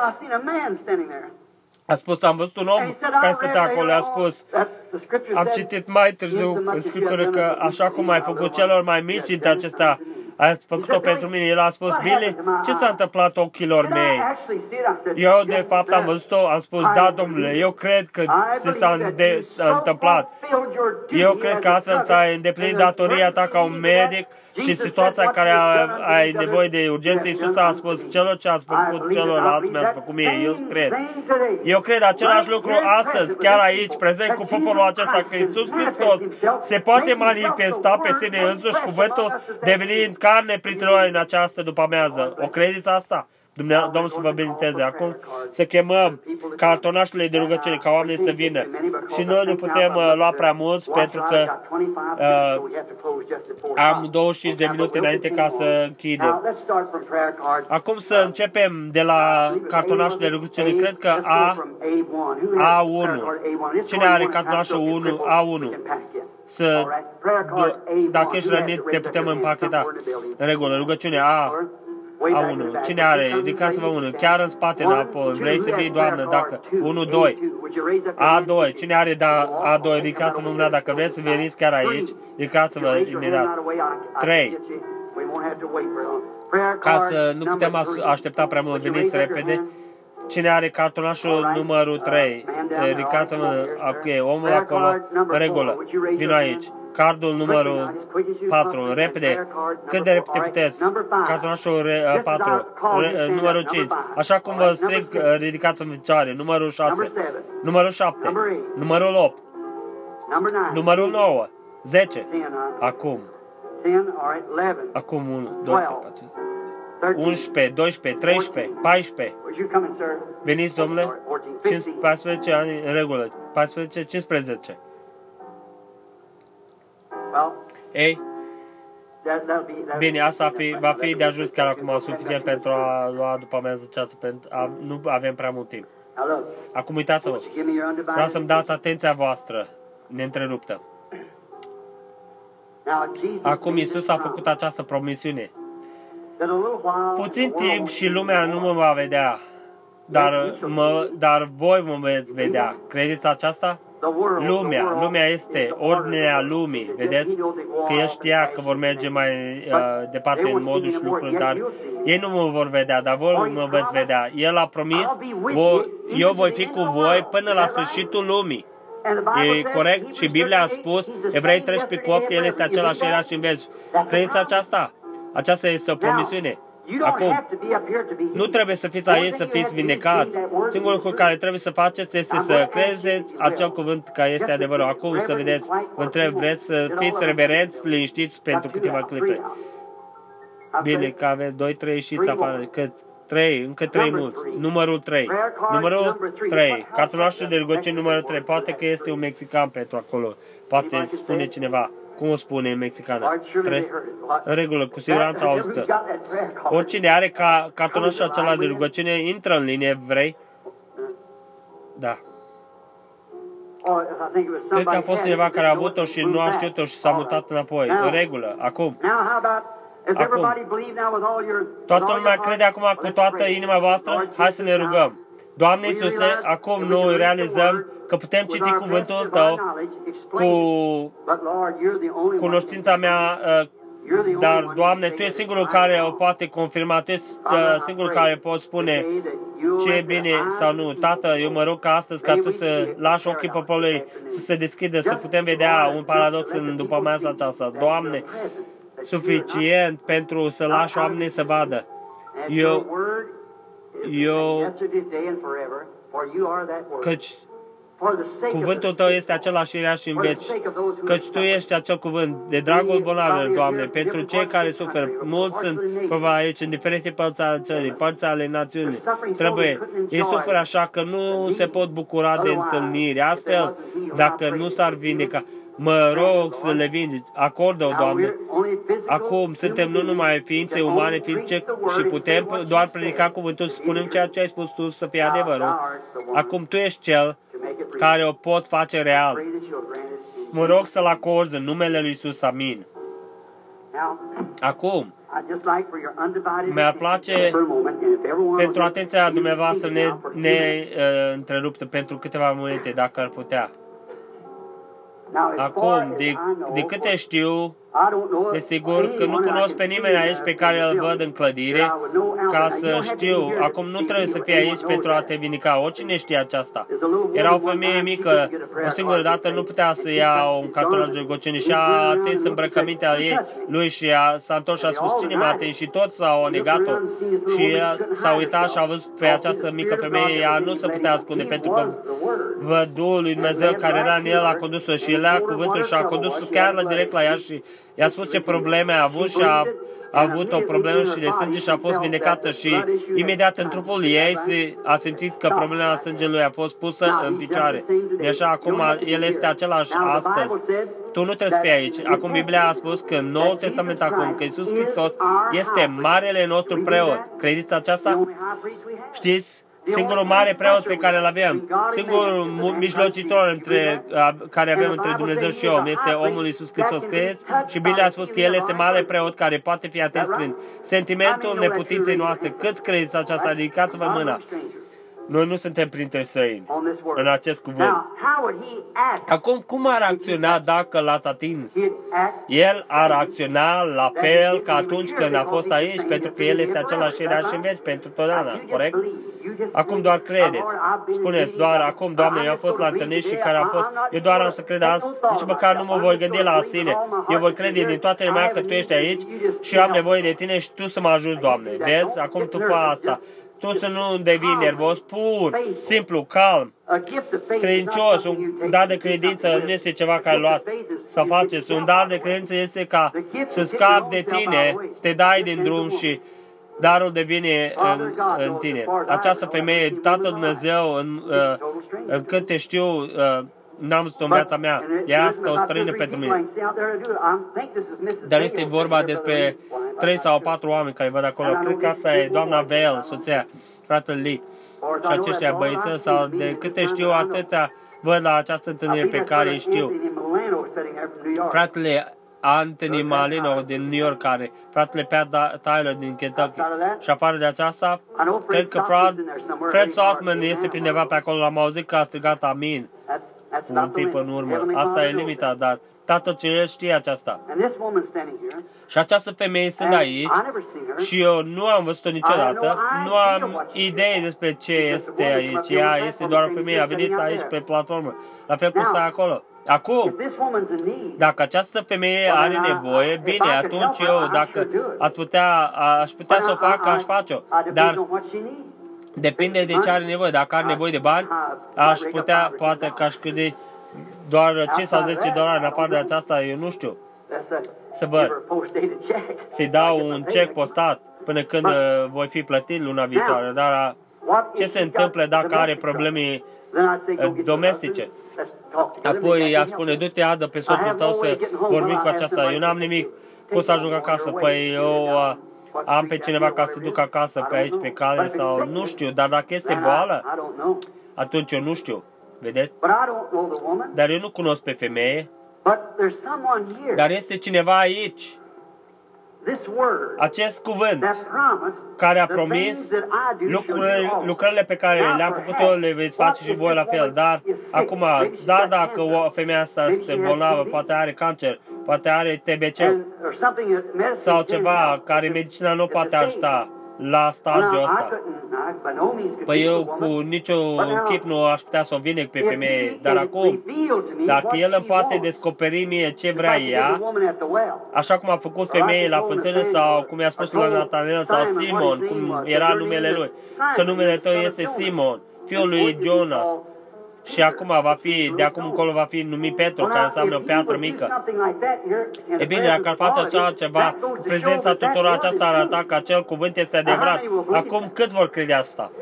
A spus, am văzut un om care stătea acolo, a spus, am citit mai târziu în Scriptură că așa cum ai făcut celor mai mici dintre acestea, ați făcut-o pentru mine. El a spus, Billy, ce s-a întâmplat ochilor mei? Eu, de fapt, am văzut-o, am spus, da, domnule, eu cred că ți s-a întâmplat. Eu cred că astfel ți-ai îndeplinit datoria ta ca un medic și situația în care ai nevoie de urgență. Iisus a spus, celor ce ați făcut celorlalți, mi-ați făcut mie. Eu cred. Eu cred același lucru astăzi, chiar aici, prezent cu poporul acesta, că Iisus Hristos se poate manifesta pe sine însuși, cuvântul devenind carne printre noi în această după-amiază. O credeți asta? Domnul să vă binecuvânteze. Acum să chemăm cartonașele de rugăciune ca oamenii să vină. Și noi nu putem uh, lua prea mulți pentru că uh, am douăzeci și cinci de minute înainte ca să închidem. Acum să începem de la cartonașul de rugăciune. Cred că A, A unu. Cine are cartonașul unu? A unu. Să, dacă ești rănit, te putem împacheta. În regulă, rugăciune A. A unu. Cine are? Ridicați-vă unul. Chiar în spate, înapoi. Vrei să fii, Doamnă? Dacă... unu, doi. A doi. Cine are da, A doi? Ridicați-vă mâna. Dacă vreți să veniți chiar aici, ridicați-vă imediat. trei. Ca să nu putem aștepta prea mult, veniți repede. Cine are cartonașul numărul trei? Ridicați-vă. Ok, omul acolo. În regulă. Vino aici. Cardul numărul patru, repede, cât de repede puteți, cartonașul patru, numărul cinci, așa cum vă strig, ridicați în picioare, numărul șase, numărul șapte, numărul opt, numărul nouă, zece, acum, acum unu, doi, unsprezece, doisprezece, treisprezece, paisprezece, veniți, domnule, paisprezece ani în regulă, paisprezece, cincisprezece. Ei, bine, asta fi, va fi de ajuns chiar acum suficient pentru a lua după amiază ceasă, pentru a, nu avem prea mult timp. Acum uitați-vă, vreau să-mi dați atenția voastră neîntreruptă. Acum Iisus a făcut această promisiune. Puțin timp și lumea nu mă va vedea, dar, mă, dar voi mă veți vedea. Credeți aceasta? Lumea, lumea este ordinea lumii, vedeți? Că el știa că vor merge mai uh, departe în modul și lucruri, dar ei nu mă vor vedea, dar voi mă veți vedea. El a promis, voi, eu voi fi cu voi până la sfârșitul lumii. E corect? Și Biblia a spus, Evrei treisprezece cu opt, el este același era și în veci. Credeți aceasta? Aceasta este o promisiune. Acum, nu trebuie să fiți aici să fiți vindecați. Singurul lucru care trebuie să faceți este să credeți acel cuvânt care este adevărul. Acum să vedeți, vă întreb, vreți să fiți reverenți, liniștiți pentru câteva clipe. Bine, că aveți doi, trei ieșiți afară. Cât? trei, încă trei mulți. Numărul trei. Numărul trei. Cartonașul de rugăciune numărul trei. Poate că este un mexican pentru acolo. Poate spune cineva. cum o spune în mexicană? Tres, în regulă, cu siguranță auzită. Oricine are ca cartonașul acela de rugăciune, intră în linie, vrei? Da. Cred că a fost cineva care a avut-o și nu a știut-o și s-a mutat înapoi. În regulă. Acum. Acum. Toată lumea crede acum cu toată inima voastră? Hai să ne rugăm. Doamne Iisuse, acum noi realizăm că putem citi cuvântul Tău cu cunoștința mea, dar, Doamne, Tu ești singurul care o poate confirma, Tu ești singurul care poți spune ce e bine sau nu. Tată, eu mă rog ca astăzi ca Tu să lași ochii poporului să se deschidă, să putem vedea un paradox în după amiaza aceasta. Doamne, suficient pentru să lași oamenii să vadă. Eu, eu, căci cuvântul Tău este același ieri și în veci, căci Tu ești acel cuvânt, de dragul bolnavilor, Doamne, pentru cei care suferă. Mulți sunt probabil aici, în diferite părți ale țării, părți ale națiunii. Trebuie. Ei suferă așa că nu se pot bucura de întâlniri. Astfel, dacă nu s-ar vindeca, mă rog să le vindici. Acordă-o, Doamne. Acum suntem nu numai ființe umane, fizice, și putem doar predica cuvântul, să spunem ceea ce ai spus Tu să fie adevărul. Acum Tu ești Cel care o poți face real. Mă rog să-l acorzi în numele Lui Iisus. Amin. Acum, mi-ar place pentru atenția dumneavoastră ne, ne uh, întreruptă pentru câteva momente, dacă ar putea. Acum, de, de câte știu, desigur că nu cunosc pe nimeni aici pe care îl văd în clădire, ca să știu, acum nu trebuie să fii aici pentru a te vindica, oricine știe aceasta. Era o femeie mică, o singură dată nu putea să ia un cartonaș de rugăciune și a atins îmbrăcămintea ei, lui și a, s-a întors și a spus, cine m-a atins? Și toți s-au negat-o și s-a uitat și a văzut pe această mică femeie, ea nu se putea ascunde pentru că vădul lui Dumnezeu care era în el a condus-o și el a cuvântul și a condus chiar la direct la ea și i-a spus ce probleme a avut și a, a avut o problemă și de sânge și a fost vindecată și imediat în trupul ei se, a simțit că problema sângelui a fost pusă în picioare. De așa, acum el este același astăzi. Tu nu trebuie să fii aici. Acum Biblia a spus că în Noul Testament acum, că Iisus Hristos este marele nostru preot. Credeți aceasta? Știți? Singurul mare preot pe care îl avem, singurul mijlocitor între, care avem între Dumnezeu și om, este omul Iisus Hristos. Credeți? Și Biblia a spus că El este mare preot care poate fi atins prin sentimentul neputinței noastre. Câți credeți aceasta? Ridicați-vă mâna. Noi nu suntem printre străini în acest cuvânt. Acum, cum ar acționa dacă l-ați atins? El ar acționa la fel ca atunci când a fost aici, pentru că El este același ieri și în veci pentru totdeauna, corect? Acum doar credeți. Spuneți doar, acum, Doamne, eu am fost la întâlniri și care am fost, eu doar am să cred azi, nici măcar nu mă voi gândi la sine. Eu voi crede din toată inima că Tu ești aici și am nevoie de Tine și Tu să mă ajuți, Doamne. Vezi? Acum Tu fă asta. Tu să nu devii nervos, pur, simplu, calm, credincios. Un dar de credință nu este ceva care luați să faceți. Un dar de credință este ca să scapi de tine, să te dai din drum și darul devine în, în tine. Această femeie, Tatăl Dumnezeu, în, în cât te știu, n-am văzut-o în viața mea. Ea asta o străină pentru mine. Dar este vorba despre trei sau patru oameni care văd acolo. Cred că asta e doamna Vail, soția, fratele Lee și aceștia băieță, sau de câte știu atâtea văd la această întâlnire pe care îi știu. Fratele Anthony Malino din New York, care, fratele Pat Tyler din Kentucky. Și afară de aceasta, cred că Fred, Fred Saltman este pe undeva pe acolo. L-am auzit că a strigat amin cu un timp în urmă. Asta e limita, dar Tatăl Ceresc știe aceasta. Și această femeie sunt aici și eu nu am văzut-o niciodată, nu am idee despre ce este aici. Ea este doar o femeie, a venit aici pe platformă, la fel cum stă acolo. Acum, dacă această femeie are nevoie, bine, atunci eu, dacă ați putea, aș putea să o fac, aș face-o. Dar depinde de ce are nevoie. Dacă are nevoie de bani, aș putea, poate că aș crede doar cinci sau zece dolari în afară de aceasta, eu nu știu. Să văd. Să-i dau un cec postat până când uh, voi fi plătit luna viitoare. Dar uh, ce se întâmplă dacă are probleme uh, domestice? Apoi ea spune, du-te, adă pe soțul tău să vorbim cu aceasta. Eu n-am nimic, pot să ajung acasă. Păi eu uh, am pe cineva ca să duc acasă pe aici, pe cale sau nu știu, dar dacă este boală, atunci eu nu știu. Vedeți? Dar eu nu cunosc pe femeie. Dar este cineva aici. Acest cuvânt care a promis lucrurile, lucrările pe care le-am făcut eu le veți face și voi la fel. Dar acum, da, dacă o femeie asta este bolnavă, poate are cancer, poate are T B C sau ceva care medicina nu poate ajuta la stadiul ăsta. Păi eu cu niciun chip nu aș putea să o vindec pe femeie, dar acum, dacă el îmi poate descoperi mie ce vrea ea, așa cum a făcut femeie la fântână sau cum i-a spus la Natanel sau Simon, cum era numele lui, că numele tău este Simon, fiul lui Jonas. Și acum va fi, de acum încolo va fi numit Petru, care înseamnă o piatră mică. E bine, dacă ar face așa ceva, prezența tuturor aceasta arăta că acel cuvânt este adevărat. Acum câți vor crede asta?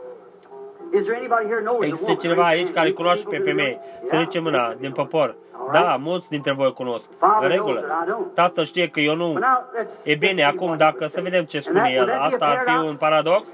Există cineva aici care cunoaște pe femei? Să ridice mâna din popor. Da, mulți dintre voi cunosc. În regulă. Tatăl știe că eu nu. E bine, acum dacă să vedem ce spune el. Asta ar fi un paradox?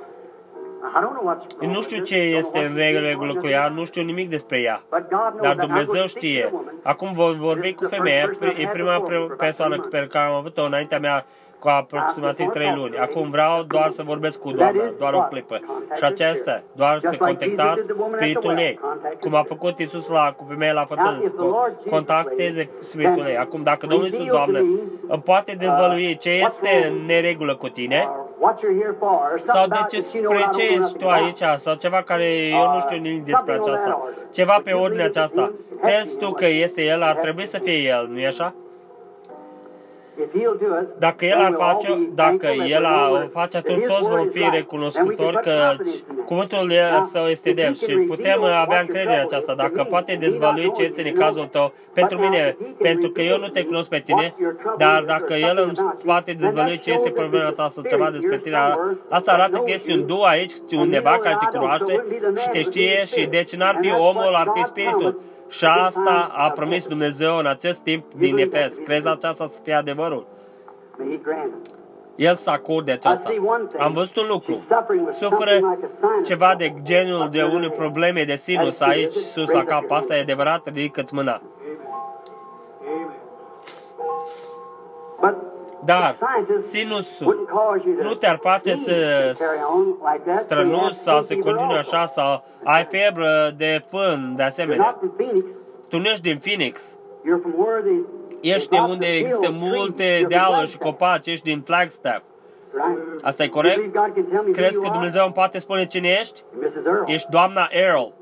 Nu știu ce este în regulă cu ea, nu știu nimic despre ea, dar Dumnezeu știe. Acum voi vorbi cu femeia, e prima persoană pe care am avut-o înaintea mea cu aproximativ trei luni. Acum vreau doar să vorbesc cu doamna, doar o clipă. Și aceasta, doar să contactați spiritul ei, cum a făcut Iisus la, cu femeia la fătână, să contacteze spiritul ei. Acum, dacă Domnul Iisus, Doamne, îmi poate dezvălui ce este în neregulă cu tine, sau de ce, spre ce ești tu aici, sau ceva care eu nu știu nimic despre aceasta, ceva pe ordinea aceasta, crezi tu că este El, ar trebui să fie El, nu-i așa? Dacă El ar face, dacă El ar face, atunci toți vom fi recunoscători că cuvântul Său este drept și putem avea încredere în aceasta. Dacă poate dezvălui ce este în cazul tău, pentru mine, pentru că eu nu te cunosc pe tine, dar dacă El îmi poate dezvălui ce este problema ta sau ceva despre tine, asta arată că este un duh aici, undeva care te cunoaște și te știe și deci n-ar fi omul, ar fi spiritul. Și asta a promis Dumnezeu în acest timp din Efes. Crezi aceasta să fie adevărul? El să acorde aceasta. Am văzut un lucru. Suferă ceva de genul de unele probleme de sinus aici, sus la cap. Asta e adevărat? Ridică-ți mâna. Dar sinusul nu te-ar face să strănuți sau să continui așa sau ai febră de fân de asemenea. Tu nu ești din Phoenix. Ești de unde există multe dealuri și copaci, ești din Flagstaff. Asta e corect? Crezi că Dumnezeu îmi poate spune cine ești? Ești doamna Earl.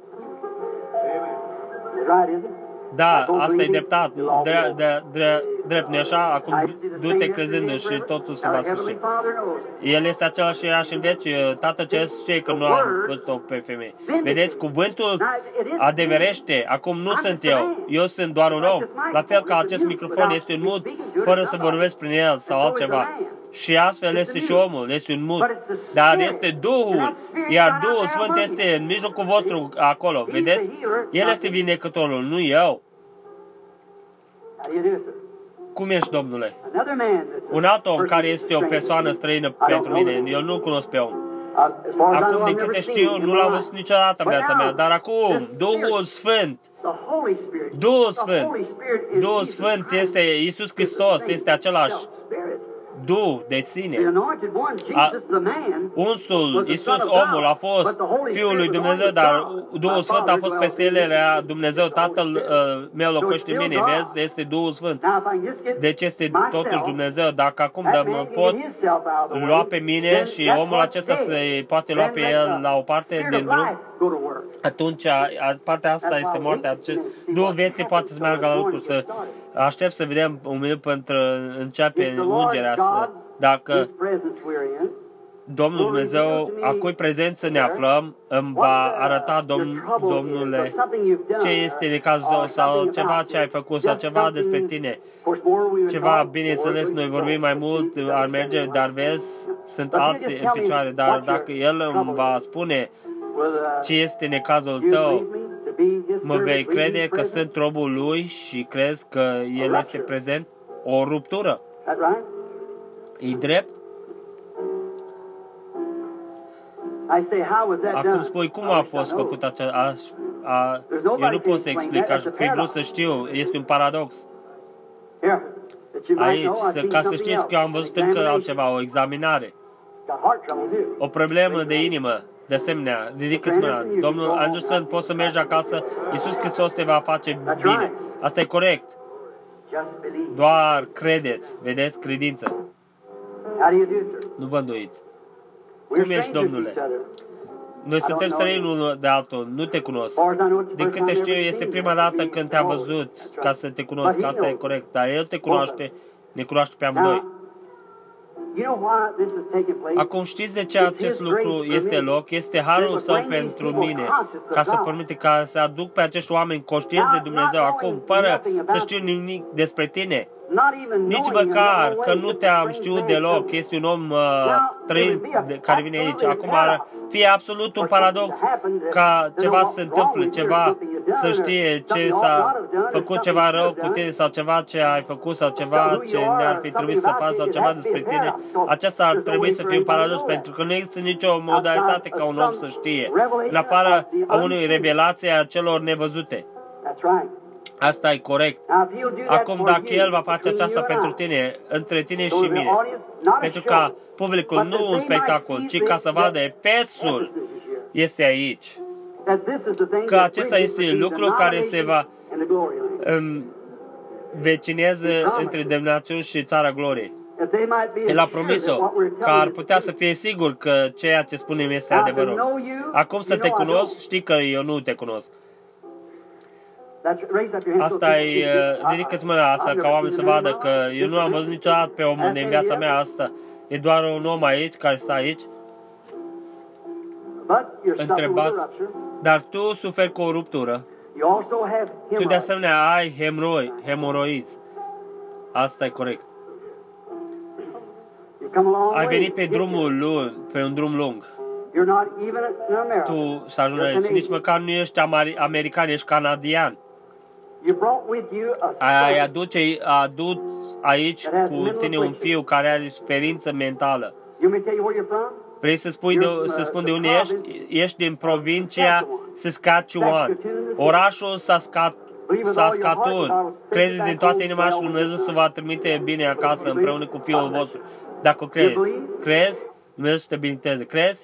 Da, asta e dreptat, drept, drept, drept, drept, nu așa? Acum du-te crezând și totul se va sfârși. El este același era și în veci, Tatăl Ceresc știe că nu am văzut-o pe femeie. Vedeți, cuvântul adeverește, acum nu sunt eu, eu sunt doar un om. La fel ca acest microfon este un mut, fără să vorbesc prin el sau altceva. Și astfel este și omul, este un mut. Dar este Duhul, iar Duhul Sfânt este în mijlocul vostru acolo, vedeți? El este vindecătorul, nu eu. Cum ești, Domnule? Un alt om care este o persoană străină pentru mine, eu nu cunosc pe om. Acum, din câte știu, nu l-am văzut niciodată în viața mea, dar acum, Duhul Sfânt, Duhul Sfânt, Duhul Sfânt este Iisus Hristos, este același Duh de sine. A, unsul, Iisus, omul, a fost Fiul lui Dumnezeu, dar Duhul Sfânt a fost peste el, era Dumnezeu, Tatăl uh, meu locuiește în mine, vezi? Este Duhul Sfânt. Deci este totuși Dumnezeu. Dacă acum dă, mă pot lua pe mine și omul acesta se poate lua pe el la o parte din drum, atunci partea asta este moartea. Duhul vieții poate să meargă la lucru, să aștept să vedem un minut pentru începe ungerea asta. Dacă Domnul Dumnezeu, a cui prezență ne aflăm, îmi va arăta, Domn, Domnule, ce este de cazul sau ceva ce ai făcut sau ceva despre tine. Ceva, bineînțeles, noi vorbim mai mult, ar merge, dar vezi, sunt alții în picioare, dar dacă El îmi va spune ce este necazul tău, mă vei crede că sunt robul lui și crezi că el este prezent? O ruptură. E drept? Acum spui, cum a fost făcut acea... A, a, eu nu pot să explic, aș fi vrut să știu, este un paradox. Aici, ca să știți că eu am văzut încă altceva, o examinare. O problemă de inimă, de asemenea, ridică-ți mâna. Domnul Anderson, poți să mergi acasă, Iisus Hristos te va face bine. Asta e corect. Doar credeți, vedeți, credință. Nu vă îndoiți. Cum ești, Domnule? Noi suntem străini unul de altul, nu te cunosc. Din câte știu, este prima dată când te-am văzut ca să te cunosc, asta e corect. Dar El te cunoaște, ne cunoaște pe amândoi. Acum știți de ce acest lucru este loc? Este harul Său pentru mine, ca să permite ca să aduc pe acești oameni conștienți de Dumnezeu acum, fără să știu nimic despre tine. Nici măcar că nu te-am știut deloc, este un om uh, străin care vine aici. Acum ar fi absolut un paradox ca ceva să se întâmple, ceva să știe ce s-a făcut ceva rău cu tine sau ceva ce ai făcut sau ceva ce ne-ar fi trebuit să faci sau ceva despre tine. Aceasta ar trebui să fie un paradox pentru că nu există nicio modalitate ca un om să știe, în afară a unei revelații a celor nevăzute. Asta e corect. Acum, dacă El va face aceasta pentru tine, între tine și mine, pentru ca publicul, nu un spectacol, ci ca să vadă Efesul este aici, că acesta este lucru care se va învecineze între demnațiuni și țara gloriei. El a promis-o, că ar putea să fie sigur că ceea ce spunem este adevărul. Acum să te cunosc, știi că eu nu te cunosc. Asta e, ridică-ți mâna asta ca oameni să vadă că eu nu am văzut niciodată pe omul din viața mea asta. E doar un om aici, care stă aici. Întrebați, dar tu suferi cu o ruptură. Tu de asemenea ai hemoroi, hemoroizi. Asta e corect. Ai venit pe drumul lung, pe un drum lung. Tu să ajungi aici, nici măcar nu ești american, ești canadian. Ai aduce, adus aici cu tine un fiu care are suferință mentală. Vrei să, spui de, să spun de unde ești? Ești din provincia Saskatchewan. Orașul Saskatoon. Credeți din toată inima și Dumnezeu să vă trimite bine acasă împreună cu fiul vostru. Dacă crezi, crezi, Dumnezeu să te binecuvânteze. Crezi?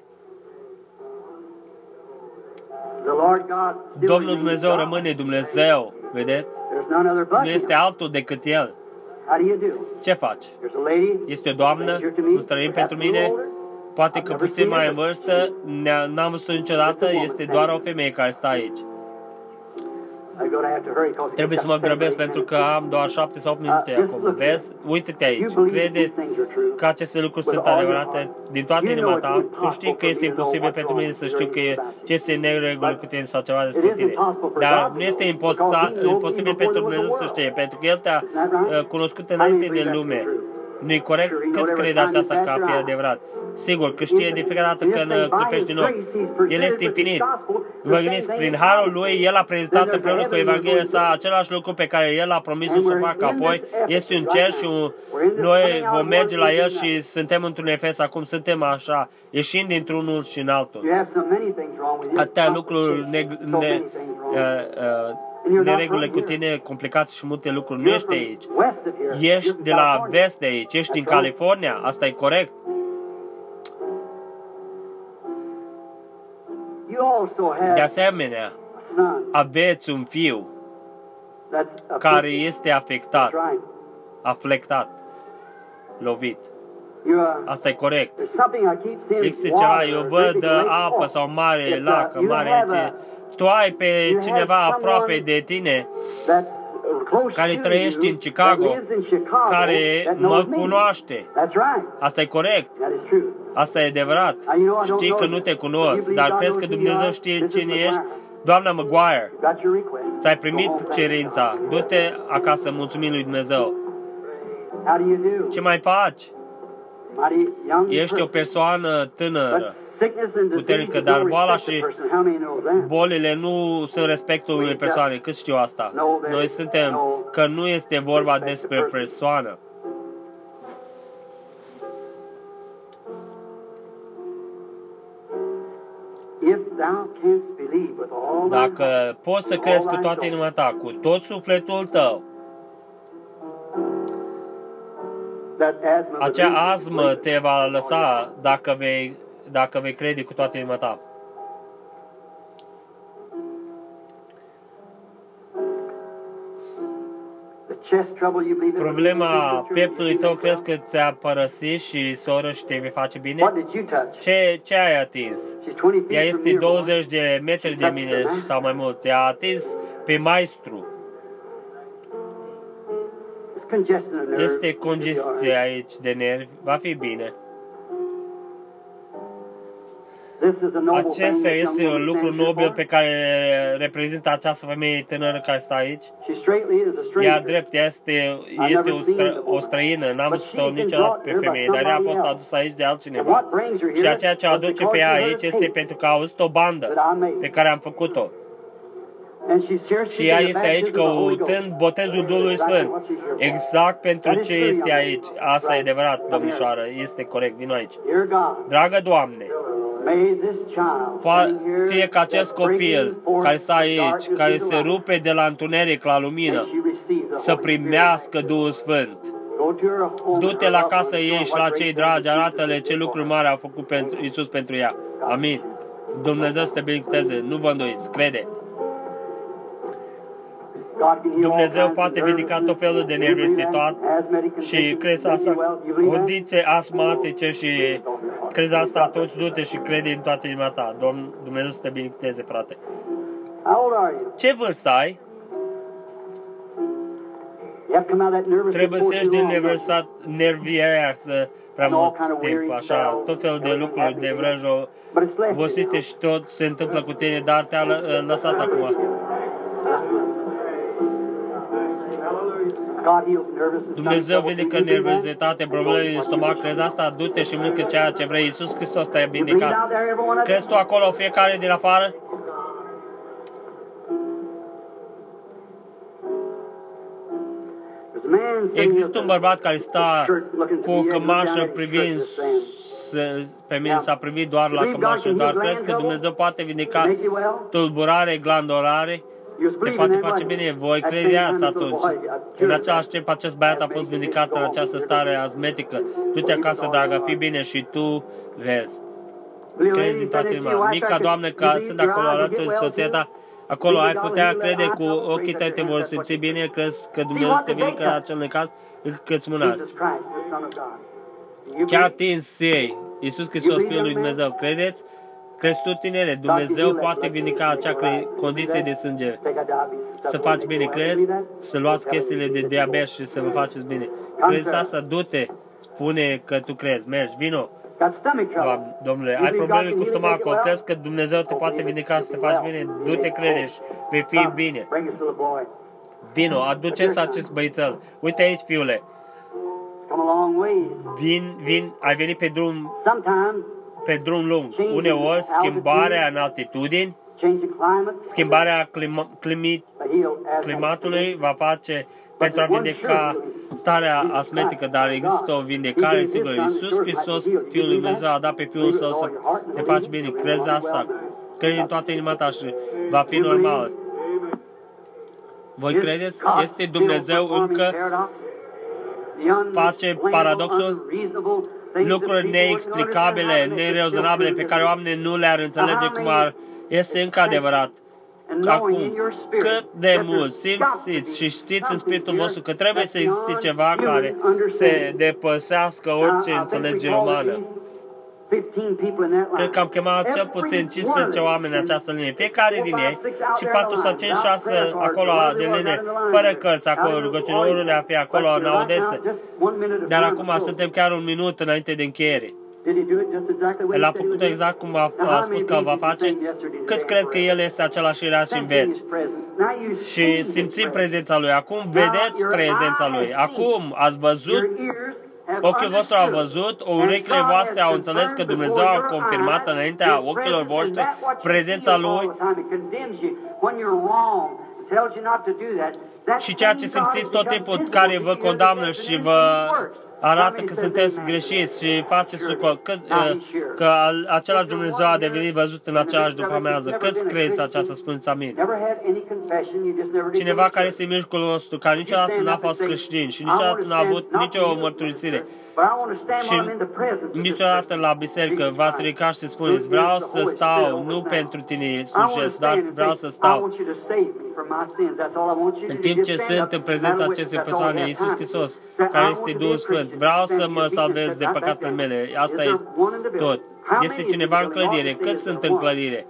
Domnul Dumnezeu rămâne Dumnezeu, vedeți? Nu este altul decât El. Ce faci? Este o doamnă, un străin pentru mine, poate că puțin mai în vârstă, n-am văzut niciodată, este doar o femeie care stă aici. Trebuie să mă grăbesc pentru că am doar șapte sau opt minute acum. Vezi? Uită-te aici. Crede că aceste lucruri sunt adevărate din toată inima ta. Tu știi că este imposibil pentru mine să știu că ce este neregulă cu tine sau ceva despre tine. Dar nu este imposibil pentru Dumnezeu să știe, pentru că El te-a cunoscut înainte de lume. Nu-i corect? Câți crede aceasta ca fie adevărat? Sigur că știe de fiecare dată când clipești din nou. El este infinit. Vă gândiți, prin harul lui, El a prezentat împreună cu Evanghelia sa același lucru pe care El a promis să o facă. Apoi este un cer și un... noi vom merge la El și suntem într-un Efes. Acum suntem așa, ieșind dintr-unul și în altul. Atâtea lucruri ne, ne, uh, uh, neregule cu tine, complicații și multe lucruri. Nu ești aici. Ești de la vest de aici. Ești din California. Asta e corect. De asemenea, aveți un fiu care este afectat, afectat, lovit. Asta e corect. Există ceva, eu văd apă sau mare lac, mare aici. Tu ai pe cineva aproape de tine care trăiește în Chicago, care mă cunoaște. Asta e corect. Asta e adevărat. Știi că nu te cunosc, dar crezi că Dumnezeu știe cine ești? Doamna Maguire, ți-ai primit cerința. Du-te acasă, mulțumim lui Dumnezeu. Ce mai faci? Ești o persoană tânără. puternică, dar boala și bolile nu sunt respectul unei persoane. Cât știu asta? Noi suntem că nu este vorba despre persoană. Dacă poți să crezi cu toată inima ta, cu tot sufletul tău, acea azmă te va lăsa dacă vei, dacă vei crede cu toată inima ta. Problema pieptului tău crezi că ți-a părăsit și soră și te vei face bine? Ce, ce ai atins? Ea este douăzeci de metri de mine sau mai mult. Ea a atins pe maestru. Este congestie aici de nervi. Va fi bine. Acesta este un lucru nobil pe care reprezintă această femeie tânără care stă aici. Ea drept este, este o, stră, o străină, n-am văzut-o niciodată pe femeie, dar ea a fost adusă aici de altcineva. Și ceea ce aduce pe ea aici este pentru că a auzit o bandă pe care am făcut-o. Și ea este aici căutând botezul Duhului Sfânt. Exact pentru ce este aici. Asta e adevărat, domnișoară, este corect, vino aici. Dragă Doamne, fie ca acest copil care stă aici, care se rupe de la întuneric la lumină, să primească Duhul Sfânt. Du-te la casă ei și la cei dragi, arată-le ce lucruri mari a făcut pentru Iisus pentru ea. Amin. Dumnezeu să te binecuvânteze, nu vă îndoiți, crede. Dumnezeu poate vindica tot felul de nervositate și crezi asta, condiții asmatice și crezi asta, atunci du-te și crede în toată inima ta. Domn, Dumnezeu să te binecuvânteze, frate. Ce vârstă ai? Trebuie să ieși din nerviează prea mult timp, așa, tot felul de lucruri de vrăjă, obosite și tot se întâmplă cu tine, dar te-a lăsat acum. Dumnezeu vindecă nervozitate, probleme din stomac, crezi asta? Du-te și mâncă ceea ce vrei. Iisus Hristos te-a vindecat. Crezi tu acolo fiecare din afară? Există un bărbat care stă cu o cămașă privind pe mine, s-a privit doar la cămașă, dar crezi că Dumnezeu poate vindeca tulburare, glandulare? Te poate face bine, voi credeați atunci. În același timp, acest băiat a fost vindicat în această stare azmetică. Du-te acasă, dragă, fii bine și tu vezi. Crezi în toată inima. Mica Doamne, că sunt acolo alături de soția ta, acolo ai putea crede cu ochii tăi, te vor simți bine, crezi că Dumnezeu te vindecă în acel necaz, câți mâna. Ce a atins ei? Iisus Hristos, Fiul lui Dumnezeu, credeți? Crezi tu, tinere, Dumnezeu poate vindica acea condiție de sânge. Să faci bine, crezi? Să luați chestiile de diabet și să vă faceți bine. Crezi asta? Du-te, spune că tu crezi, mergi, vino. Doamne, Domnule, ai probleme cu stomacul, crezi că Dumnezeu te poate vindica să te faci bine? Du-te, crede și vei fi bine. Vino, aduceți acest băițel. Uite aici, fiule. Vin, vin, ai venit pe drum pe drum lung. Uneori, schimbarea în altitudini, schimbarea clima, climi, climatului va face pentru a vindeca starea asmetică, dar există o vindecare sigură. Iisus Hristos, Fiul lui Dumnezeu, a dat pe Fiul Său să te faci bine. Crezi asta? Crezi în toată inima ta și va fi normal. Voi credeți? Este Dumnezeu încă face paradoxul? Lucruri neexplicabile, nerezonabile, pe care oamenii nu le-ar înțelege cum ar, este încă adevărat. Acum, cât de mult simțiți și știți în spiritul vostru că trebuie să existe ceva care se depăsească orice înțelegere umană. Cred că am chemat cel puțin cincisprezece oameni în această linie, fiecare din ei, și patru sau cinci, șase acolo de linie, fără cărți acolo, rugăciunile a fi acolo în audență. Dar acum suntem chiar un minut înainte de încheiere. El a făcut exact cum a, a spus că va face. Câți cred că El este același ieri și în veci? Și simțim prezența Lui. Acum vedeți prezența Lui. Acum ați văzut Ochiul vostru a văzut, urechile voastre au înțeles că Dumnezeu a confirmat înaintea ochilor voștri prezența Lui și ceea ce simțiți tot timpul care vă condamnă și vă arată că sunteți greșiți și faceți lucruri, că, că același Dumnezeu a devenit văzut în același după amiază. Câți crezi aceasta? Spuneți amin. Cineva care este în mijlocul nostru, care niciodată n-a fost creștin și niciodată n-a avut nicio mărturisire și niciodată la biserică v-ați ridicat și spuneți, vreau să stau, nu pentru tine slujesc, dar vreau să stau. În timp ce sunt în prezența acestei persoane, Iisus Hristos, care este Duhul Sfânt, vreau să mă salvez de păcatele mele. Asta e tot. Este cineva în clădire. Cât sunt în clădire?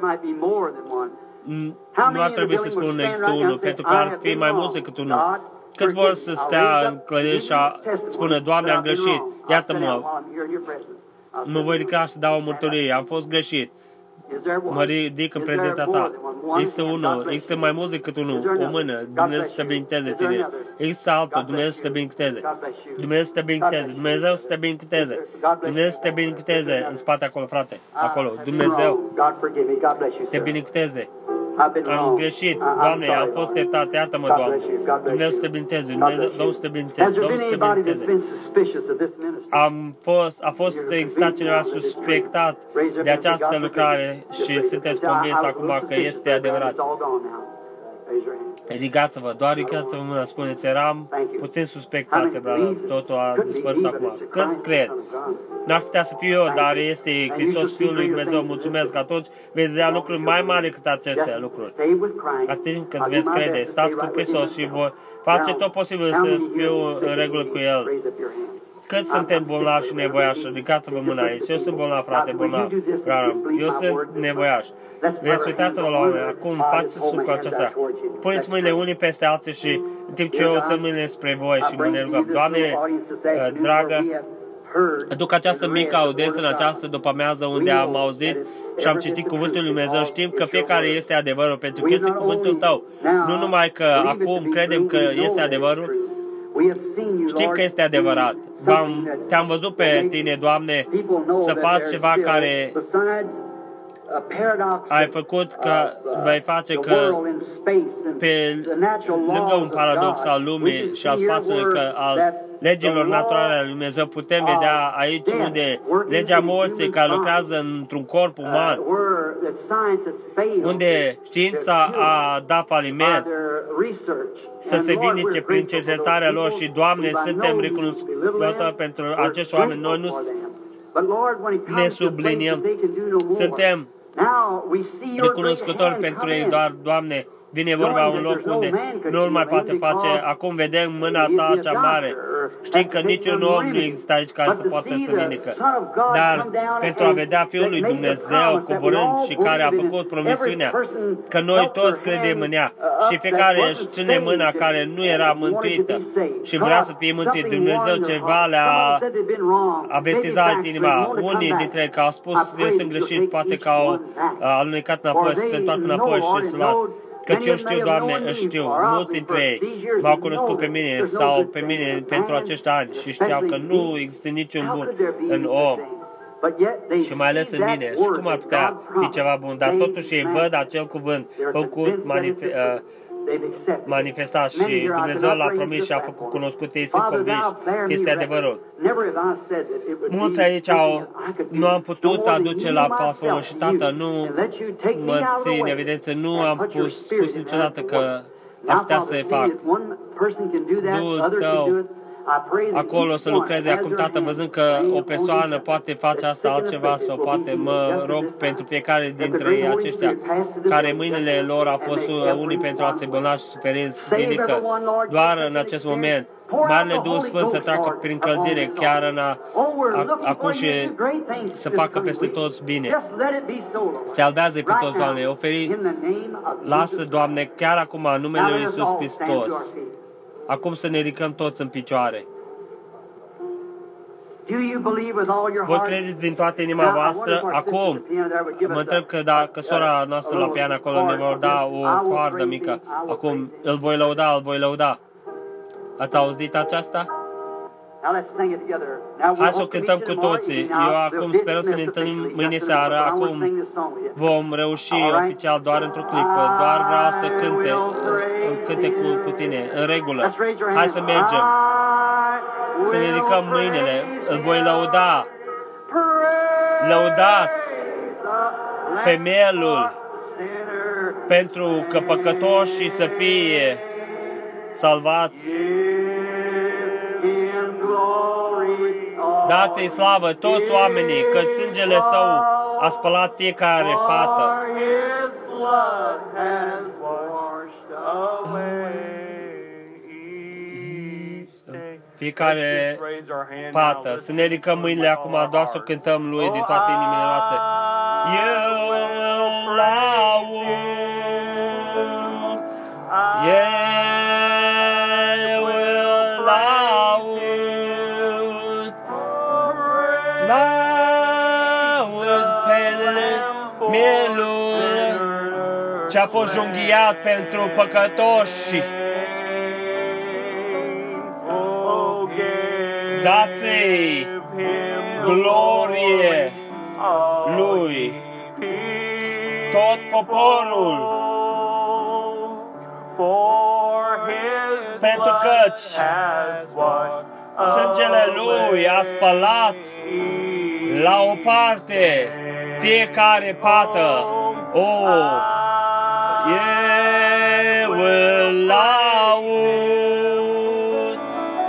Nu ar trebui să spun există unul, pentru că ar fi mai mulți decât unul. Câți vor să stea în clădire și a spune, Doamne, am greșit, iartă-mă, mă voi ridica și dau o mărturie, am fost greșit, mă ridic în prezența Ta. Există unul, există mai mult decât unul, o mână, Dumnezeu să te binecuvânteze tine. Există altul, Dumnezeu să te binecuvânteze. Dumnezeu să te binecuvânteze, Dumnezeu să te binecuvânteze. Dumnezeu să te binecuvânteze în spate acolo, frate, acolo, Dumnezeu să te binecuvânteze. Am greșit, Doamne, am fost iertat, iartă-mă, Doamne. Dumnezeu să te binecuvânteze, Domnul să te binecuvânteze, Domnul să te binecuvânteze. Am fost, a fost existat cineva suspectat de această lucrare și sunteți convins acum că este adevărat. Ridicați-vă, doar ridicați-vă mâna, spuneți, eram puțin suspect, frate, brother, totul a dispărut acum. Câți cred? N-ar putea să fiu eu, dar este Hristos, Fiul lui Dumnezeu, mulțumesc, atunci veți vedea lucruri mai mari decât acestea lucruri. Atunci când veți crede, stați cu Hristos și voi face tot posibil să fiu în regulă cu El. Cât suntem bolnavi și nevoiași? Ridicați-vă mâna aici. Eu sunt bolnav, frate, bolnav. Eu sunt nevoiaș. Veți uitați-vă la oameni. Acum faceți lucrul acesta. Puneți mâinile unii peste alții și în timp ce eu țin mâinile spre voi și mă ne rugăm. Doamne, dragă, aduc această mică audiență în această după-amiază unde am auzit și am citit Cuvântul Lui Dumnezeu. Știm că fiecare este adevărul, pentru că este Cuvântul Tău. Nu numai că acum credem că este adevărul, știm că este adevărat. Te-am văzut pe Tine, Doamne, să faci ceva care ai făcut, că vei face că pe lângă un paradox al lumii și al spațiului, că al legilor naturale ale lui Dumnezeu, putem vedea aici unde legea morții care lucrează într-un corp uman, unde știința a dat faliment, să se vindice prin cercetarea lor și, Doamne, suntem recunoscători pentru acești oameni. Noi nu ne subliniem, suntem recunoscători pentru ei, doar, Doamne, vine vorba un loc unde nu îl mai poate face. Acum vedem mâna Ta cea mare. Știm că niciun om nu există aici care să poată să vindică. Dar pentru a vedea Fiul lui Dumnezeu coborând și care a făcut promisiunea că noi toți credem în ea și fiecare își ține mâna care nu era mântuită și vrea să fie mântuit. Dumnezeu ceva le-a avertizat inima. Unii dintre ei că au spus, eu sunt greșit, poate că au alunecat înapoi, să se întoarcă înapoi și să luat. Căci eu știu, Doamne, își știu, mulți dintre ei m-au cunoscut pe mine sau pe mine pentru acești ani și știau că nu există niciun bun în om și mai ales în mine. Și cum ar putea fi ceva bun? Dar totuși ei văd acel cuvânt făcut manife, uh, manifestat și Dumnezeu l-a promis și a făcut cunoscut. Ei sunt convinși că este adevărul. Mulți aici au, nu am putut aduce la platformă și, Tată, nu mă ții în evidență, nu am pus, spus niciodată că ar putea să-i fac. Duhul Tău acolo să lucreze. Acum, Tată, văzând că o persoană poate face asta altceva sau poate, mă rog pentru fiecare dintre ei aceștia care mâinile lor au fost unii pentru a se bolnavi și suferinți, ridică doar în acest moment. Marele Duh Sfânt să treacă prin clădire chiar în a, a, acum și să facă peste toți bine. Salvează-i pe toți, Doamne, oferi, lasă, Doamne, chiar acum, în numele Lui Iisus Hristos. Acum să ne ridicăm toți în picioare. Voi credeți din toată inima voastră? Acum, mă întreb că dacă sora noastră la pian acolo ne vor da o coardă mică, acum îl voi lăuda, îl voi lăuda. Ați auzit aceasta? Hai să o cântăm cu toții. Eu acum sper să ne întâlnim mâine seară. Acum vom reuși oficial doar într-o clipă. Doar vreau să cânte, cânte cu, cu tine, în regulă. Hai să mergem. Să ne ridicăm mâinile. Îl voi lăuda. Lăudați pe mielul pentru că păcătoșii să fie salvați. Dați-i slavă toți oamenii, că sângele Său a spălat fiecare pată. Fiecare pată. Să ne ridicăm mâinile acum, doar să cântăm Lui din toate inimile noastre. Eu îl laud, eu îl laud, laud pe mielul ce-a fost junghiat pentru păcătoși. Dați-i glorie Lui, tot poporul, pentru căci sângele Lui a spălat la o parte fiecare pată. O, eu îl laud,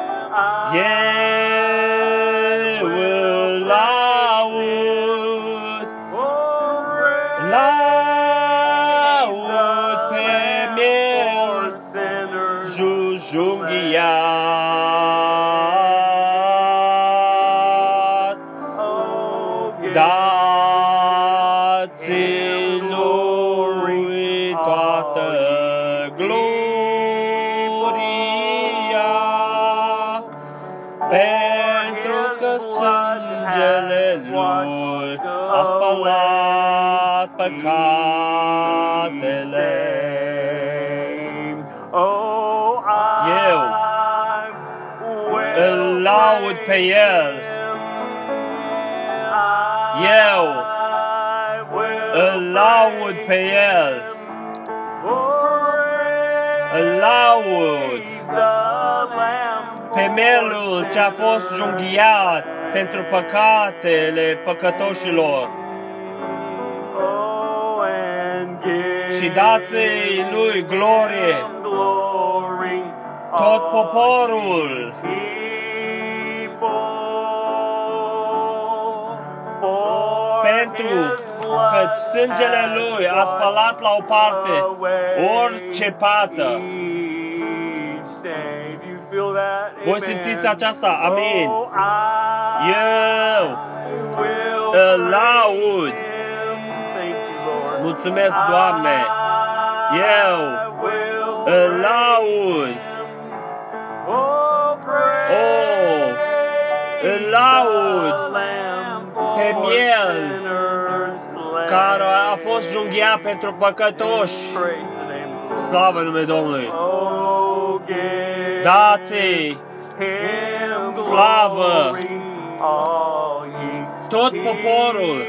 eu îl laud, laud pe miel junghiat. Dați-i Lui toată gloria, pentru că sângele Lui a spălat păcatele. Eu îl laud pe El. Eu îl laud pe El. Îl laud pe mielul ce a fost junghiat pentru păcatele păcătoșilor. Și dați-i Lui glorie, tot poporul, pentru că sângele Lui a spălat la o parte orice pată. Voi simțiți aceasta? Amin. Eu îl laud. Mulțumesc, Doamne. Eu îl laud. Oh, îl laud pe miel care a fost junghiat pentru păcătoși. Slavă numele Domnului. Dați-i slavă tot poporul,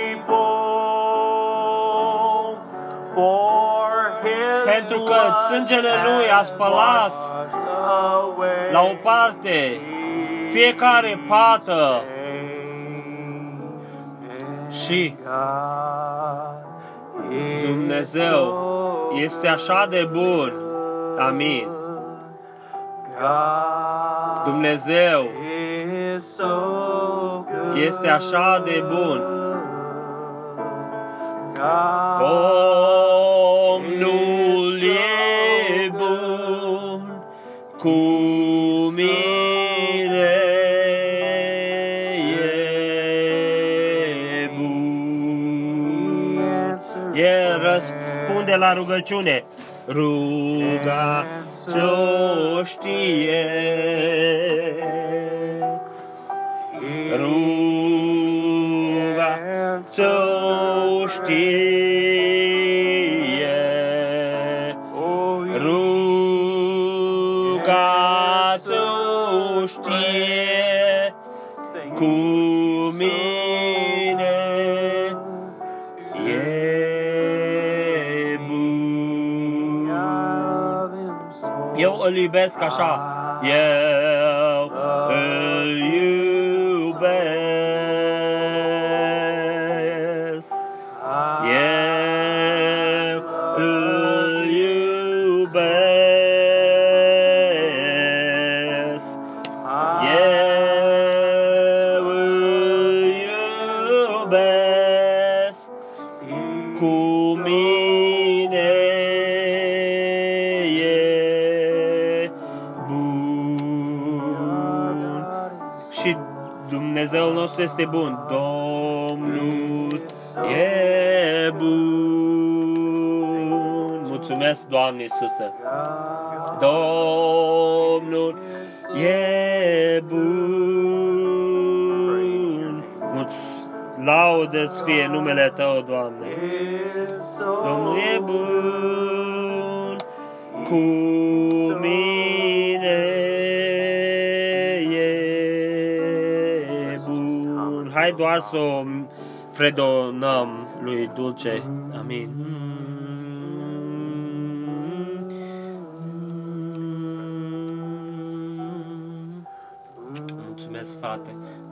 pentru că sângele Lui a spălat la o parte fiecare pată. Și Dumnezeu este așa de bun. Amin. Dumnezeu este așa de bun. Domnul e bun cu mine, e bun. El răspunde la rugăciune. Ruga ce-o știe, ruga ce-o știe, ruga ce-o știe, cu mine e bun. Eu îl iubesc așa, eu îl iubesc, eu îl iubesc, eu îl iubesc, cu mine e bun. Și Dumnezeul nostru este bun, Domnul e bun. Mulțumesc, Doamne Iisuse. Domnul e bun. Laudă-ți fie numele Tău, Doamne. Domnul e bun, cu mine e bun. Hai doar să o fredonăm lui Dulce. Amin. Mulțumesc, frate.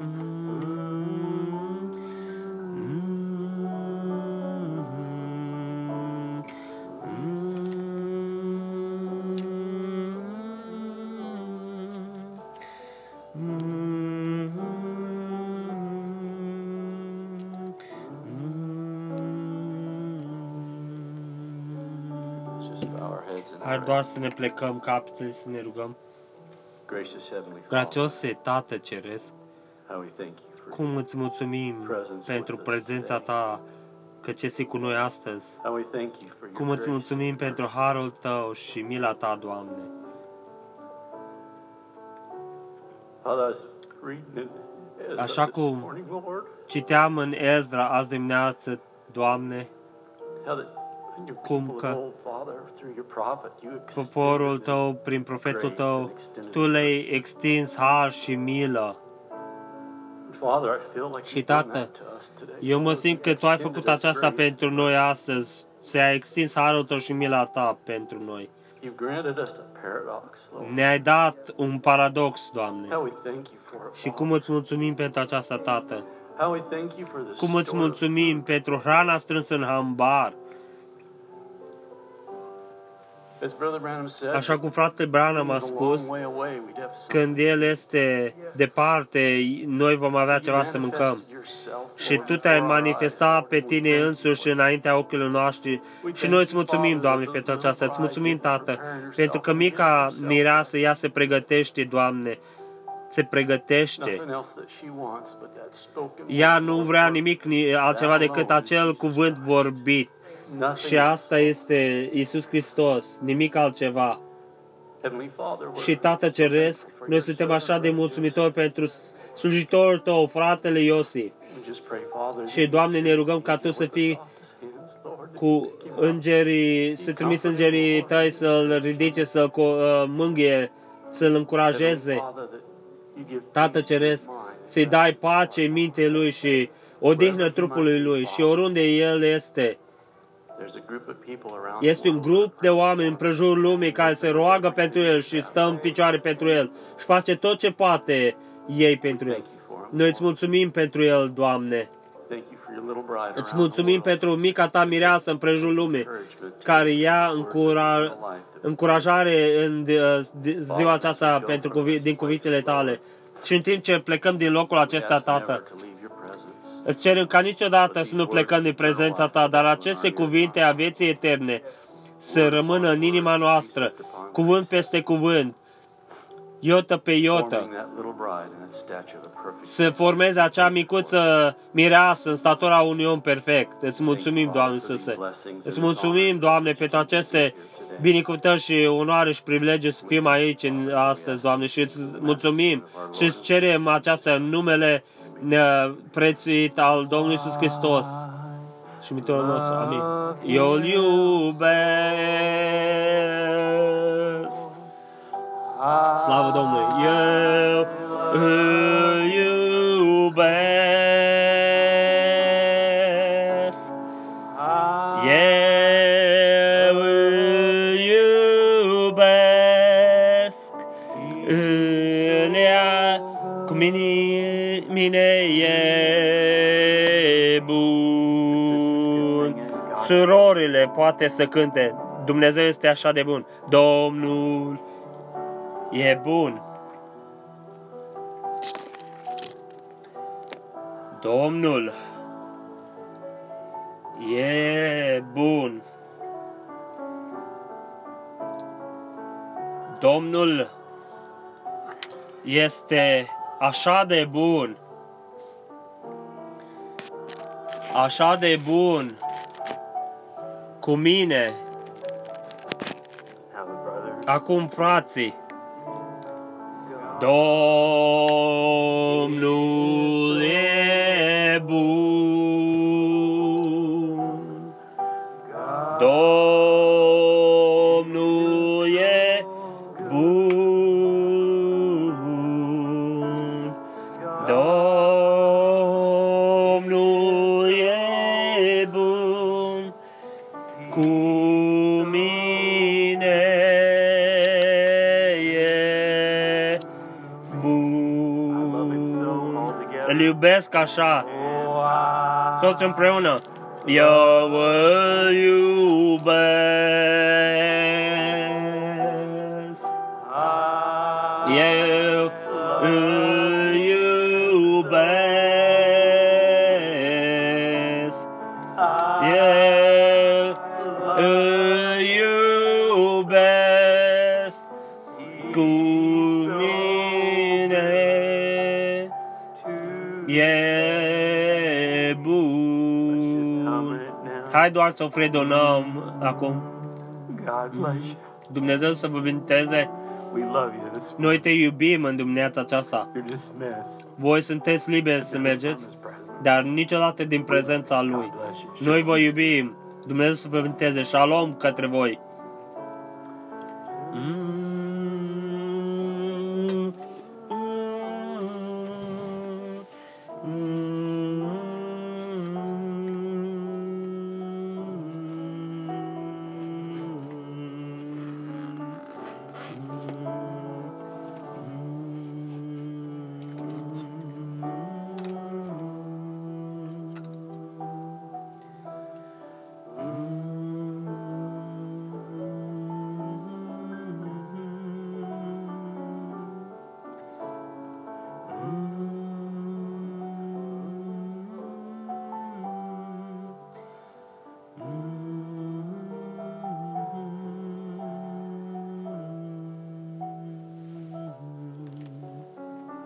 Hai doar să ne plecăm capetele, să ne rugăm. Graciose Tată Ceresc, cum îți mulțumim pentru prezența Ta, că ce esi cu noi astăzi. Cum îți mulțumim pentru harul Tău și mila Ta, Doamne. Așa cum citeam în Ezra azi dimineață, Doamne, cum că poporul Tău, prin profetul Tău, Tu le-ai extins har și milă. Și, Tată, eu mă simt că Tu ai făcut aceasta pentru noi astăzi, să-ai extins harul Tău și mila Ta pentru noi. Ne-ai dat un paradox, Doamne. Și cum îți mulțumim pentru aceasta, Tată. Cum îți mulțumim pentru hrana strânsă în hambar. Așa cum fratele Branham a spus, când el este departe, noi vom avea ceva să mâncăm. Și Tu te-ai manifestat pe Tine însuși înaintea ochilor noștri și noi îți mulțumim, Doamne, pentru aceasta. Îți mulțumim, Tată, pentru că mica mireasă, ea se pregătește, Doamne, se pregătește. Ea nu vrea nimic altceva decât acel cuvânt vorbit. Și asta este Iisus Hristos, nimic altceva. Și, Tată Ceresc, noi suntem așa de mulțumitori pentru slujitorul Tău, fratele Iosif. Și, Doamne, ne rugăm ca Tu să fii cu îngerii, să trimiți îngerii Tăi să-L ridice, să-L mângâie, să-L încurajeze. Tată Ceresc, să-i dai pace în mintea Lui și odihnă trupului Lui și oriunde El este. Este un grup de oameni împrejurul lumii care se roagă pentru El și stă în picioare pentru El și face tot ce poate ei pentru El. Noi îți mulțumim pentru El, Doamne. Îți mulțumim pentru mica Ta mireasă împrejurul lumii, care ia încura, încurajare în ziua aceasta pentru, din cuvintele Tale. Și în timp ce plecăm din locul acesta, Tată, îți cerem ca niciodată să nu plecăm din prezența Ta, dar aceste cuvinte a vieții eterne să rămână în inima noastră, cuvânt peste cuvânt, iotă pe iotă, să formeze acea micuță mireasă în statura unui om perfect. Îți mulțumim, Doamne Iisuse. Îți mulțumim, Doamne, pentru aceste binecuvântări și onoare și privilegii să fim aici în astăzi, Doamne, și îți mulțumim și îți cerem aceasta în numele prețuit al Domnului Iisus Hristos și Mântuitorul nostru. Amin. Eu îl iubesc. Slavă Domnului. Eu îl iubesc. Eu îl iubesc, îl ia cu mine, mine e bun. Surorile poate să cânte, Dumnezeu este așa de bun. Domnul e bun. Domnul e bun. Domnul este așa de bun. Așa de bun cu mine. Acum, frații, Domnul e bun. Domnul e bun. Domnul e bun cu mine. E bun. Îl iubesc așa. Toți împreună. Eu îl iubesc. Eu îl iubesc. Eu îl iubesc cu mine. E bun. Hai doar să o fredonăm acum. Dumnezeu să vă binteze. Noi te iubim în dimineața aceasta. Voi sunteți liberi să mergeți, dar niciodată din prezența Lui. Noi vă iubim. Dumnezeu să vă binteze. Shalom către voi. Mm.